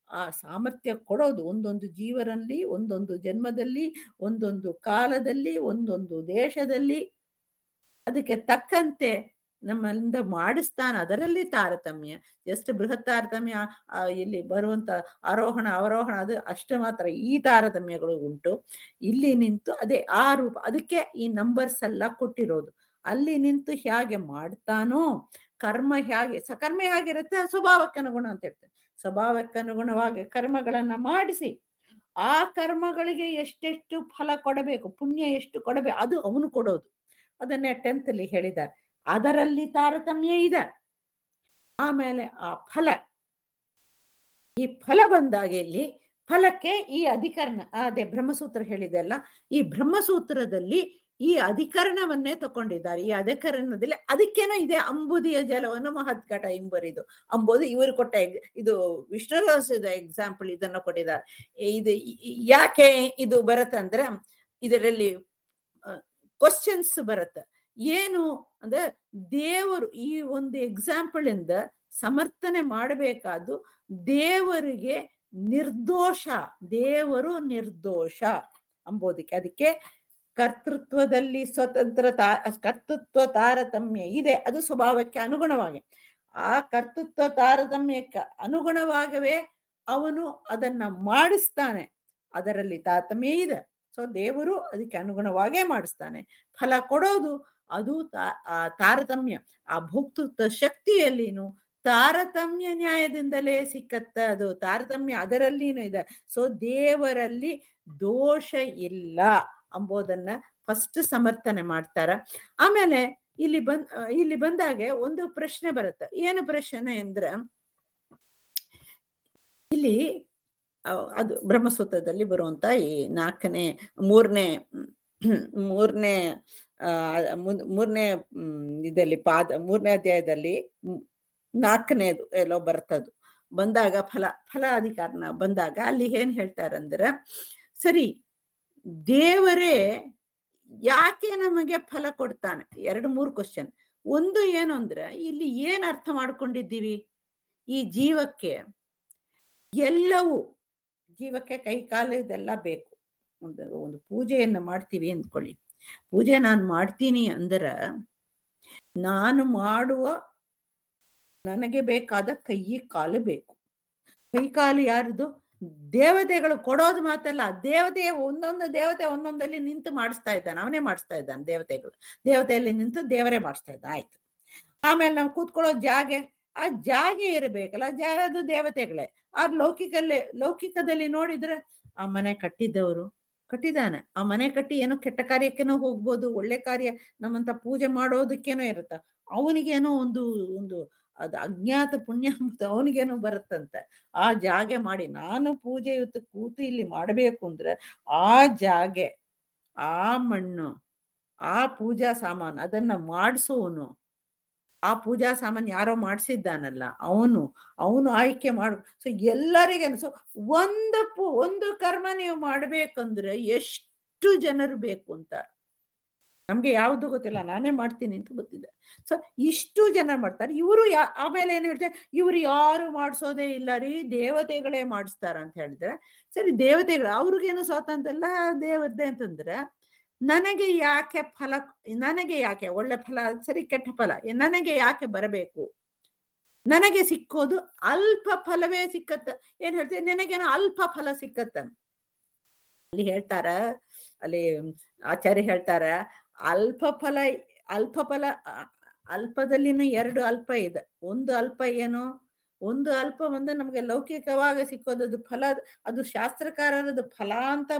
ಆ ಸಾಮರ್ಥ್ಯ ಕೊಡೋದು ಒಂದೊಂದು ಜೀವರಲ್ಲಿ, ಒಂದೊಂದು ಜನ್ಮದಲ್ಲಿ, ಒಂದೊಂದು ಕಾಲದಲ್ಲಿ, ಒಂದೊಂದು ದೇಶದಲ್ಲಿ ಅದಕ್ಕೆ ತಕ್ಕಂತೆ ನಮ್ಮಿಂದ ಮಾಡಿಸ್ತಾನ. ಅದರಲ್ಲಿ ತಾರತಮ್ಯ, ಎಷ್ಟು ಬೃಹತ್ ತಾರತಮ್ಯ ಆ ಇಲ್ಲಿ ಬರುವಂತ ಆರೋಹಣ ಅವರೋಹಣ ಅದು ಅಷ್ಟೇ ಮಾತ್ರ. ಈ ತಾರತಮ್ಯಗಳು ಉಂಟು. ಇಲ್ಲಿ ನಿಂತು ಅದೇ ಆ ರೂಪ, ಅದಕ್ಕೆ ಈ ನಂಬರ್ಸ್ ಎಲ್ಲ ಕೊಟ್ಟಿರೋದು. ಅಲ್ಲಿ ನಿಂತು ಹೇಗೆ ಮಾಡ್ತಾನೋ, ಕರ್ಮ ಹೇಗೆ ಸಕರ್ಮ ಹೇಗಿರುತ್ತೆ ಸ್ವಭಾವಕ್ಕೆ ಅನುಗುಣ ಅಂತ ಹೇಳ್ತಾರೆ. ಸ್ವಭಾವಕ್ಕೆ ಅನುಗುಣವಾಗಿ ಕರ್ಮಗಳನ್ನ ಮಾಡಿಸಿ ಆ ಕರ್ಮಗಳಿಗೆ ಎಷ್ಟೆಷ್ಟು ಫಲ ಕೊಡಬೇಕು, ಪುಣ್ಯ ಎಷ್ಟು ಕೊಡಬೇಕು, ಅದು ಅವನು ಕೊಡೋದು. ಅದನ್ನೇ ಟೆಂತ್ ಅಲ್ಲಿ ಹೇಳಿದ್ದಾರೆ. ಅದರಲ್ಲಿ ತಾರತಮ್ಯ ಇದೆ. ಆಮೇಲೆ ಆ ಫಲ, ಈ ಫಲ ಬಂದಾಗ ಇಲ್ಲಿ ಫಲಕ್ಕೆ ಈ ಅಧಿಕರಣ, ಅದೇ ಬ್ರಹ್ಮಸೂತ್ರ ಹೇಳಿದೆಲ್ಲ, ಈ ಬ್ರಹ್ಮಸೂತ್ರದಲ್ಲಿ ಈ ಅಧಿಕರಣವನ್ನೇ ತಕೊಂಡಿದ್ದಾರೆ. ಈ ಅಧಿಕರಣದಲ್ಲಿ ಅದಕ್ಕೇನೋ ಇದೆ, ಅಂಬುದಿಯ ಜಲವನ್ನು ಮಹತ್ಕಟ ಇಂಬರಿದು ಅಂಬುದು ಇವರು ಕೊಟ್ಟ ಇದು ವಿಷ್ಣು ರಹಸ್ಯದ ಎಕ್ಸಾಂಪಲ್ ಇದನ್ನ ಕೊಟ್ಟಿದ್ದಾರೆ. ಇದು ಯಾಕೆ ಇದು ಬರುತ್ತಂದ್ರೆ ಇದರಲ್ಲಿ ಕ್ವಶನ್ಸ್ ಬರುತ್ತೆ. ಏನು ಅಂದ್ರೆ ದೇವರು ಈ ಒಂದು ಎಕ್ಸಾಂಪಲ್ ಇಂದ ಸಮರ್ಥನೆ ಮಾಡಬೇಕಾದ್ದು ದೇವರಿಗೆ ನಿರ್ದೋಷ, ದೇವರು ನಿರ್ದೋಷ ಅಂಬೋದಕ್ಕೆ. ಅದಕ್ಕೆ ಕರ್ತೃತ್ವದಲ್ಲಿ ಸ್ವತಂತ್ರ ತಾ ಕರ್ತೃತ್ವ ತಾರತಮ್ಯ ಇದೆ, ಅದು ಸ್ವಭಾವಕ್ಕೆ ಅನುಗುಣವಾಗಿ. ಆ ಕರ್ತೃತ್ವ ತಾರತಮ್ಯಕ್ಕೆ ಅನುಗುಣವಾಗವೇ ಅವನು ಅದನ್ನ ಮಾಡಿಸ್ತಾನೆ. ಅದರಲ್ಲಿ ತಾರತಮ್ಯ ಇದೆ. ಸೊ ದೇವರು ಅದಕ್ಕೆ ಅನುಗುಣವಾಗೇ ಮಾಡಿಸ್ತಾನೆ. ಫಲ ಕೊಡೋದು ಅದು ತಾ ಆ ತಾರತಮ್ಯ, ಆ ಭೋಕ್ತೃತ್ವ ಶಕ್ತಿಯಲ್ಲಿನು ತಾರತಮ್ಯ ನ್ಯಾಯದಿಂದಲೇ ಸಿಕ್ಕತ್ತ. ಅದು ತಾರತಮ್ಯ ಅದರಲ್ಲಿನೂ ಇದೆ. ಸೊ ದೇವರಲ್ಲಿ ದೋಷ ಇಲ್ಲ ಅಂಬೋದನ್ನ ಫಸ್ಟ್ ಸಮರ್ಥನೆ ಮಾಡ್ತಾರ. ಆಮೇಲೆ ಇಲ್ಲಿ ಬಂದ್ ಇಲ್ಲಿ ಬಂದಾಗೆ ಒಂದು ಪ್ರಶ್ನೆ ಬರುತ್ತೆ. ಏನು ಪ್ರಶ್ನೆ ಅಂದ್ರೆ, ಇಲ್ಲಿ ಅದು ಬ್ರಹ್ಮಸೂತ್ರದಲ್ಲಿ ಬರುವಂತ ಈ ನಾಲ್ಕನೇ ಮೂರನೇ ಮೂರನೇ ಆ ಮೂರನೇ ಇದರಲ್ಲಿ ಪಾದ ಮೂರನೇ ಅಧ್ಯಾಯದಲ್ಲಿ ನಾಲ್ಕನೇದು ಎಲ್ಲೋ ಬರ್ತದು ಬಂದಾಗ ಫಲ ಫಲ ಅಧಿಕಾರನ ಬಂದಾಗ ಅಲ್ಲಿ ಏನ್ ಹೇಳ್ತಾರಂದ್ರೆ, ಸರಿ ದೇವರೇ ಯಾಕೆ ನಮಗೆ ಫಲ ಕೊಡ್ತಾನೆ? ಎರಡು ಮೂರು ಕ್ವಶನ್. ಒಂದು ಏನು ಅಂದ್ರೆ, ಇಲ್ಲಿ ಏನ್ ಅರ್ಥ ಮಾಡ್ಕೊಂಡಿದ್ದೀವಿ, ಈ ಜೀವಕ್ಕೆ ಎಲ್ಲವೂ, ಜೀವಕ್ಕೆ ಕೈ ಕಾಲು ಇದೆಲ್ಲ ಬೇಕು. ಒಂದು ಒಂದು ಪೂಜೆಯನ್ನು ಮಾಡ್ತೀವಿ ಅಂದ್ಕೊಳ್ಳಿ. ಪೂಜೆ ನಾನು ಮಾಡ್ತೀನಿ ಅಂದ್ರೆ ನಾನು ಮಾಡುವ ನನಗೆ ಬೇಕಾದ ಕೈ ಕಾಲು ಬೇಕು. ಕೈ ಕಾಲು ಯಾರ್ದು? ದೇವತೆಗಳು ಕೊಡೋದು ಮಾತಲ್ಲ. ದೇವತೆಯ ಒಂದೊಂದು ದೇವತೆ ಒಂದೊಂದಲ್ಲಿ ನಿಂತು ಮಾಡಿಸ್ತಾ ಇದ್ದಾನೆ, ಅವನೇ ಮಾಡಿಸ್ತಾ ಇದ್ದಾನೆ. ದೇವತೆಗಳು ದೇವತೆಯಲ್ಲಿ ನಿಂತು ದೇವರೇ ಮಾಡಿಸ್ತಾ ಇದ್ದ. ಆಯ್ತು. ಆಮೇಲೆ ನಾವು ಕೂತ್ಕೊಳ್ಳೋ ಜಾಗೆ, ಆ ಜಾಗೆ ಇರಬೇಕಲ್ಲ, ಜಾಗದು ದೇವತೆಗಳೇ. ಆ ಲೌಕಿಕಲ್ಲೇ ಲೌಕಿಕದಲ್ಲಿ ನೋಡಿದ್ರೆ ಆ ಮನೆ ಕಟ್ಟಿದ್ದವರು ಕಟ್ಟಿದಾನೆ. ಆ ಮನೆ ಕಟ್ಟಿ ಏನೋ ಕೆಟ್ಟ ಕಾರ್ಯಕ್ಕೇನೋ ಹೋಗ್ಬೋದು, ಒಳ್ಳೆ ಕಾರ್ಯ ನಮ್ಮಂತ ಪೂಜೆ ಮಾಡೋದಕ್ಕೇನೋ ಇರುತ್ತ. ಅವನಿಗೇನೋ ಒಂದು ಒಂದು ಅದು ಅಜ್ಞಾತ ಪುಣ್ಯ ಅವನಿಗೇನೋ ಬರುತ್ತಂತೆ. ಆ ಜಾಗೆ ಮಾಡಿ ನಾನು ಪೂಜೆ ಇವತ್ತು ಕೂತು ಇಲ್ಲಿ ಮಾಡಬೇಕು ಅಂದ್ರೆ ಆ ಜಾಗೆ, ಆ ಮಣ್ಣು, ಆ ಪೂಜಾ ಸಾಮಾನು ಅದನ್ನ ಮಾಡಿಸೋನು, ಆ ಪೂಜಾ ಸಾಮಾನು ಯಾರೋ ಮಾಡಿಸಿದ್ದಾನಲ್ಲ ಅವನು ಅವನು ಆಯ್ಕೆ ಮಾಡು. ಸೊ ಎಲ್ಲರಿಗೆ ಸೊ ಒಂದು ಪೂ ಒಂದು ಕರ್ಮ ನೀವು ಮಾಡ್ಬೇಕಂದ್ರೆ ಎಷ್ಟು ಜನರು ಬೇಕು ಅಂತ ನಮ್ಗೆ ಯಾವ್ದು ಗೊತ್ತಿಲ್ಲ, ನಾನೇ ಮಾಡ್ತೀನಿ ಅಂತ ಗೊತ್ತಿದೆ. ಸೊ ಇಷ್ಟು ಜನ ಮಾಡ್ತಾರೆ. ಇವರು ಯಾ ಆಮೇಲೆ ಏನ್ ಹೇಳ್ತಾರೆ, ಇವ್ರು ಯಾರು ಮಾಡಿಸೋದೇ ಇಲ್ಲ ರೀ, ದೇವತೆಗಳೇ ಮಾಡಿಸ್ತಾರ ಅಂತ ಹೇಳಿದ್ರೆ, ಸರಿ ದೇವತೆಗಳು ಅವ್ರಿಗೇನು ಸ್ವಾತಂತ್ರ್ಯ ಇಲ್ಲ ದೇವತೆ ಅಂತಂದ್ರೆ ನನಗೆ ಯಾಕೆ ಫಲ, ನನಗೆ ಯಾಕೆ ಒಳ್ಳೆ ಫಲ ಸರಿ ಕೆಟ್ಟ ಫಲ ನನಗೆ ಯಾಕೆ ಬರಬೇಕು? ನನಗೆ ಸಿಕ್ಕೋದು ಅಲ್ಪ ಫಲವೇ ಸಿಕ್ಕತ್ತ. ಏನ್ ಹೇಳ್ತೀವಿ, ನನಗೇನೋ ಅಲ್ಪ ಫಲ ಸಿಕ್ಕತ್ತ. ಅಲ್ಲಿ ಹೇಳ್ತಾರ, ಅಲ್ಲಿ ಆಚಾರ್ಯ ಹೇಳ್ತಾರ, ಅಲ್ಪ ಫಲ ಅಲ್ಪ ಫಲ ಅಲ್ಪದಲ್ಲಿನೂ ಎರಡು ಅಲ್ಪ ಇದೆ. ಒಂದು ಅಲ್ಪ ಏನು, ಒಂದು ಅಲ್ಪ ಒಂದು ನಮ್ಗೆ ಲೌಕಿಕವಾಗಿ ಸಿಕ್ಕೋದದು ಫಲ, ಅದು ಶಾಸ್ತ್ರಕಾರರದು ಫಲ ಅಂತ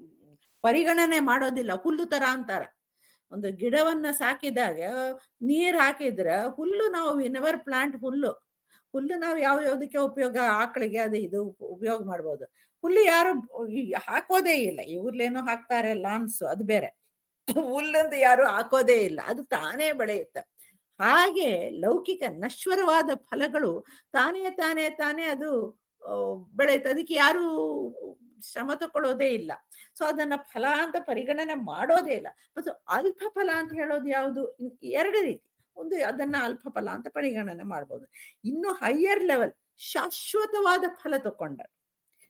ಪರಿಗಣನೆ ಮಾಡೋದಿಲ್ಲ. ಹುಲ್ಲು ತರ ಅಂತಾರ. ಒಂದು ಗಿಡವನ್ನ ಸಾಕಿದಾಗ ನೀರ್ ಹಾಕಿದ್ರ ಹುಲ್ಲು, ನಾವು ನೆವರ್ ಪ್ಲಾಂಟ್ ಹುಲ್ಲು. ಹುಲ್ಲು ನಾವು ಯಾವ ಯಾವ್ದಕ್ಕೆ ಉಪಯೋಗ, ಆಕಳಿಗೆ ಅದು ಇದು ಉಪಯೋಗ ಮಾಡ್ಬೋದು. ಹುಲ್ಲು ಯಾರು ಹಾಕೋದೇ ಇಲ್ಲ. ಇವ್ರಲ್ಲೇನೋ ಹಾಕ್ತಾರೆ ಲಾನ್ಸ್, ಅದು ಬೇರೆ. ಹುಲ್ಲಂದು ಯಾರು ಹಾಕೋದೇ ಇಲ್ಲ, ಅದು ತಾನೇ ಬೆಳೆಯುತ್ತೆ. ಹಾಗೆ ಲೌಕಿಕ ನಶ್ವರವಾದ ಫಲಗಳು ತಾನೇ ತಾನೇ ತಾನೇ ಅದು ಬೆಳೆಯುತ್ತೆ. ಅದಕ್ಕೆ ಯಾರು ಶ್ರಮ ತಗೊಳ್ಳೋದೇ ಇಲ್ಲ. ಸೊ ಅದನ್ನ ಫಲ ಅಂತ ಪರಿಗಣನೆ ಮಾಡೋದೇ ಇಲ್ಲ. ಮತ್ತು ಅಲ್ಪ ಫಲ ಅಂತ ಹೇಳೋದು ಯಾವುದು? ಎರಡು ರೀತಿ. ಒಂದು ಅದನ್ನ ಅಲ್ಪ ಫಲ ಅಂತ ಪರಿಗಣನೆ ಮಾಡ್ಬೋದು. ಇನ್ನು ಹೈಯರ್ ಲೆವೆಲ್ ಶಾಶ್ವತವಾದ ಫಲ ತಕೊಂಡ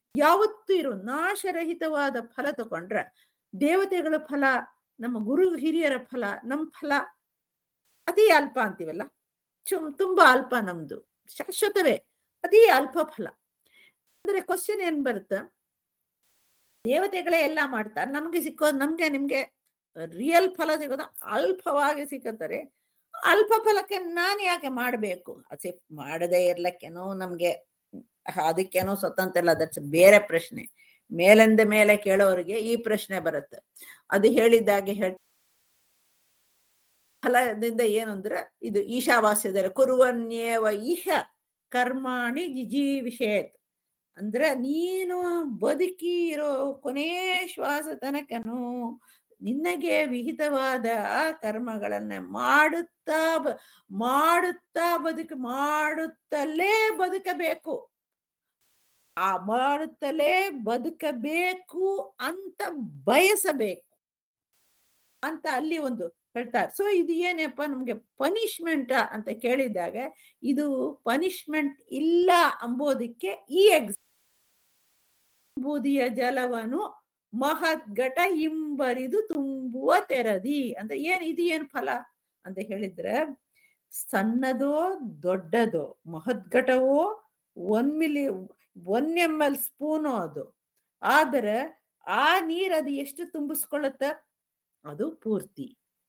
ಯಾವತ್ತೂ ಇರೋ ನಾಶರಹಿತವಾದ ಫಲ ತಗೊಂಡ್ರೆ ದೇವತೆಗಳ ಫಲ, ನಮ್ಮ ಗುರು ಹಿರಿಯರ ಫಲ, ನಮ್ಮ ಫಲ ಅತಿ ಅಲ್ಪ ಅಂತೀವಲ್ಲ, ಚುಮ್ ತುಂಬಾ ಅಲ್ಪ, ನಮ್ದು ಶಾಶ್ವತವೇ ಅತಿ ಅಲ್ಪ ಫಲ. ಅಂದ್ರೆ ಕ್ವಶನ್ ಏನ್ ಬರುತ್ತೆ, ದೇವತೆಗಳೇ ಎಲ್ಲ ಮಾಡ್ತಾರೆ, ನಮ್ಗೆ ಸಿಕ್ಕೋದು, ನಮ್ಗೆ ನಿಮ್ಗೆ ರಿಯಲ್ ಫಲ ಸಿಗೋದು ಅಲ್ಪವಾಗಿ ಸಿಕ್ಕತ್ತಾರೆ. ಅಲ್ಪ ಫಲಕ್ಕೆ ನಾನು ಯಾಕೆ ಮಾಡ್ಬೇಕು? ಅಸೆ ಮಾಡದೇ ಇರ್ಲಕ್ಕೇನೋ ನಮ್ಗೆ ಅದಕ್ಕೇನೋ ಸ್ವತಂತ್ರ ಇಲ್ಲ, ದಟ್ಸ್ ಬೇರೆ ಪ್ರಶ್ನೆ. ಮೇಲಿಂದ ಮೇಲೆ ಕೇಳೋರಿಗೆ ಈ ಪ್ರಶ್ನೆ ಬರುತ್ತೆ. ಅದು ಹೇಳಿದ್ದಾಗೆ ಹೇಳ್ ಫಲದಿಂದ ಏನು ಅಂದ್ರೆ, ಇದು ಈಶಾವಾಸ್ಯದಲ್ಲಿ ಕುರುವನ್ಯೇವ ಇಹ ಕರ್ಮಾಣಿ ಜಿಜೀವಿಷೇತ್ ಅಂದ್ರೆ, ನೀನು ಬದುಕಿ ಇರೋ ಕೊನೇ ಶ್ವಾಸ ತನಕನು ನಿನಗೆ ವಿಹಿತವಾದ ಆ ಕರ್ಮಗಳನ್ನ ಮಾಡುತ್ತಾ ಬ ಮಾಡುತ್ತಾ ಬದುಕ ಮಾಡುತ್ತಲೇ ಬದುಕಬೇಕು. ಆ ಮಾಡುತ್ತಲೇ ಬದುಕಬೇಕು ಅಂತ ಬಯಸಬೇಕು ಅಂತ ಅಲ್ಲಿ ಒಂದು ಹೇಳ್ತಾರೆ. ಸೊ ಇದು ಏನಪ್ಪ, ನಮ್ಗೆ ಪನಿಷ್ಮೆಂಟ್ ಅಂತ ಕೇಳಿದಾಗ, ಇದು ಪನಿಷ್ಮೆಂಟ್ ಇಲ್ಲ ಅಂಬೋದಕ್ಕೆ ಈ ಎಕ್ಸಾಮ್. ಬೂದಿಯ ಜಲವನ್ನು ಮಹದ್ಘಟ ಹಿಂಬರಿದು ತುಂಬುವ ತೆರದಿ ಅಂದ್ರೆ ಏನ್, ಇದು ಏನ್ ಫಲ ಅಂತ ಹೇಳಿದ್ರೆ, ಸಣ್ಣದೋ ದೊಡ್ಡದೋ, ಮಹದ್ಘಟವೋ one milli one M L spoon ಅದು, ಆದ್ರೆ ಆ ನೀರ್ ಅದು ಎಷ್ಟು ತುಂಬಿಸ್ಕೊಳ್ಳುತ್ತ, ಅದು ಪೂರ್ತಿ.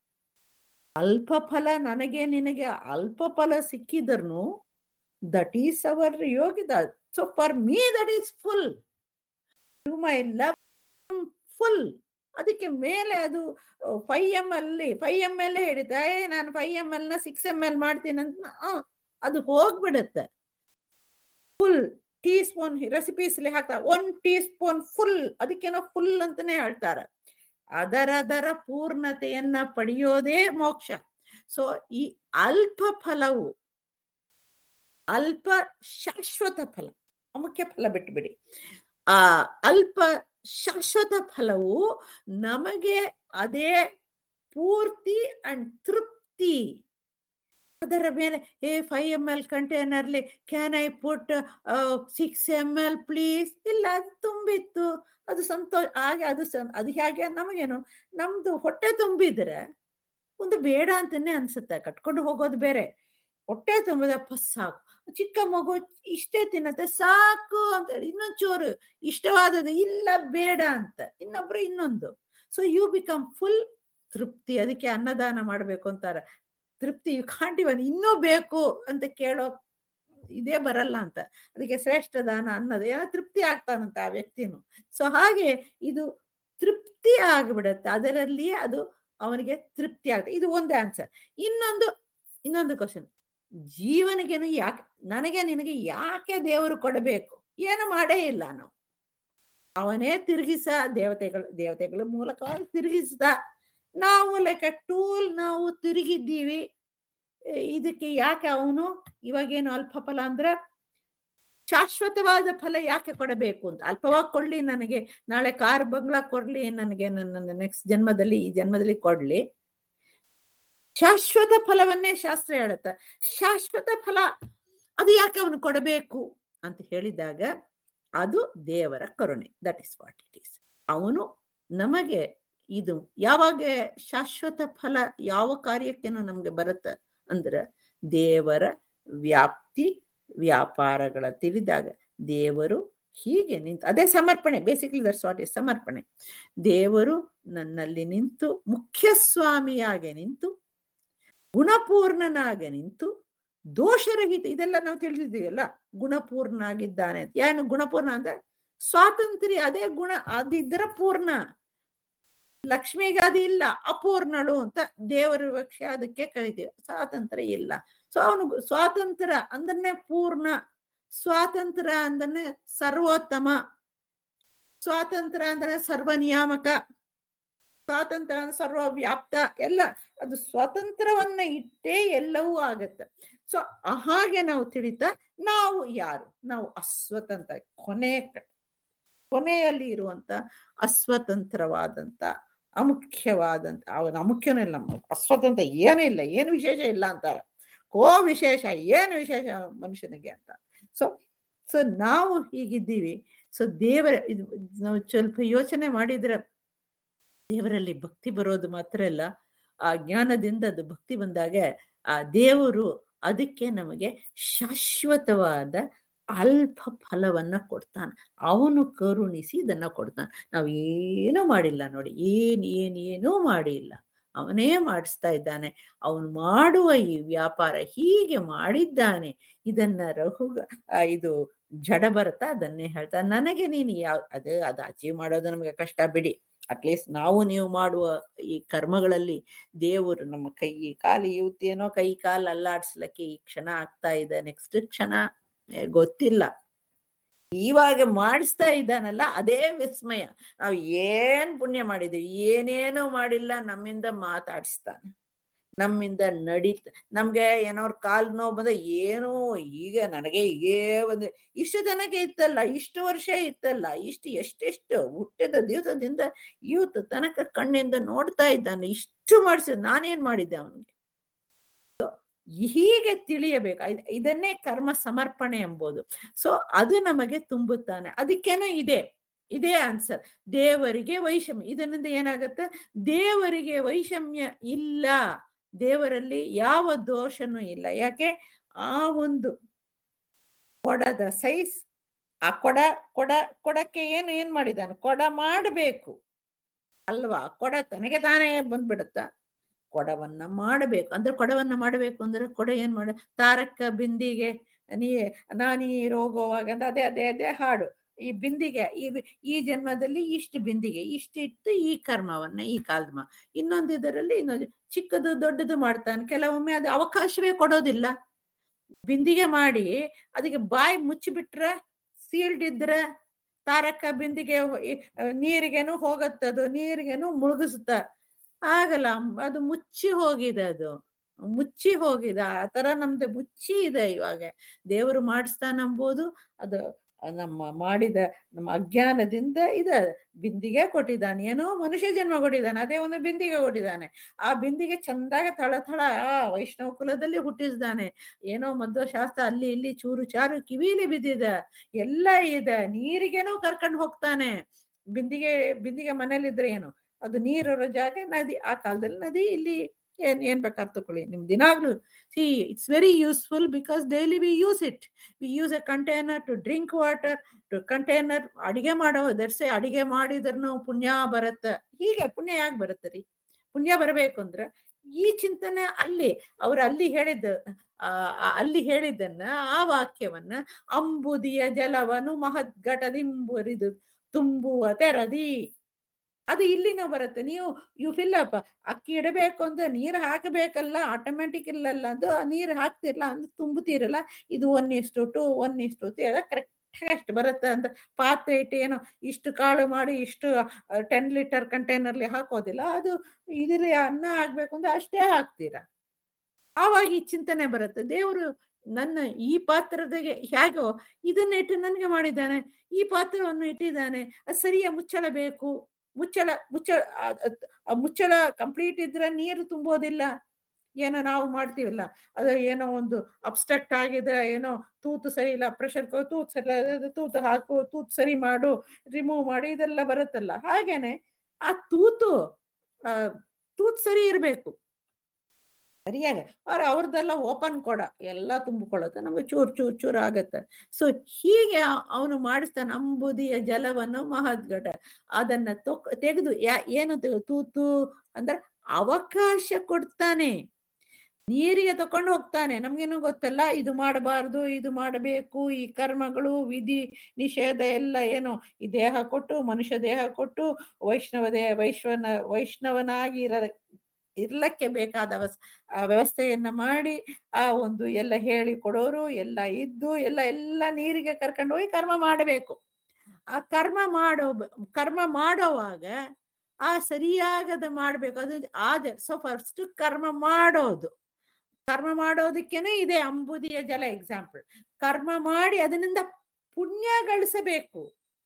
ಅಲ್ಪ ಫಲ ನನಗೆ ನಿನಗೆ ಅಲ್ಪ ಫಲ ಸಿಕ್ಕಿದ್ರು ದಟ್ ಈಸ್ ಅವರ್ ಯೋಗಿದ. So for me that is full to my love full. ಅದಕ್ಕೆ ಮೇಲೆ ಅದು five M L five M L ಹಿಡಿತಾ, ನಾನು ಫೈವ್ ಎಮ್ ಎಲ್ ನ ಸಿಕ್ಸ್ ಎಮ್ ಎಲ್ ಮಾಡ್ತೀನಿ ಅಂತ ಅದು ಹೋಗ್ಬಿಡುತ್ತೆ. ಫುಲ್ ಟೀ ಸ್ಪೂನ್ ರೆಸಿಪೀಸ್ ಹಾಕ್ತಾರೆ, ಒನ್ ಟೀ ಸ್ಪೂನ್ ಫುಲ್, ಅದಕ್ಕೇನೋ ಫುಲ್ ಅಂತಾನೆ ಹೇಳ್ತಾರೆ. ಅದರದರ ಪೂರ್ಣತೆಯನ್ನ ಪಡೆಯೋದೇ ಮೋಕ್ಷ. ಸೊ ಈ ಅಲ್ಪ ಫಲವು ಅಲ್ಪ ಶಾಶ್ವತ ಫಲ, ಮುಖ್ಯ ಫಲ ಬಿಟ್ಬಿಡಿ. ಆ ಅಲ್ಪ ಶಾಶ್ವತ ಫಲವು ನಮಗೆ ಅದೇ ಪೂರ್ತಿ ಅಂಡ್ ತೃಪ್ತಿ. ಅದರ ಮೇಲೆ ಏ ಫೈವ್ ಎಮ್ ಎಲ್ ಕಂಟೈನರ್ಲಿ can I put six M L please, ಇಲ್ಲ ಅದು ತುಂಬಿತ್ತು, ಅದು ಸಂತೋಷ. ಹಾಗೆ ಅದು ಅದು ಹೇಗೆ ನಮಗೇನು, ನಮ್ದು ಹೊಟ್ಟೆ ತುಂಬಿದ್ರೆ ಒಂದು ಬೇಡ ಅಂತಾನೆ ಅನ್ಸುತ್ತೆ, ಕಟ್ಕೊಂಡು ಹೋಗೋದು ಬೇರೆ. ಹೊಟ್ಟೆ ತುಂಬಿದಪ್ಪ ಸಾಕು, ಚಿಕ್ಕ ಮಗು ಇಷ್ಟೇ ತಿನ್ನತ್ತೆ ಸಾಕು ಅಂತ, ಇನ್ನೊಂದು ಚೂರು ಇಷ್ಟವಾದದ್ದು ಇಲ್ಲ ಬೇಡ ಅಂತ, ಇನ್ನೊಬ್ರು ಇನ್ನೊಂದು. ಸೊ ಯು ಬಿಕಮ್ ಫುಲ್ ತೃಪ್ತಿ. ಅದಕ್ಕೆ ಅನ್ನದಾನ ಮಾಡ್ಬೇಕು ಅಂತಾರೆ, ತೃಪ್ತಿ. ಯು ಕಾಂಟ್ ಇವನ್ ಇನ್ನೂ ಬೇಕು ಅಂತ ಕೇಳೋ ಇದೇ ಬರಲ್ಲ ಅಂತ. ಅದಕ್ಕೆ ಶ್ರೇಷ್ಠ ದಾನ ಅನ್ನೋದು, ಏನೋ ತೃಪ್ತಿ ಆಗ್ತಾನಂತ ಆ ವ್ಯಕ್ತಿನು. ಸೊ ಹಾಗೆ ಇದು ತೃಪ್ತಿ ಆಗ್ಬಿಡತ್ತೆ, ಅದರಲ್ಲಿಯೇ ಅದು ಅವನಿಗೆ ತೃಪ್ತಿ ಆಗ್ತದೆ. ಇದು ಒಂದು ಆನ್ಸರ್. ಇನ್ನೊಂದು ಇನ್ನೊಂದು ಕ್ವಶನ್, ಜೀವನಿಗೇನು ಯಾಕೆ, ನನಗೆ ನಿನಗೆ ಯಾಕೆ ದೇವರು ಕೊಡಬೇಕು? ಏನು ಮಾಡೇ ಇಲ್ಲ ನಾವು, ಅವನೇ ತಿರುಗಿಸ, ದೇವತೆಗಳು ದೇವತೆಗಳ ಮೂಲಕವಾಗಿ ತಿರುಗಿಸಿದ, ನಾವು ಲೈಕ್ ಅ ಟೂಲ್ ನಾವು ತಿರುಗಿದ್ದೀವಿ. ಇದಕ್ಕೆ ಯಾಕೆ ಅವನು ಇವಾಗೇನು ಅಲ್ಪ ಫಲ ಅಂದ್ರೆ, ಶಾಶ್ವತವಾದ ಫಲ ಯಾಕೆ ಕೊಡಬೇಕು ಅಂತ. ಅಲ್ಪವಾಗಿ ಕೊಡ್ಲಿ ನನಗೆ, ನಾಳೆ ಕಾರ್ ಬಂಗ್ಲಾ ಕೊಡ್ಲಿ ನನಗೆ, ನನ್ನ ನೆಕ್ಸ್ಟ್ ಜನ್ಮದಲ್ಲಿ ಈ ಜನ್ಮದಲ್ಲಿ ಕೊಡ್ಲಿ, ಶಾಶ್ವತ ಫಲವನ್ನೇ ಶಾಸ್ತ್ರ ಹೇಳುತ್ತೆ. ಶಾಶ್ವತ ಫಲ ಅದು ಯಾಕೆ ಅವನು ಕೊಡಬೇಕು ಅಂತ ಹೇಳಿದಾಗ, ಅದು ದೇವರ ಕರುಣೆ. That is what it is. ಅವನು ನಮಗೆ ಇದು ಯಾವಾಗ ಶಾಶ್ವತ ಫಲ ಯಾವ ಕಾರ್ಯಕ್ಕೇನೋ ನಮ್ಗೆ ಬರುತ್ತೆ ಅಂದ್ರೆ, ದೇವರ ವ್ಯಾಪ್ತಿ ವ್ಯಾಪಾರಗಳ ತಿಳಿದಾಗ ದೇವರು ಹೀಗೆ ನಿಂತು, ಅದೇ ಸಮರ್ಪಣೆ. ಬೇಸಿಕಲಿ ದಟ್ಸ್ ವಾಟ್ ಇಸ್ ಸಮರ್ಪಣೆ. ದೇವರು ನನ್ನಲ್ಲಿ ನಿಂತು ಮುಖ್ಯಸ್ವಾಮಿಯಾಗಿ ನಿಂತು, ಗುಣಪೂರ್ಣನಾಗಿ ನಿಂತು, ದೋಷರಹಿತ, ಇದೆಲ್ಲ ನಾವು ತಿಳಿದಿದ್ದೀವಲ್ಲ, ಗುಣಪೂರ್ಣ ಆಗಿದ್ದಾನೆ. ಏನು ಗುಣಪೂರ್ಣ ಅಂದ್ರೆ ಸ್ವಾತಂತ್ರ್ಯ, ಅದೇ ಗುಣ ಅದಿದ್ದರ ಪೂರ್ಣ. ಲಕ್ಷ್ಮಿಗೆ ಅದು ಇಲ್ಲ, ಅಪೂರ್ಣಳು ಅಂತ ದೇವರ ಪಕ್ಷ ಅದಕ್ಕೆ ಕರಿತೀವಿ. ಸ್ವಾತಂತ್ರ್ಯ ಇಲ್ಲ. ಸೊ ಅವನು ಸ್ವಾತಂತ್ರ್ಯ ಅಂದ್ರೆ ಪೂರ್ಣ, ಸ್ವಾತಂತ್ರ್ಯ ಅಂದ್ರೆ ಸರ್ವೋತ್ತಮ, ಸ್ವಾತಂತ್ರ್ಯ ಅಂದ್ರೆ ಸರ್ವನಿಯಾಮಕ, ಸ್ವಾತಂತ್ರ್ಯ ಅಂದ್ರೆ ಸರ್ವವ್ಯಾಪ್ತ, ಎಲ್ಲ ಅದು ಸ್ವತಂತ್ರವನ್ನ ಇಟ್ಟೇ ಎಲ್ಲವೂ ಆಗತ್ತೆ. ಸೊ ಹಾಗೆ ನಾವು ತಿಳಿತಾ, ನಾವು ಯಾರು? ನಾವು ಅಸ್ವತಂತ್ರ, ಕೊನೆ ಕೊನೆಯಲ್ಲಿ ಇರುವಂತ ಅಸ್ವತಂತ್ರವಾದಂತ ಅಮುಖ್ಯವಾದಂತ, ಅವನ ಅಮುಖ್ಯನೂ ಇಲ್ಲ, ಅಸ್ವತಂತ್ರ ಏನೂ ಇಲ್ಲ, ಏನು ವಿಶೇಷ ಇಲ್ಲ ಅಂತಾರೆ. ಕೋ ವಿಶೇಷ, ಏನು ವಿಶೇಷ ಮನುಷ್ಯನಿಗೆ ಅಂತ. ಸೊ ಸೊ ನಾವು ಹೀಗಿದ್ದೀವಿ. ಸೊ ದೇವರ ಇದು ನಾವು ಸ್ವಲ್ಪ ಯೋಚನೆ ಮಾಡಿದ್ರೆ ದೇವರಲ್ಲಿ ಭಕ್ತಿ ಬರೋದು ಮಾತ್ರ ಅಲ್ಲ, ಆ ಜ್ಞಾನದಿಂದ ಅದು ಭಕ್ತಿ ಬಂದಾಗ ಆ ದೇವರು ಅದಕ್ಕೆ ನಮಗೆ ಶಾಶ್ವತವಾದ ಅಲ್ಪ ಫಲವನ್ನ ಕೊಡ್ತಾನೆ. ಅವನು ಕರುಣಿಸಿ ಇದನ್ನ ಕೊಡ್ತಾನೆ. ನಾವು ಏನೂ ಮಾಡಿಲ್ಲ ನೋಡಿ, ಏನ್ ಏನ್ ಏನೂ ಮಾಡಿಲ್ಲ, ಅವನೇ ಮಾಡಿಸ್ತಾ ಇದ್ದಾನೆ. ಅವನು ಮಾಡುವ ಈ ವ್ಯಾಪಾರ ಹೀಗೆ ಮಾಡಿದ್ದಾನೆ. ಇದನ್ನ ರಘು ಇದು ಜಡ ಭರತ ಅದನ್ನೇ ಹೇಳ್ತಾ, ನನಗೆ ನೀನು ಯಾವ ಅದು ಅದು ಅಚೀವ್ ಮಾಡೋದು ನಮಗೆ ಕಷ್ಟ ಬಿಡಿ, ಅಟ್ಲೀಸ್ಟ್ ನಾವು ನೀವು ಮಾಡುವ ಈ ಕರ್ಮಗಳಲ್ಲಿ ದೇವರು ನಮ್ಮ ಕೈ ಕಾಲು ಇವತ್ತೇನೋ ಕೈ ಕಾಲು ಅಲ್ಲಾಡ್ಸ್ಲಕ್ಕೆ ಈ ಕ್ಷಣ ಆಗ್ತಾ ಇದೆ, ನೆಕ್ಸ್ಟ್ ಕ್ಷಣ ಗೊತ್ತಿಲ್ಲ. ಇವಾಗ ಮಾಡಿಸ್ತಾ ಇದ್ದಾನಲ್ಲ ಅದೇ ವಿಸ್ಮಯ. ನಾವು ಏನ್ ಪುಣ್ಯ ಮಾಡಿದ್ವಿ, ಏನೇನೋ ಮಾಡಿಲ್ಲ, ನಮ್ಮಿಂದ ಮಾತಾಡಿಸ್ತಾನೆ, ನಮ್ಮಿಂದ ನಡೀತ. ನಮ್ಗೆ ಏನೋರ್ ಕಾಲ್ ನೋವು ಬಂದ ಏನೋ ಈಗ ನನಗೆ ಹೀಗೇ ಒಂದು ಇಷ್ಟು ಜನಕ್ಕೆ ಇತ್ತಲ್ಲ, ಇಷ್ಟು ವರ್ಷ ಇತ್ತಲ್ಲ, ಇಷ್ಟು ಎಷ್ಟೆಷ್ಟು ಹುಟ್ಟಿದ ದಿವಸದಿಂದ ಇವತ್ತು ತನಕ ಕಣ್ಣಿಂದ ನೋಡ್ತಾ ಇದ್ದಾನೆ, ಇಷ್ಟು ಮಾಡಿಸಿದ ನಾನೇನ್ ಮಾಡಿದ್ದೆ ಅವನಿಗೆ. ಹೀಗೆ ತಿಳಿಯಬೇಕು. ಇದನ್ನೇ ಕರ್ಮ ಸಮರ್ಪಣೆ ಎಂಬುದು. ಸೊ ಅದು ನಮಗೆ ತುಂಬುತ್ತಾನೆ. ಅದಕ್ಕೇನೋ ಇದೆ ಇದೇ ಆನ್ಸರ್. ದೇವರಿಗೆ ವೈಷಮ್ಯ, ಇದರಿಂದ ಏನಾಗತ್ತೆ, ದೇವರಿಗೆ ವೈಷಮ್ಯ ಇಲ್ಲ, ದೇವರಲ್ಲಿ ಯಾವ ದೋಷನೂ ಇಲ್ಲ. ಯಾಕೆ, ಆ ಒಂದು ಕೊಡದ ಸೈಜ್, ಆ ಕೊಡ ಕೊಡ ಕೊಡಕ್ಕೆ ಏನು ಏನ್ ಮಾಡಿದಾನೆ, ಕೊಡ ಮಾಡಬೇಕು ಅಲ್ವಾ, ಕೊಡ ತನಗೆ ತಾನೇ ಬಂದ್ಬಿಡುತ್ತ. ಕೊಡವನ್ನ ಮಾಡಬೇಕು ಅಂದ್ರೆ, ಕೊಡವನ್ನ ಮಾಡಬೇಕು ಅಂದ್ರೆ ಕೊಡ ಏನ್ ಮಾಡ, ತಾರಕ್ಕ ಬಿಂದಿಗೆ ನೀ ನಾ ನೀರು ಹೋಗುವಾಗ ಅಂದ್ರೆ ಅದೇ ಅದೇ ಅದೇ ಹಾಡು. ಈ ಬಿಂದಿಗೆ ಈ ಈ ಜನ್ಮದಲ್ಲಿ ಇಷ್ಟು ಬಿಂದಿಗೆ ಇಷ್ಟಿಟ್ಟು ಈ ಕರ್ಮವನ್ನ ಈ ಕಾಲ್ಮ, ಇನ್ನೊಂದು ಇದರಲ್ಲಿ ಇನ್ನೊಂದು ಚಿಕ್ಕದು ದೊಡ್ಡದು ಮಾಡ್ತಾನೆ. ಕೆಲವೊಮ್ಮೆ ಅದು ಅವಕಾಶವೇ ಕೊಡೋದಿಲ್ಲ. ಬಿಂದಿಗೆ ಮಾಡಿ ಅದಕ್ಕೆ ಬಾಯಿ ಮುಚ್ಚಿಬಿಟ್ರೆ, ಸೀಲ್ಡ್ ಇದ್ರೆ ತಾರಕ ಬಿಂದಿಗೆ ನೀರಿಗೇನು ಹೋಗತ್ತದು, ನೀರಿಗೇನು ಮುಳುಗಿಸುತ್ತ ಆಗಲ್ಲ, ಅದು ಮುಚ್ಚಿ ಹೋಗಿದೆ, ಅದು ಮುಚ್ಚಿ ಹೋಗಿದೆ. ಆ ತರ ನಮ್ದು ಮುಚ್ಚಿ ಇದೆ. ಇವಾಗ ದೇವರು ಮಾಡಿಸ್ತಾನಂಬೋದು ಅದು ನಮ್ಮ ಮಾಡಿದ ನಮ್ಮ ಅಜ್ಞಾನದಿಂದ ಇದೆ. ಬಿಂದಿಗೆ ಕೊಟ್ಟಿದ್ದಾನೆ, ಏನೋ ಮನುಷ್ಯ ಜನ್ಮ ಕೊಟ್ಟಿದ್ದಾನೆ, ಅದೇ ಒಂದು ಬಿಂದಿಗೆ ಕೊಟ್ಟಿದ್ದಾನೆ. ಆ ಬಿಂದಿಗೆ ಚಂದಾಗ ಥಳ ಥಳ ವೈಷ್ಣವ ಕುಲದಲ್ಲಿ ಹುಟ್ಟಿಸಿದ್ದಾನೆ. ಏನೋ ಮಧ್ವಶಾಸ್ತ್ರ ಅಲ್ಲಿ ಇಲ್ಲಿ ಚೂರು ಚಾರು ಕಿವಿಲಿ ಬಿದ್ದಿದೆ, ಎಲ್ಲ ಇದೆ. ನೀರಿಗೇನೋ ಕರ್ಕೊಂಡು ಹೋಗ್ತಾನೆ. ಬಿಂದಿಗೆ ಬಿಂದಿಗೆ ಮನೇಲಿದ್ರೆ ಏನು, ಅದು ನೀರಿರೋ ಜಾಗ ನದಿ, ಆ ಕಾಲದಲ್ಲಿ ನದಿ, ಇಲ್ಲಿ ಏನ್ ಏನ್ ಬೇಕಾದ್ರೆ ತಕೊಳ್ಳಿ ನಿಮ್ ದಿನಾಗ್ಲು. See it's very useful because daily we use it. We use a container to drink water, to container ಅಡಿಗೆ ಮಾಡೋ ದರ್ಸೆ, ಅಡಿಗೆ ಮಾಡಿದ್ರೂ ಪುಣ್ಯ ಬರುತ್ತೆ. ಹೀಗೆ ಪುಣ್ಯ ಯಾಕೆ ಬರುತ್ತೆ ರೀ? ಪುಣ್ಯ ಬರಬೇಕು ಅಂದ್ರೆ ಈ ಚಿಂತನೆ ಅಲ್ಲಿ ಅವ್ರು ಅಲ್ಲಿ ಹೇಳಿದ್ದ ಆ ಅಲ್ಲಿ ಹೇಳಿದ್ದನ್ನ, ಆ ವಾಕ್ಯವನ್ನ, ಅಂಬುದಿಯ ಜಲವನು ಮಹದ್ಘಟದಿಂಬುರಿದು ತುಂಬುವ ತೆರದಿ, ಅದು ಇಲ್ಲಿನೂ ಬರುತ್ತೆ. ನೀವು ಯು ಫಿಲ್ ಅಪ್, ಅಕ್ಕಿ ಇಡಬೇಕು ಅಂದ್ರೆ ನೀರು ಹಾಕಬೇಕಲ್ಲ, ಆಟೋಮ್ಯಾಟಿಕ್ ಇಲ್ಲಲ್ಲ, ಅದು ನೀರು ಹಾಕ್ತಿರಲ್ಲ ಅಂದ್ರೆ ತುಂಬುತ್ತೀರಲ್ಲ. ಇದು ಒನ್ ಇಷ್ಟು ಟು ಒನ್ ಇಷ್ಟು ಕರೆಕ್ಟ್ ಅಷ್ಟು ಬರುತ್ತೆ ಅಂತ ಪಾತ್ರೆ ಇಟ್ಟು ಏನೋ ಇಷ್ಟು ಕಾಳು ಮಾಡಿ ಇಷ್ಟು ಟೆನ್ ಲೀಟರ್ ಕಂಟೈನರ್ಲಿ ಹಾಕೋದಿಲ್ಲ. ಅದು ಇದ್ರಲ್ಲಿ ಅನ್ನ ಆಗ್ಬೇಕು ಅಂದ್ರೆ ಅಷ್ಟೇ ಹಾಕ್ತೀರಾ. ಆವಾಗ ಈ ಚಿಂತನೆ ಬರುತ್ತೆ, ದೇವರು ನನ್ನ ಈ ಪಾತ್ರದಾಗೆ ಹೇಗೋ ಇದನ್ನ ಇಟ್ಟು ನನಗೆ ಮಾಡಿದ್ದಾನೆ, ಈ ಪಾತ್ರವನ್ನು ಇಟ್ಟಿದ್ದಾನೆ, ಅದು ಸರಿಯ ಮುಚ್ಚಳ ಬೇಕು. ಮುಚ್ಚಳ ಮುಚ್ಚಳ ಮುಚ್ಚಳ ಕಂಪ್ಲೀಟ್ ಇದ್ರೆ ನೀರು ತುಂಬೋದಿಲ್ಲ. ಏನೋ ನಾವು ಮಾಡ್ತೀವಲ್ಲ, ಅದು ಏನೋ ಒಂದು ಅಬ್ಸ್ಟ್ರಕ್ಟ್ ಆಗಿದೆ, ಏನೋ ತೂತು ಸರಿ ಇಲ್ಲ, ಪ್ರೆಷರ್ ತೂತು ಸರಿ, ತೂತು ಹಾಕು, ತೂತು ಸರಿ ಮಾಡು, ರಿಮೂವ್ ಮಾಡಿ, ಇದೆಲ್ಲ ಬರುತ್ತಲ್ಲ. ಹಾಗೇನೆ ಆ ತೂತು ಆ ತೂತು ಸರಿ ಇರ್ಬೇಕು ಸರಿಯಾಗಿ. ಅವ್ರ ಅವ್ರದ್ದೆಲ್ಲ ಓಪನ್ ಕೊಡ ಎಲ್ಲ ತುಂಬಿಕೊಳ್ಳುತ್ತೆ, ನಮಗೆ ಚೂರ್ ಚೂರ್ ಚೂರ್ ಆಗತ್ತೆ. ಸೊ ಹೀಗೆ ಅವನು ಮಾಡಿಸ್ತಾನೆ. ಅಂಬುದಿಯ ಜಲವನ್ನು ಮಹದ್ಘಟ, ಅದನ್ನ ತೊಕ್ ತೆಗೆದು ಯಾ ಏನು ತೂತು ಅಂದ್ರೆ ಅವಕಾಶ ಕೊಡ್ತಾನೆ, ನೀರಿಗೆ ತಕೊಂಡು ಹೋಗ್ತಾನೆ. ನಮ್ಗೇನು ಗೊತ್ತಲ್ಲ, ಇದು ಮಾಡಬಾರ್ದು, ಇದು ಮಾಡಬೇಕು, ಈ ಕರ್ಮಗಳು ವಿಧಿ ನಿಷೇಧ ಎಲ್ಲ ಏನೋ ಈ ದೇಹ ಕೊಟ್ಟು, ಮನುಷ್ಯ ದೇಹ ಕೊಟ್ಟು, ವೈಷ್ಣವ ದೇಹ ವೈಶ್ವನ ವೈಷ್ಣವನಾಗಿ ಇರ ಇರ್ಲಕ್ಕೆ ಬೇಕಾದ ವ್ಯವಸ್ಥೆಯನ್ನ ಮಾಡಿ, ಆ ಒಂದು ಎಲ್ಲ ಹೇಳಿ ಕೊಡೋರು ಎಲ್ಲ ಇದ್ದು ಎಲ್ಲ ಎಲ್ಲ ನೀರಿಗೆ ಕರ್ಕೊಂಡು ಹೋಗಿ ಕರ್ಮ ಮಾಡಬೇಕು. ಆ ಕರ್ಮ ಮಾಡೋ ಕರ್ಮ ಮಾಡೋವಾಗ ಆ ಸರಿಯಾಗದ ಮಾಡ್ಬೇಕು. ಅದು ಆದ ಸೊ ಫಸ್ಟ್ ಕರ್ಮ ಮಾಡೋದು, ಕರ್ಮ ಮಾಡೋದಕ್ಕೇನೆ ಇದೆ ಅಂಬುದಿಯ ಜಲ ಎಕ್ಸಾಂಪಲ್. ಕರ್ಮ ಮಾಡಿ ಅದರಿಂದ ಪುಣ್ಯ ಗಳಿಸಬೇಕು.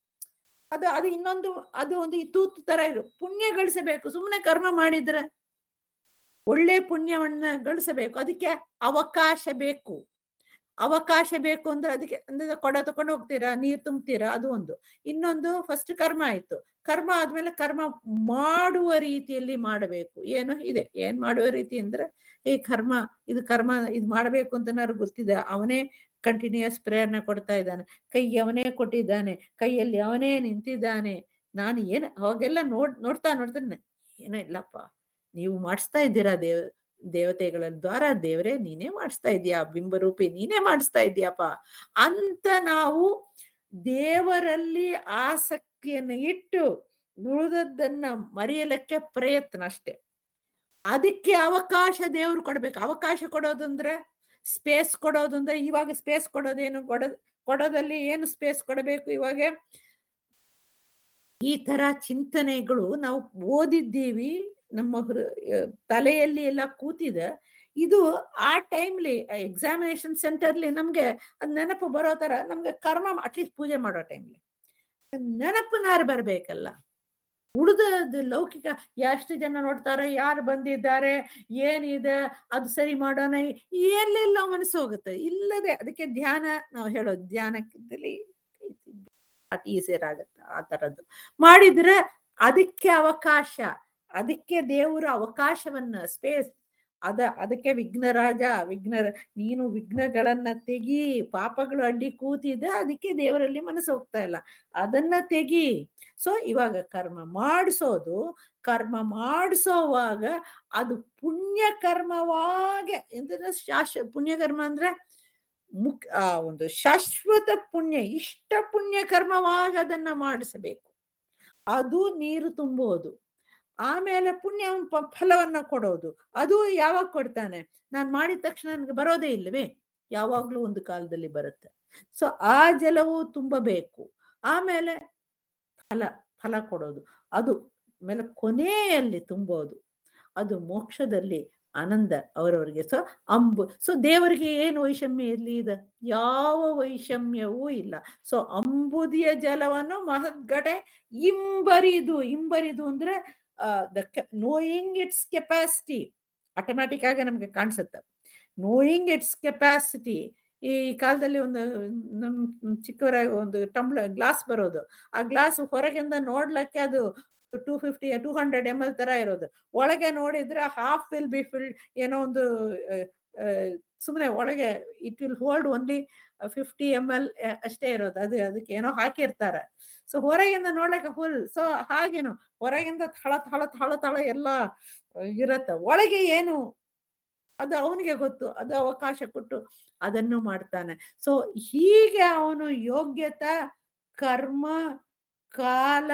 ಅದು ಅದು ಇನ್ನೊಂದು ಅದು ಒಂದು ಈ ತೂತು ತರ ಇರು, ಪುಣ್ಯ ಗಳಿಸಬೇಕು. ಸುಮ್ಮನೆ ಕರ್ಮ ಮಾಡಿದ್ರೆ ಒಳ್ಳೆ ಪುಣ್ಯವನ್ನ ಗಳಿಸಬೇಕು, ಅದಕ್ಕೆ ಅವಕಾಶ ಬೇಕು. ಅವಕಾಶ ಬೇಕು ಅಂದ್ರೆ ಅದಕ್ಕೆ ಅಂದ್ರೆ ಕೊಡ ತಕೊಂಡು ಹೋಗ್ತೀರಾ, ನೀರ್ ತುಂಬ್ತೀರಾ, ಅದು ಒಂದು. ಇನ್ನೊಂದು ಫಸ್ಟ್ ಕರ್ಮ ಆಯ್ತು. ಕರ್ಮ ಆದ್ಮೇಲೆ ಕರ್ಮ ಮಾಡುವ ರೀತಿಯಲ್ಲಿ ಮಾಡಬೇಕು. ಏನು ಇದೆ, ಏನ್ ಮಾಡುವ ರೀತಿ ಅಂದ್ರೆ ಈ ಕರ್ಮ ಇದು ಕರ್ಮ ಇದು ಮಾಡ್ಬೇಕು ಅಂತ ನನಗೆ ಗೊತ್ತಿದೆ. ಅವನೇ ಕಂಟಿನ್ಯೂಸ್ ಪ್ರೇರಣೆ ಕೊಡ್ತಾ ಇದ್ದಾನೆ, ಕೈ ಅವನೇ ಕೊಟ್ಟಿದ್ದಾನೆ, ಕೈಯಲ್ಲಿ ಅವನೇ ನಿಂತಿದ್ದಾನೆ. ನಾನು ಏನ್ ಅವಾಗೆಲ್ಲ ನೋಡ್ ನೋಡ್ತಾ ನೋಡ್ತಾನೆ ಏನೋ ಇಲ್ಲಪ್ಪ, ನೀವು ಮಾಡಿಸ್ತಾ ಇದ್ದೀರಾ ದೇವ್ ದೇವತೆಗಳ ದ್ವಾರ, ದೇವರೇ ನೀನೇ ಮಾಡಿಸ್ತಾ ಇದೀಯಾ, ಬಿಂಬರೂಪಿ ನೀನೇ ಮಾಡಿಸ್ತಾ ಇದೀಯಪ್ಪ ಅಂತ ನಾವು ದೇವರಲ್ಲಿ ಆಸಕ್ತಿಯನ್ನು ಇಟ್ಟು ಉಳಿದದ್ದನ್ನ ಮರೆಯಲಿಕ್ಕೆ ಪ್ರಯತ್ನ ಅಷ್ಟೇ. ಅದಕ್ಕೆ ಅವಕಾಶ ದೇವ್ರು ಕೊಡ್ಬೇಕು. ಅವಕಾಶ ಕೊಡೋದಂದ್ರೆ ಸ್ಪೇಸ್ ಕೊಡೋದಂದ್ರೆ, ಇವಾಗ ಸ್ಪೇಸ್ ಕೊಡೋದೇನು, ಕೊಡೋದ್ ಕೊಡೋದಲ್ಲಿ ಏನು ಸ್ಪೇಸ್ ಕೊಡಬೇಕು? ಇವಾಗ ಈ ತರ ಚಿಂತನೆಗಳು ನಾವು ಓದಿದ್ದೀವಿ, ನಮ್ಮ ತಲೆಯಲ್ಲಿ ಎಲ್ಲ ಕೂತಿದೆ. ಇದು ಆ ಟೈಮ್ಲಿ ಎಕ್ಸಾಮಿನೇಷನ್ ಸೆಂಟರ್ಲಿ ನಮ್ಗೆ ಅದ್ ನೆನಪು ಬರೋ ತರ ನಮ್ಗೆ ಕರ್ಮ ಅಟ್ಲೀಸ್ಟ್ ಪೂಜೆ ಮಾಡೋ ಟೈಮ್ಲಿ ನೆನಪುನಾರು ಬರ್ಬೇಕಲ್ಲ. ಉಳಿದ ಲೌಕಿಕ ಎಷ್ಟು ಜನ ನೋಡ್ತಾರೆ, ಯಾರು ಬಂದಿದ್ದಾರೆ, ಏನಿದೆ, ಅದು ಸರಿ ಮಾಡೋಣ, ಎಲ್ಲೆಲ್ಲ ಮನಸ್ಸು ಹೋಗುತ್ತೆ. ಇಲ್ಲದೆ ಅದಕ್ಕೆ ಧ್ಯಾನ ನಾವು ಹೇಳೋದು, ಧ್ಯಾನದಲ್ಲಿ ಈಸಿಯರ್ ಆಗತ್ತೆ. ಆ ತರದ್ದು ಮಾಡಿದ್ರೆ ಅದಕ್ಕೆ ಅವಕಾಶ, ಅದಕ್ಕೆ ದೇವರು ಅವಕಾಶವನ್ನ ಸ್ಪೇಸ್ ಅದ ಅದಕ್ಕೆ ವಿಘ್ನರಾಜ ವಿಘ್ನ ನೀನು ವಿಘ್ನಗಳನ್ನ ತೆಗಿ, ಪಾಪಗಳು ಅಡ್ಡಿ ಕೂತಿದೆ, ಅದಕ್ಕೆ ದೇವರಲ್ಲಿ ಮನಸ್ಸು ಹೋಗ್ತಾ ಇಲ್ಲ, ಅದನ್ನ ತೆಗಿ. ಸೊ ಇವಾಗ ಕರ್ಮ ಮಾಡಿಸೋದು, ಕರ್ಮ ಮಾಡಿಸೋವಾಗ ಅದು ಪುಣ್ಯ ಕರ್ಮವಾಗೆ ಎಂದ್ರೆ ಶಾಶ್ವ ಪುಣ್ಯ ಕರ್ಮ ಅಂದ್ರೆ ಮುಕ್ ಆ ಒಂದು ಶಾಶ್ವತ ಪುಣ್ಯ, ಇಷ್ಟ ಪುಣ್ಯ ಕರ್ಮವಾಗ ಅದನ್ನ ಮಾಡಿಸಬೇಕು. ಅದು ನೀರು ತುಂಬೋದು. ಆಮೇಲೆ ಪುಣ್ಯ ಫಲವನ್ನ ಕೊಡೋದು. ಅದು ಯಾವಾಗ ಕೊಡ್ತಾನೆ? ನಾನ್ ಮಾಡಿದ ತಕ್ಷಣ ನನ್ಗೆ ಬರೋದೇ ಇಲ್ಲವೇ? ಯಾವಾಗ್ಲೂ ಒಂದು ಕಾಲದಲ್ಲಿ ಬರುತ್ತೆ. ಸೊ ಆ ಜಲವು ತುಂಬಬೇಕು. ಆಮೇಲೆ ಫಲ ಫಲ ಕೊಡೋದು, ಅದು ಆಮೇಲೆ ಕೊನೆಯಲ್ಲಿ ತುಂಬೋದು. ಅದು ಮೋಕ್ಷದಲ್ಲಿ ಆನಂದ ಅವರವರಿಗೆ. ಸೊ ಅಂಬು ಸೊ ದೇವರಿಗೆ ಏನು ವೈಷಮ್ಯ ಇರ್ಲಿ? ಇದೆ ಯಾವ ವೈಷಮ್ಯವೂ ಇಲ್ಲ. ಸೊ ಅಂಬುದಿಯ ಜಲವನ್ನು ಮಹದ್ಗಡೆ ಇಂಬರಿದು, ಇಂಬರಿದು ಅಂದ್ರೆ the knowing its capacity automatic ಆಗಿ ನಮ್ಗೆ ಕಾಣಿಸುತ್ತೆ. Knowing its capacity. ಈ ಕಾಲದಲ್ಲಿ ಒಂದು ನಮ್ ಚಿಕ್ಕವರಾಗ ಒಂದು ಟಂಬ್ಲರ್ ಗ್ಲಾಸ್ ಬರೋದು, ಆ ಗ್ಲಾಸ್ ಹೊರಗಿಂದ ನೋಡ್ಲಿಕ್ಕೆ ಅದು two fifty two hundred M L ತರ ಇರೋದು, ಒಳಗೆ ನೋಡಿದ್ರೆ ಹಾಫ್ ವಿಲ್ ಬಿ ಫಿಲ್ಡ್, ಏನೋ ಒಂದು ಸುಮ್ಮನೆ ಒಳಗೆ it will hold only fifty M L ಅಷ್ಟೇ ಇರೋದು. ಅದು ಅದಕ್ಕೆ ಏನೋ ಹಾಕಿರ್ತಾರೆ. ಸೊ ಹೊರಗಿಂದ ನೋಡ್ಲಿಕ್ಕೆ ಫುಲ್. ಸೊ ಹಾಗೇನು ಹೊರಗಿಂದ ಥಳ ಥಳ ಥಳ ಥಳ ಎಲ್ಲ ಇರತ್ತ, ಒಳಗೆ ಏನು ಅದು ಅವನಿಗೆ ಗೊತ್ತು. ಅದು ಅವಕಾಶ ಕೊಟ್ಟು ಅದನ್ನು ಮಾಡ್ತಾನೆ. ಸೊ ಹೀಗೆ ಅವನು ಯೋಗ್ಯತಾ, ಕರ್ಮ, ಕಾಲ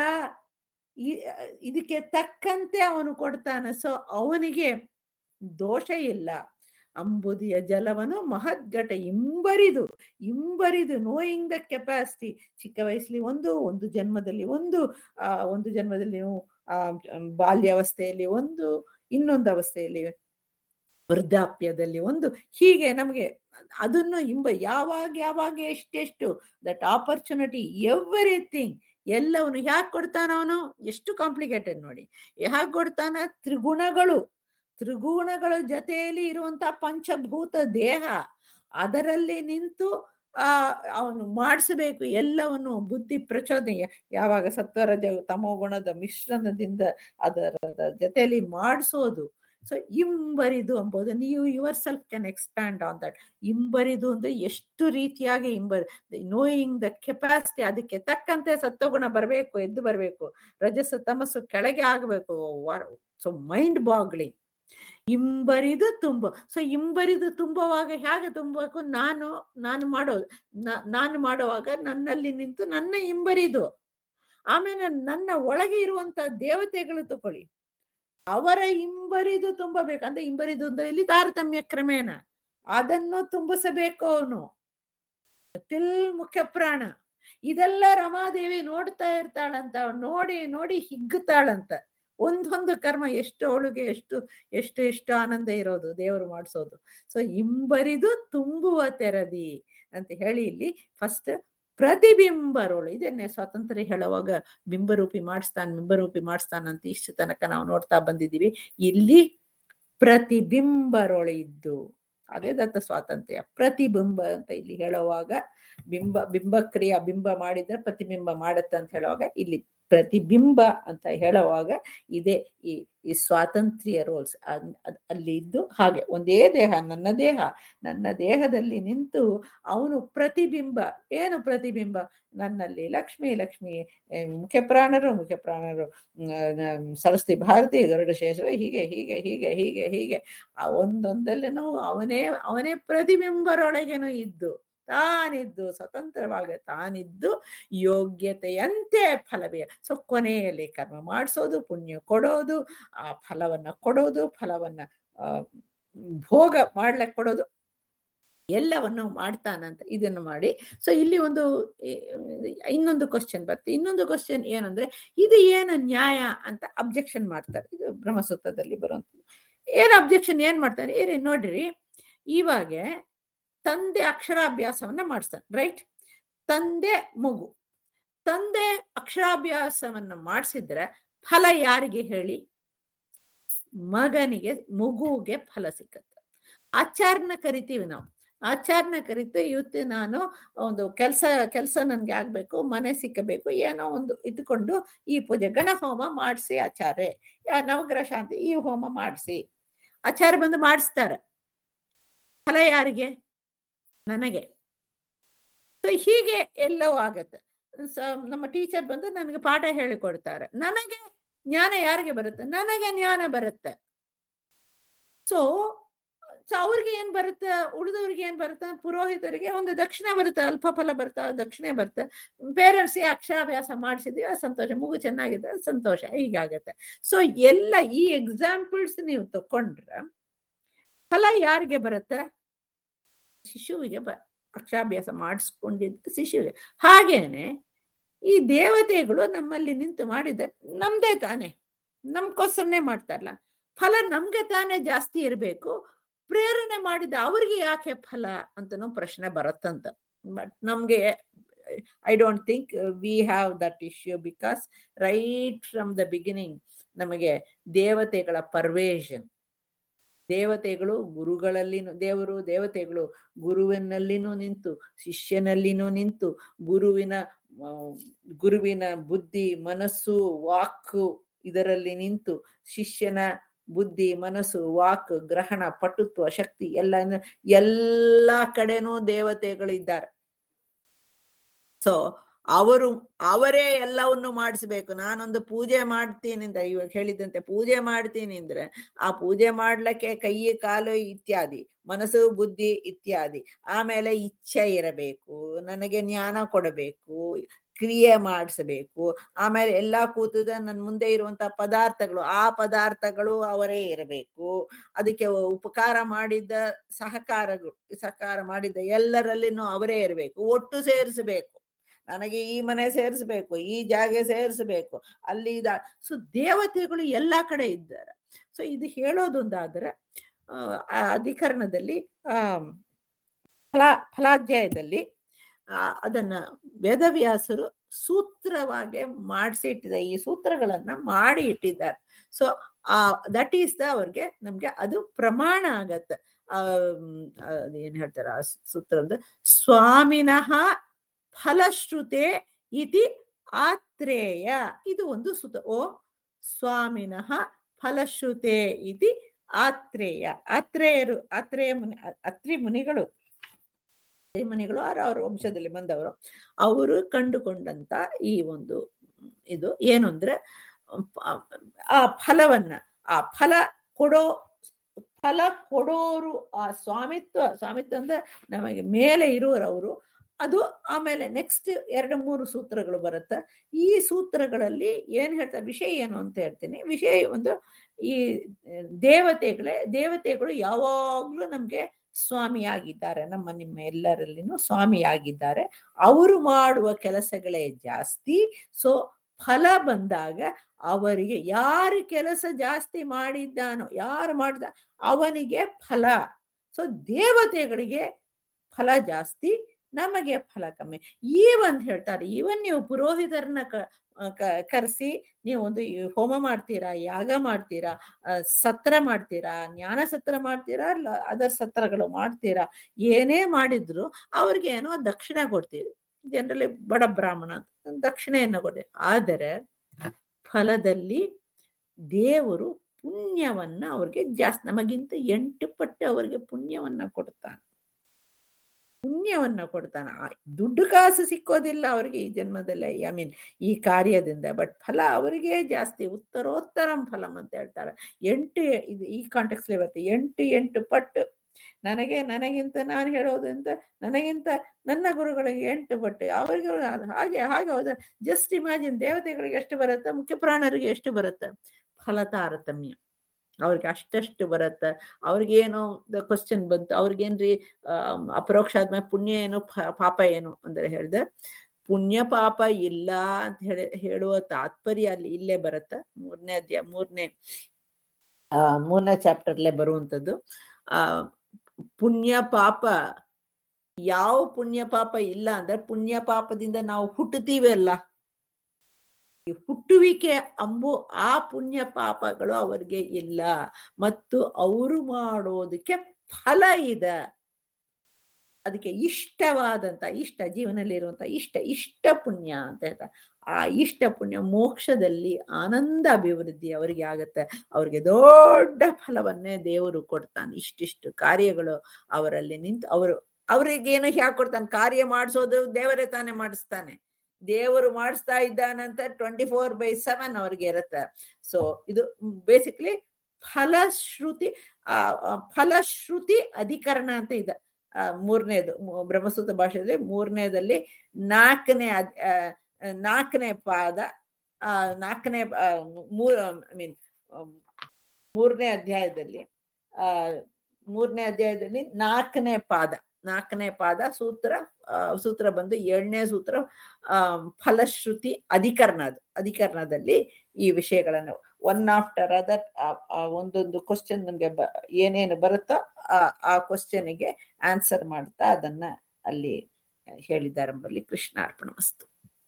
ಇದಕ್ಕೆ ತಕ್ಕಂತೆ ಅವನು ಕೊಡ್ತಾನೆ. ಸೊ ಅವನಿಗೆ ದೋಷ ಇಲ್ಲ. ಅಂಬುದಿಯ ಜಲವನ್ನು ಮಹದ್ಘಟ ಇಂಬರಿದು, ಇಂಬರಿದು ನೋಯಿಂಗ್ ದ ಕೆಪಾಸಿಟಿ. ಚಿಕ್ಕ ವಯಸ್ಸಲ್ಲಿ ಒಂದು ಒಂದು ಜನ್ಮದಲ್ಲಿ ಒಂದು ಆ ಒಂದು ಜನ್ಮದಲ್ಲಿ ಆ ಬಾಲ್ಯಾವಸ್ಥೆಯಲ್ಲಿ ಒಂದು, ಇನ್ನೊಂದು ಅವಸ್ಥೆಯಲ್ಲಿ ವೃದ್ಧಾಪ್ಯದಲ್ಲಿ ಒಂದು, ಹೀಗೆ ನಮಗೆ ಅದನ್ನು ಇಂಬ ಯಾವಾಗ ಯಾವಾಗ ಎಷ್ಟೆಷ್ಟು ದಟ್ ಆಪರ್ಚುನಿಟಿ ಎವ್ರಿಥಿಂಗ್ ಎಲ್ಲವನು ಯಾಕೆ ಕೊಡ್ತಾನ ಅವನು? ಎಷ್ಟು ಕಾಂಪ್ಲಿಕೇಟೆಡ್ ನೋಡಿ. ಯಾಕೆ ಕೊಡ್ತಾನ? ತ್ರಿಗುಣಗಳು, ತ್ರಿಗುಣಗಳ ಜೊತೆಯಲ್ಲಿ ಇರುವಂತ ಪಂಚಭೂತ ದೇಹ, ಅದರಲ್ಲಿ ನಿಂತು ಆ ಅವನು ಮಾಡಿಸಬೇಕು ಎಲ್ಲವನ್ನು. ಬುದ್ಧಿ ಪ್ರಚೋದನೆ ಯಾವಾಗ ಸತ್ವರಜ ತಮೋ ಗುಣದ ಮಿಶ್ರಣದಿಂದ ಅದರ ಜೊತೆಯಲ್ಲಿ ಮಾಡಿಸೋದು. ಸೊ ಇಂಬರಿದು ಎಂಬುದು, ನೀವು yourself can expand on that. ಇಂಬರಿದು ಅಂದ್ರೆ ಎಷ್ಟು ರೀತಿಯಾಗಿ ಇಂಬರಿ, ನೋಯಿಂಗ್ ದ ಕೆಪಾಸಿಟಿ. ಅದಕ್ಕೆ ತಕ್ಕಂತೆ ಸತ್ವಗುಣ ಬರಬೇಕು, ಎದ್ದು ಬರಬೇಕು, ರಜಸ್ಸು ತಮಸ್ಸು ಕೆಳಗೆ ಆಗಬೇಕು. So mind boggling. ಇಂಬರಿದು ತುಂಬ. ಸೊ ಇಂಬರಿದು ತುಂಬುವಾಗ ಹೇಗೆ ತುಂಬಬೇಕು? ನಾನು ನಾನು ಮಾಡೋದು ನಾನು ಮಾಡುವಾಗ ನನ್ನಲ್ಲಿ ನಿಂತು ನನ್ನ ಇಂಬರಿದು, ಆಮೇಲೆ ನನ್ನ ಒಳಗೆ ಇರುವಂತ ದೇವತೆಗಳು ತಗೊಳ್ಳಿ, ಅವರ ಇಂಬರಿದು ತುಂಬಬೇಕು. ಅಂದ್ರೆ ಇಂಬರಿದು ಅಂದ್ರೆ ಇಲ್ಲಿ ತಾರತಮ್ಯ ಕ್ರಮೇಣ ಅದನ್ನು ತುಂಬಿಸಬೇಕು ಅವನು. ತಿಲ್ ಮುಖ್ಯ ಪ್ರಾಣ. ಇದೆಲ್ಲ ರಮಾದೇವಿ ನೋಡ್ತಾ ಇರ್ತಾಳಂತ, ನೋಡಿ ನೋಡಿ ಹಿಗ್ಗುತ್ತಾಳಂತ. ಒಂದೊಂದು ಕರ್ಮ ಎಷ್ಟು ಅವಳಿಗೆ ಎಷ್ಟು ಎಷ್ಟು ಎಷ್ಟು ಆನಂದ ಇರೋದು ದೇವರು ಮಾಡಿಸೋದು. ಸೊ ಇಂಬರಿದು ತುಂಬುವ ತೆರದಿ ಅಂತ ಹೇಳಿ ಇಲ್ಲಿ ಫಸ್ಟ್ ಪ್ರತಿಬಿಂಬರೋಳು. ಇದನ್ನೇ ಸ್ವಾತಂತ್ರ್ಯ ಹೇಳುವಾಗ ಬಿಂಬರೂಪಿ ಮಾಡಿಸ್ತಾನ ಬಿಂಬರೂಪಿ ಮಾಡಿಸ್ತಾನಂತ ಇಷ್ಟು ತನಕ ನಾವು ನೋಡ್ತಾ ಬಂದಿದ್ದೀವಿ. ಇಲ್ಲಿ ಪ್ರತಿಬಿಂಬರೋಳು ಇದ್ದು ಅದೇ ದತ್ತ ಸ್ವಾತಂತ್ರ್ಯ. ಪ್ರತಿಬಿಂಬ ಅಂತ ಇಲ್ಲಿ ಹೇಳುವಾಗ ಬಿಂಬ ಬಿಂಬಕ್ರಿಯಾ ಬಿಂಬ ಮಾಡಿದ್ರೆ ಪ್ರತಿಬಿಂಬ ಮಾಡತ್ತೆ ಅಂತ ಹೇಳುವಾಗ ಇಲ್ಲಿ ಪ್ರತಿಬಿಂಬ ಅಂತ ಹೇಳುವಾಗ ಇದೇ ಈ ಈ ಸ್ವಾತಂತ್ರ್ಯ ರೋಲ್ಸ್ ಅಲ್ಲಿ ಇದ್ದು ಹಾಗೆ ಒಂದೇ ದೇಹ, ನನ್ನ ದೇಹ, ನನ್ನ ದೇಹದಲ್ಲಿ ನಿಂತು ಅವನು ಪ್ರತಿಬಿಂಬ. ಏನು ಪ್ರತಿಬಿಂಬ? ನನ್ನಲ್ಲಿ ಲಕ್ಷ್ಮಿ ಲಕ್ಷ್ಮಿ ಮುಖ್ಯ ಪ್ರಾಣರು ಮುಖ್ಯ ಪ್ರಾಣರು ಸರಸ್ವತಿ ಭಾರತಿ ಗರುಡಶೇಷ ಹೀಗೆ ಹೀಗೆ ಹೀಗೆ ಹೀಗೆ ಹೀಗೆ ಆ ಒಂದೊಂದಲ್ಲೇನೂ ಅವನೇ ಅವನೇ ಪ್ರತಿಬಿಂಬರೊಳಗೇನು ಇದ್ದು ತಾನಿದ್ದು ಸ್ವತಂತ್ರವಾಗಿ ತಾನಿದ್ದು ಯೋಗ್ಯತೆಯಂತೆ ಫಲವೇ. ಸೊ ಕೊನೆಯಲ್ಲಿ ಕರ್ಮ ಮಾಡಿಸೋದು, ಪುಣ್ಯ ಕೊಡೋದು, ಆ ಫಲವನ್ನ ಕೊಡೋದು, ಫಲವನ್ನ ಆ ಭೋಗ ಮಾಡ್ಲಿಕ್ಕೆ ಕೊಡೋದು, ಎಲ್ಲವನ್ನು ಮಾಡ್ತಾನಂತ ಇದನ್ನು ಮಾಡಿ. ಸೊ ಇಲ್ಲಿ ಒಂದು ಇನ್ನೊಂದು ಕ್ವಶನ್ ಬರ್ತದೆ. ಇನ್ನೊಂದು ಕ್ವಶನ್ ಏನಂದ್ರೆ ಇದು ಏನು ನ್ಯಾಯ ಅಂತ ಅಬ್ಜೆಕ್ಷನ್ ಮಾಡ್ತಾರೆ. ಇದು ಬ್ರಹ್ಮಸೂತ್ರದಲ್ಲಿ ಬರುವಂಥದ್ದು. ಏನು ಅಬ್ಜೆಕ್ಷನ್ ಏನ್ ಮಾಡ್ತಾರೆ? ಏರಿ ನೋಡ್ರಿ, ಇವಾಗ ತಂದೆ ಅಕ್ಷರಾಭ್ಯಾಸವನ್ನ ಮಾಡಿಸ್ತಾನೆ, ರೈಟ್? ತಂದೆ ಮಗು ತಂದೆ ಅಕ್ಷರಾಭ್ಯಾಸವನ್ನ ಮಾಡಿಸಿದ್ರೆ ಫಲ ಯಾರಿಗೆ ಹೇಳಿ? ಮಗನಿಗೆ, ಮಗುವಿಗೆ ಫಲ ಸಿಕ್ಕತ್ತೆ. ಆಚಾರ್ಯನ ಕರಿತೀವಿ ನಾವು, ಆಚಾರ್ಯನ ಕರಿತು ಇವತ್ತು ನಾನು ಒಂದು ಕೆಲಸ ಕೆಲಸ ನನ್ಗೆ ಆಗ್ಬೇಕು, ಮನೆ ಸಿಕ್ಕಬೇಕು, ಏನೋ ಒಂದು ಇದ್ಕೊಂಡು ಈ ಪೂಜೆ ಗಣ ಹೋಮ ಮಾಡಿಸಿ ಆಚಾರ್ಯ, ನವಗ್ರಹ ಶಾಂತಿ ಈ ಹೋಮ ಮಾಡಿಸಿ ಆಚಾರ್ಯ ಬಂದು ಮಾಡಿಸ್ತಾರೆ. ಫಲ ಯಾರಿಗೆ? ನನಗೆ. ಸೊ ಹೀಗೆ ಎಲ್ಲವೂ ಆಗತ್ತೆ. ನಮ್ಮ ಟೀಚರ್ ಬಂದು ನನಗೆ ಪಾಠ ಹೇಳಿಕೊಡ್ತಾರೆ, ನನಗೆ ಜ್ಞಾನ ಯಾರಿಗೆ ಬರುತ್ತೆ? ನನಗೆ ಜ್ಞಾನ ಬರುತ್ತೆ. ಸೊ ಸೊ ಅವ್ರಿಗೆ ಏನ್ ಬರುತ್ತೆ? ಉಳಿದವ್ರಿಗೆ ಏನ್ ಬರುತ್ತೆ? ಪುರೋಹಿತರಿಗೆ ಒಂದು ದಕ್ಷಿಣ ಬರುತ್ತೆ, ಅಲ್ಪ ಫಲ ಬರುತ್ತೆ, ದಕ್ಷಿಣೆ ಬರುತ್ತೆ. ಪೇರೆಂಟ್ಸ್ಗೆ ಅಕ್ಷರಾಭ್ಯಾಸ ಮಾಡಿಸಿದ್ವಿ, ಸಂತೋಷ, ಮಗು ಚೆನ್ನಾಗಿದೆ, ಸಂತೋಷ, ಹೀಗಾಗತ್ತೆ. ಸೊ ಎಲ್ಲ ಈ ಎಕ್ಸಾಂಪಲ್ಸ್ ನೀವು ತಕೊಂಡ್ರೆ ಫಲ ಯಾರಿಗೆ ಬರುತ್ತೆ? ಶಿಶುವಿಗೆ ಬ ಅಕ್ಷರಾಭ್ಯಾಸ ಮಾಡಿಸ್ಕೊಂಡಿದ್ದ ಶಿಶುವಿಗೆ. ಹಾಗೇನೆ ಈ ದೇವತೆಗಳು ನಮ್ಮಲ್ಲಿ ನಿಂತು ಮಾಡಿದ ನಮ್ದೇ ತಾನೆ, ನಮ್ಗೋಸ್ಕರನೇ ಮಾಡ್ತಾರಲ್ಲ, ಫಲ ನಮ್ಗೆ ತಾನೇ ಜಾಸ್ತಿ ಇರಬೇಕು. ಪ್ರೇರಣೆ ಮಾಡಿದ ಅವ್ರಿಗೆ ಯಾಕೆ ಫಲ ಅಂತನೂ ಪ್ರಶ್ನೆ ಬರುತ್ತಂತ. ಬಟ್ ನಮ್ಗೆ I don't think we have that issue, because right from the beginning ನಮಗೆ ದೇವತೆಗಳ ಪರ್ವೇಷನ್, ದೇವತೆಗಳು ಗುರುಗಳಲ್ಲಿನೂ, ದೇವರು ದೇವತೆಗಳು ಗುರುವಿನಲ್ಲಿನೂ ನಿಂತು, ಶಿಷ್ಯನಲ್ಲಿನೂ ನಿಂತು, ಗುರುವಿನ ಗುರುವಿನ ಬುದ್ಧಿ ಮನಸ್ಸು ವಾಕು ಇದರಲ್ಲಿ ನಿಂತು, ಶಿಷ್ಯನ ಬುದ್ಧಿ ಮನಸ್ಸು ವಾಕ್ ಗ್ರಹಣ ಪಟುತ್ವ ಶಕ್ತಿ ಎಲ್ಲ ಎಲ್ಲ ಕಡೆನೂ ದೇವತೆಗಳಿದ್ದಾರೆ. ಸೊ ಅವರು ಅವರೇ ಎಲ್ಲವನ್ನು ಮಾಡಿಸ್ಬೇಕು. ನಾನೊಂದು ಪೂಜೆ ಮಾಡ್ತೀನಿ ಅಂತ ಇವಾಗ ಹೇಳಿದಂತೆ ಪೂಜೆ ಮಾಡ್ತೀನಿ ಅಂದ್ರೆ ಆ ಪೂಜೆ ಮಾಡ್ಲಿಕ್ಕೆ ಕೈ ಕಾಲು ಇತ್ಯಾದಿ, ಮನಸ್ಸು ಬುದ್ಧಿ ಇತ್ಯಾದಿ, ಆಮೇಲೆ ಇಚ್ಛೆ ಇರಬೇಕು, ನನಗೆ ಜ್ಞಾನ ಕೊಡಬೇಕು, ಕ್ರಿಯೆ ಮಾಡಿಸಬೇಕು, ಆಮೇಲೆ ಎಲ್ಲಾ ಕೂತದ ನನ್ನ ಮುಂದೆ ಇರುವಂತ ಪದಾರ್ಥಗಳು, ಆ ಪದಾರ್ಥಗಳು ಅವರೇ ಇರಬೇಕು, ಅದಕ್ಕೆ ಉಪಕಾರ ಮಾಡಿದ್ದ ಸಹಕಾರಗಳು ಸಹಕಾರ ಮಾಡಿದ್ದ ಎಲ್ಲರಲ್ಲಿನೂ ಅವರೇ ಇರಬೇಕು, ಒಟ್ಟು ಸೇರಿಸಬೇಕು, ನನಗೆ ಈ ಮನೆ ಸೇರಿಸ್ಬೇಕು, ಈ ಜಾಗ ಸೇರಿಸ್ಬೇಕು, ಅಲ್ಲಿ ಇದ. ಸೊ ದೇವತೆಗಳು ಎಲ್ಲಾ ಕಡೆ ಇದ್ದಾರೆ. ಸೊ ಇದು ಹೇಳೋದೊಂದಾದ್ರೆ ಆ ಅಧಿಕರಣದಲ್ಲಿ ಆ ಫಲ ಫಲಾಧ್ಯಾಯದಲ್ಲಿ ಆ ಅದನ್ನ ವೇದವ್ಯಾಸರು ಸೂತ್ರವಾಗಿ ಮಾಡಿಸಿ ಇಟ್ಟಿದ್ದಾರೆ. ಈ ಸೂತ್ರಗಳನ್ನ ಮಾಡಿ ಇಟ್ಟಿದ್ದಾರೆ. ಸೊ ಆ ದಟ್ ಈಸ್ ದ ಅವ್ರಿಗೆ ನಮ್ಗೆ ಅದು ಪ್ರಮಾಣ ಆಗತ್ತೆ. ಆ ಏನ್ ಹೇಳ್ತಾರೆ ಆ ಸೂತ್ರದ ಸ್ವಾಮಿನಃ ಫಲಶ್ರುತೆ ಇತಿ ಆತ್ರೇಯ. ಇದು ಒಂದು ಸೂತ್ರ. ಓ ಸ್ವಾಮಿನಃ ಫಲಶ್ರುತೆ ಇತಿ ಆತ್ರೇಯ. ಆತ್ರೇಯರು ಆತ್ರೇಯ ಮುನಿ ಅತ್ರಿ ಮುನಿಗಳು ಮುನಿಗಳು ಆರು ಅವ್ರ ವಂಶದಲ್ಲಿ ಬಂದವರು. ಅವರು ಕಂಡುಕೊಂಡಂತ ಈ ಒಂದು ಇದು ಏನು ಅಂದ್ರೆ ಆ ಫಲವನ್ನ ಆ ಫಲ ಕೊಡೋ ಫಲ ಕೊಡೋರು ಆ ಸ್ವಾಮಿತ್ವ ಸ್ವಾಮಿತ್ವ ಅಂದ್ರೆ ನಮಗೆ ಮೇಲೆ ಇರುವರವರು. ಅದು ಆಮೇಲೆ ನೆಕ್ಸ್ಟ್ ಎರಡು ಮೂರು ಸೂತ್ರಗಳು ಬರುತ್ತೆ. ಈ ಸೂತ್ರಗಳಲ್ಲಿ ಏನ್ ಹೇಳ್ತಾರೆ ವಿಷಯ ಏನು ಅಂತ ಹೇಳ್ತೀನಿ. ವಿಷಯ ಒಂದು ಈ ದೇವತೆಗಳೇ ದೇವತೆಗಳು ಯಾವಾಗ್ಲೂ ನಮ್ಗೆ ಸ್ವಾಮಿಯಾಗಿದ್ದಾರೆ, ನಮ್ಮ ನಿಮ್ಮ ಎಲ್ಲರಲ್ಲಿನೂ ಸ್ವಾಮಿಯಾಗಿದ್ದಾರೆ. ಅವರು ಮಾಡುವ ಕೆಲಸಗಳೇ ಜಾಸ್ತಿ. ಸೊ ಫಲ ಬಂದಾಗ ಅವರಿಗೆ ಯಾರು ಕೆಲಸ ಜಾಸ್ತಿ ಮಾಡಿದ್ದಾನೋ ಯಾರು ಮಾಡಿದ ಅವನಿಗೆ ಫಲ. ಸೊ ದೇವತೆಗಳಿಗೆ ಫಲ ಜಾಸ್ತಿ, ನಮಗೆ ಫಲ ಕಮ್ಮಿ. ಈ ಒಂದ್ ಹೇಳ್ತಾರೆ, ಇವನ್ ನೀವು ಪುರೋಹಿತರನ್ನ ಕ ಕರೆಸಿ ನೀವು ಒಂದು ಈ ಹೋಮ ಮಾಡ್ತೀರಾ, ಯಾಗ ಮಾಡ್ತೀರಾ, ಆ, ಸತ್ರ ಮಾಡ್ತೀರಾ, ಜ್ಞಾನ ಸತ್ರ ಮಾಡ್ತೀರಾ, ಇಲ್ಲ ಅದರ್ ಸತ್ರಗಳು ಮಾಡ್ತೀರಾ, ಏನೇ ಮಾಡಿದ್ರು ಅವ್ರಿಗೆ ಏನೋ ದಕ್ಷಿಣೆ ಕೊಡ್ತೀವಿ. ಜನರಲಿ ಬಡ ಬ್ರಾಹ್ಮಣ ದಕ್ಷಿಣೆಯನ್ನು ಕೊಡ್ತೀವಿ. ಆದರೆ ಫಲದಲ್ಲಿ ದೇವರು ಪುಣ್ಯವನ್ನ ಅವ್ರಿಗೆ ಜಾಸ್ತಿ, ನಮಗಿಂತ ಎಂಟು ಪಟ್ಟು ಅವ್ರಿಗೆ ಪುಣ್ಯವನ್ನ ಕೊಡ್ತಾನೆ. ಪುಣ್ಯವನ್ನ ಕೊಡ್ತಾನ. ದುಡ್ಡು ಕಾಸು ಸಿಕ್ಕೋದಿಲ್ಲ ಅವರಿಗೆ ಈ ಜನ್ಮದಲ್ಲಿ, ಐ ಮೀನ್ ಈ ಕಾರ್ಯದಿಂದ, ಬಟ್ ಫಲ ಅವರಿಗೆ ಜಾಸ್ತಿ. ಉತ್ತರೋತ್ತರಂ ಫಲಂ ಅಂತ ಹೇಳ್ತಾರೆ. ಎಂಟು ಇದು ಈ ಕಾಂಟೆಕ್ಸ್ಟ್ ಬರುತ್ತೆ. ಎಂಟು ಎಂಟು ಪಟ್ಟು ನನಗೆ ನನಗಿಂತ ನಾನು ಹೇಳೋದಂತ ನನಗಿಂತ ನನ್ನ ಗುರುಗಳಿಗೆ ಎಂಟು ಪಟ್ಟು ಅವರಿಗೆ ಹಾಗೆ ಹಾಗೆ ಹೌದ. ಜಸ್ಟ್ ಇಮ್ಯಾಜಿನ್, ದೇವತೆಗಳಿಗೆ ಎಷ್ಟು ಬರುತ್ತೆ, ಮುಖ್ಯ ಪ್ರಾಣರಿಗೆ ಎಷ್ಟು ಬರುತ್ತೆ, ಫಲ ತಾರತಮ್ಯ ಅವ್ರಿಗೆ ಅಷ್ಟಷ್ಟು ಬರುತ್ತೆ. ಅವ್ರಿಗೇನು ಕ್ವಶನ್ ಬಂತು, ಅವ್ರಿಗೇನ್ರಿ ಅಹ್ ಅಪರೋಕ್ಷ ಆದ್ಮೇಲೆ ಪುಣ್ಯ ಏನು ಪಾಪ ಏನು ಅಂದ್ರೆ ಹೇಳ್ದೆ, ಪುಣ್ಯ ಪಾಪ ಇಲ್ಲ ಅಂತ ಹೇಳಿ ಹೇಳುವ ತಾತ್ಪರ್ಯ ಅಲ್ಲಿ ಇಲ್ಲೇ ಬರುತ್ತೆ. ಮೂರನೇ ಅಧ್ಯಾಯ ಮೂರನೇ ಆ ಮೂರನೇ ಚಾಪ್ಟರ್ಲೆ ಬರುವಂಥದ್ದು. ಆ ಪುಣ್ಯ ಪಾಪ, ಯಾವ ಪುಣ್ಯ ಪಾಪ ಇಲ್ಲ ಅಂದ್ರೆ ಪುಣ್ಯ ಪಾಪದಿಂದ ನಾವು ಹುಟ್ಟುತ್ತೀವಿ ಅಲ್ಲ, ಈ ಹುಟ್ಟುವಿಕೆ ಅಂಬು ಆ ಪುಣ್ಯ ಪಾಪಗಳು ಅವರಿಗೆ ಇಲ್ಲ. ಮತ್ತು ಅವರು ಮಾಡೋದಕ್ಕೆ ಫಲ ಇದೆ. ಅದಕ್ಕೆ ಇಷ್ಟವಾದಂತ ಇಷ್ಟ, ಜೀವನದಲ್ಲಿ ಇರುವಂತ ಇಷ್ಟ ಇಷ್ಟ ಪುಣ್ಯ ಅಂತ ಹೇಳ್ತಾರೆ. ಆ ಇಷ್ಟ ಪುಣ್ಯ ಮೋಕ್ಷದಲ್ಲಿ ಆನಂದ ಅಭಿವೃದ್ಧಿ ಅವರಿಗೆ ಆಗತ್ತೆ. ಅವ್ರಿಗೆ ದೊಡ್ಡ ಫಲವನ್ನೇ ದೇವರು ಕೊಡ್ತಾನೆ. ಇಷ್ಟಿಷ್ಟು ಕಾರ್ಯಗಳು ಅವರಲ್ಲಿ ನಿಂತು ಅವರು ಅವ್ರಿಗೇನು ಹ್ಯಾಕ್ ಕೊಡ್ತಾನೆ, ಕಾರ್ಯ ಮಾಡಿಸೋದು ದೇವರೇ ತಾನೇ ಮಾಡಿಸ್ತಾನೆ. ದೇವರು ಮಾಡಿಸ್ತಾ ಇದ್ದಾನಂತ ಟ್ವೆಂಟಿ ಫೋರ್ ಬೈ ಸೆವೆನ್ ಅವ್ರಿಗೆ ಇರುತ್ತೆ. ಸೊ ಇದು ಬೇಸಿಕ್ಲಿ ಫಲಶ್ರುತಿ, ಆ ಫಲಶ್ರುತಿ ಅಧಿಕರಣ ಅಂತ ಇದೆ. ಆ ಮೂರನೇದು ಬ್ರಹ್ಮಸೂತ್ರ ಭಾಷೆಯಲ್ಲಿ ಮೂರನೇದಲ್ಲಿ ನಾಲ್ಕನೇ ನಾಲ್ಕನೇ ಪಾದ, ಆ ನಾಲ್ಕನೇ ಮೂರ್ ಐ ಮೀನ್ ಮೂರನೇ ಅಧ್ಯಾಯದಲ್ಲಿ ಆ ಮೂರನೇ ಅಧ್ಯಾಯದಲ್ಲಿ ನಾಲ್ಕನೇ ಪಾದ ನಾಲ್ಕನೇ ಪಾದ ಸೂತ್ರ ಸೂತ್ರ ಬಂದು ಏಳನೇ ಸೂತ್ರ ಆ ಫಲಶ್ರುತಿ ಅಧಿಕರಣದ ಅಧಿಕರಣದಲ್ಲಿ ಈ ವಿಷಯಗಳನ್ನು ಒನ್ ಆಫ್ಟರ್ ಅದರ್ ಒಂದೊಂದು ಕ್ವಶನ್ ನಮ್ಗೆ ಬ ಏನೇನು ಬರುತ್ತೋ ಆ ಆ ಕ್ವಶನ್ಗೆ ಆನ್ಸರ್ ಮಾಡ್ತಾ ಅದನ್ನ ಅಲ್ಲಿ ಹೇಳಿದ್ದಾರೆ. ಎಂಬಲ್ಲಿ ಕೃಷ್ಣ ಅರ್ಪಣ ಮಸ್ತು.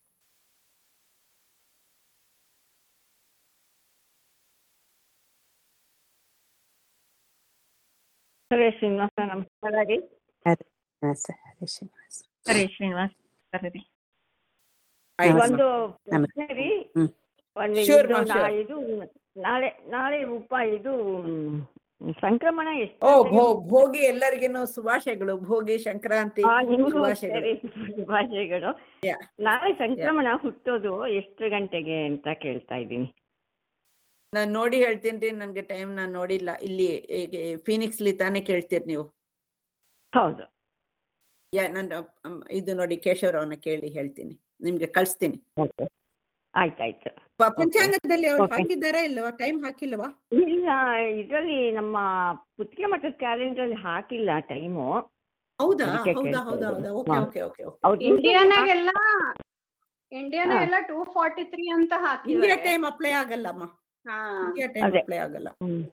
ಹರೇ ಶ್ರೀನಿವಾಸ, ನಮಸ್ಕಾರ ರೀ. ಹರೇ ಶ್ರೀನಿವಾಸ. ಹರೇ ಶ್ರೀನಿವಾಸ. ಸರಿ, ಒಂದು ಪ್ರಶ್ನೆ ರೀ. ಒಂದು ಇದು ಇದು ನಾಳೆ ನಾಳೆ ಉಪ ಇದು ಸಂಕ್ರಮಣ ಎಷ್ಟು? ಓ ಭೋಗಿ, ಎಲ್ಲರಿಗೇನು ಶುಭಾಶಯಗಳು. ಭೋಗಿ ಸಂಕ್ರಾಂತಿ ಶುಭಾಶಯಗಳು. ನಾಳೆ ಸಂಕ್ರಮಣ ಹುಟ್ಟೋದು ಎಷ್ಟು ಗಂಟೆಗೆ ಅಂತ ಕೇಳ್ತಾ ಇದ್ದೀನಿ. ನಾನ್ ನೋಡಿ ಹೇಳ್ತೀನಿ ರೀ, ನನ್ಗೆ ಟೈಮ್ ನಾನ್ ನೋಡಿಲ್ಲ. ಇಲ್ಲಿ ಫೀನಿಕ್ಸ್ ಲಿ ತಾನೇ ಕೇಳ್ತೀರಿ ನೀವು? ಹೌದು. ಯಾ ನಾನು ಇದು ನೋಡಿ ಕೇಶವರವನ್ನ ಕೇಳಿ ಹೇಳ್ತೀನಿ, ನಿಮ್ಗೆ ಕಳ್ಸ್ತೀನಿ. ಆಯ್ತಾಯ್ತು. ಪಂಚಾಂಗದಲ್ಲಿ ಅವ್ರು ಹಾಕಿದ್ದಾರಾ ಇಲ್ಲವಾ? ಟೈಮ್ ಹಾಕಿಲ್ವಾ? ಇಲ್ಲ, ಇದರಲ್ಲಿ ನಮ್ಮ ಪುತ್ತಿಗೆ ಮಠದ ಕ್ಯಾಲೆಂಡರ್ ಹಾಕಿಲ್ಲ ಟೈಮು. ಹೌದಾ? ಹೌದಾ ಹೌದಾ ಹೌದಾ ಓಕೆ ಓಕೆ ಓಕೆ ಓಕೆ. ಇಂಡಿಯಾನಾಗೆಲ್ಲ ಇಂಡಿಯಾನಾಗೆಲ್ಲ ಟೂ ಫಾರ್ಟಿ ತ್ರೀ ಅಂತ ಹಾಕಿ ಇಂಡಿಯಾ ಟೈಮ್ ಅಪ್ಲೈ ಆಗಲ್ಲಮ್ಮ. ಇಂಡಿಯಾ ಟೈಮ್ ಅಪ್ಲೈ ಆಗಲ್ಲ.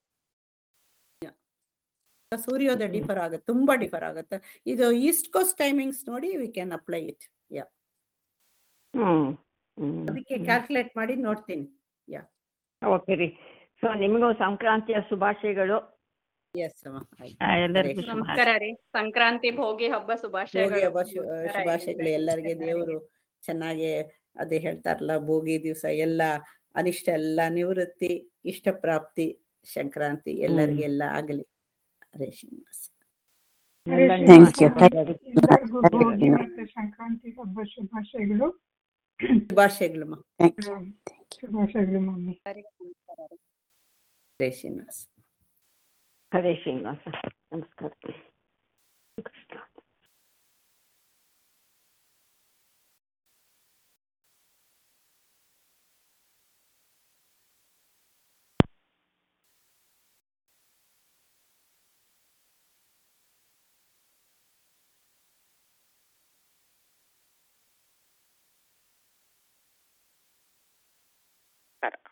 ಸೂರ್ಯೋದಯ ಡಿಫರ್ ಆಗುತ್ತೆ, ತುಂಬಾ ಡಿಫರ್ ಆಗುತ್ತೆ. ಇದು ಈಸ್ಟ್ ಕೋಸ್ಟ್ ಟೈಮಿಂಗ್ಸ್ ನೋಡಿ we can apply it. Yeah, ಅದಕ್ಕೆ ಕ್ಯಾಲ್ಕುಲೇಟ್ ಮಾಡಿ ನೋಡ್ತೀನಿ. ಯಾ, ಓಕೆ ರೀ. ಸೊ ನಿಮಗೂ ಸಂಕ್ರಾಂತಿಯ ಶುಭಾಶಯಗಳು. ಎಸ್ ಅಮ್ಮ, ಎಲ್ಲರಿಗೂ ನಮಸ್ಕಾರ ರೀ. ಸಂಕ್ರಾಂತಿ ಭೋಗಿ ಹಬ್ಬ ಶುಭಾಶಯಗಳು. ಶುಭಾಶಯಗಳು ಎಲ್ಲರಿಗೆ. ದೇವರು ಚೆನ್ನಾಗಿ ಅದೇ ಹೇಳ್ತಾರಲ್ಲ, ಭೋಗಿ ದಿವಸ ಎಲ್ಲ ಅನಿಷ್ಟ ಎಲ್ಲ ನಿವೃತ್ತಿ, ಇಷ್ಟ ಪ್ರಾಪ್ತಿ, ಸಂಕ್ರಾಂತಿ ಎಲ್ಲರಿಗೆಲ್ಲ ಆಗಲಿ. ಹರೇ ಶ್ರೀನಿವಾಸ. ಸಂಕ್ರಾಂತಿ ಹಬ್ಬ ಶುಭಾಶಯಗಳು. ಶುಭಾಶಯಗಳು ಶುಭಾಶಯಗಳು ಮಮ್ಮಿ. ಹರೇ ಶ್ರೀನಿವಾಸ. ಹರೇ ಶ್ರೀನಿವಾಸ. ನಮಸ್ಕಾರ. ನಮಸ್ಕಾರ.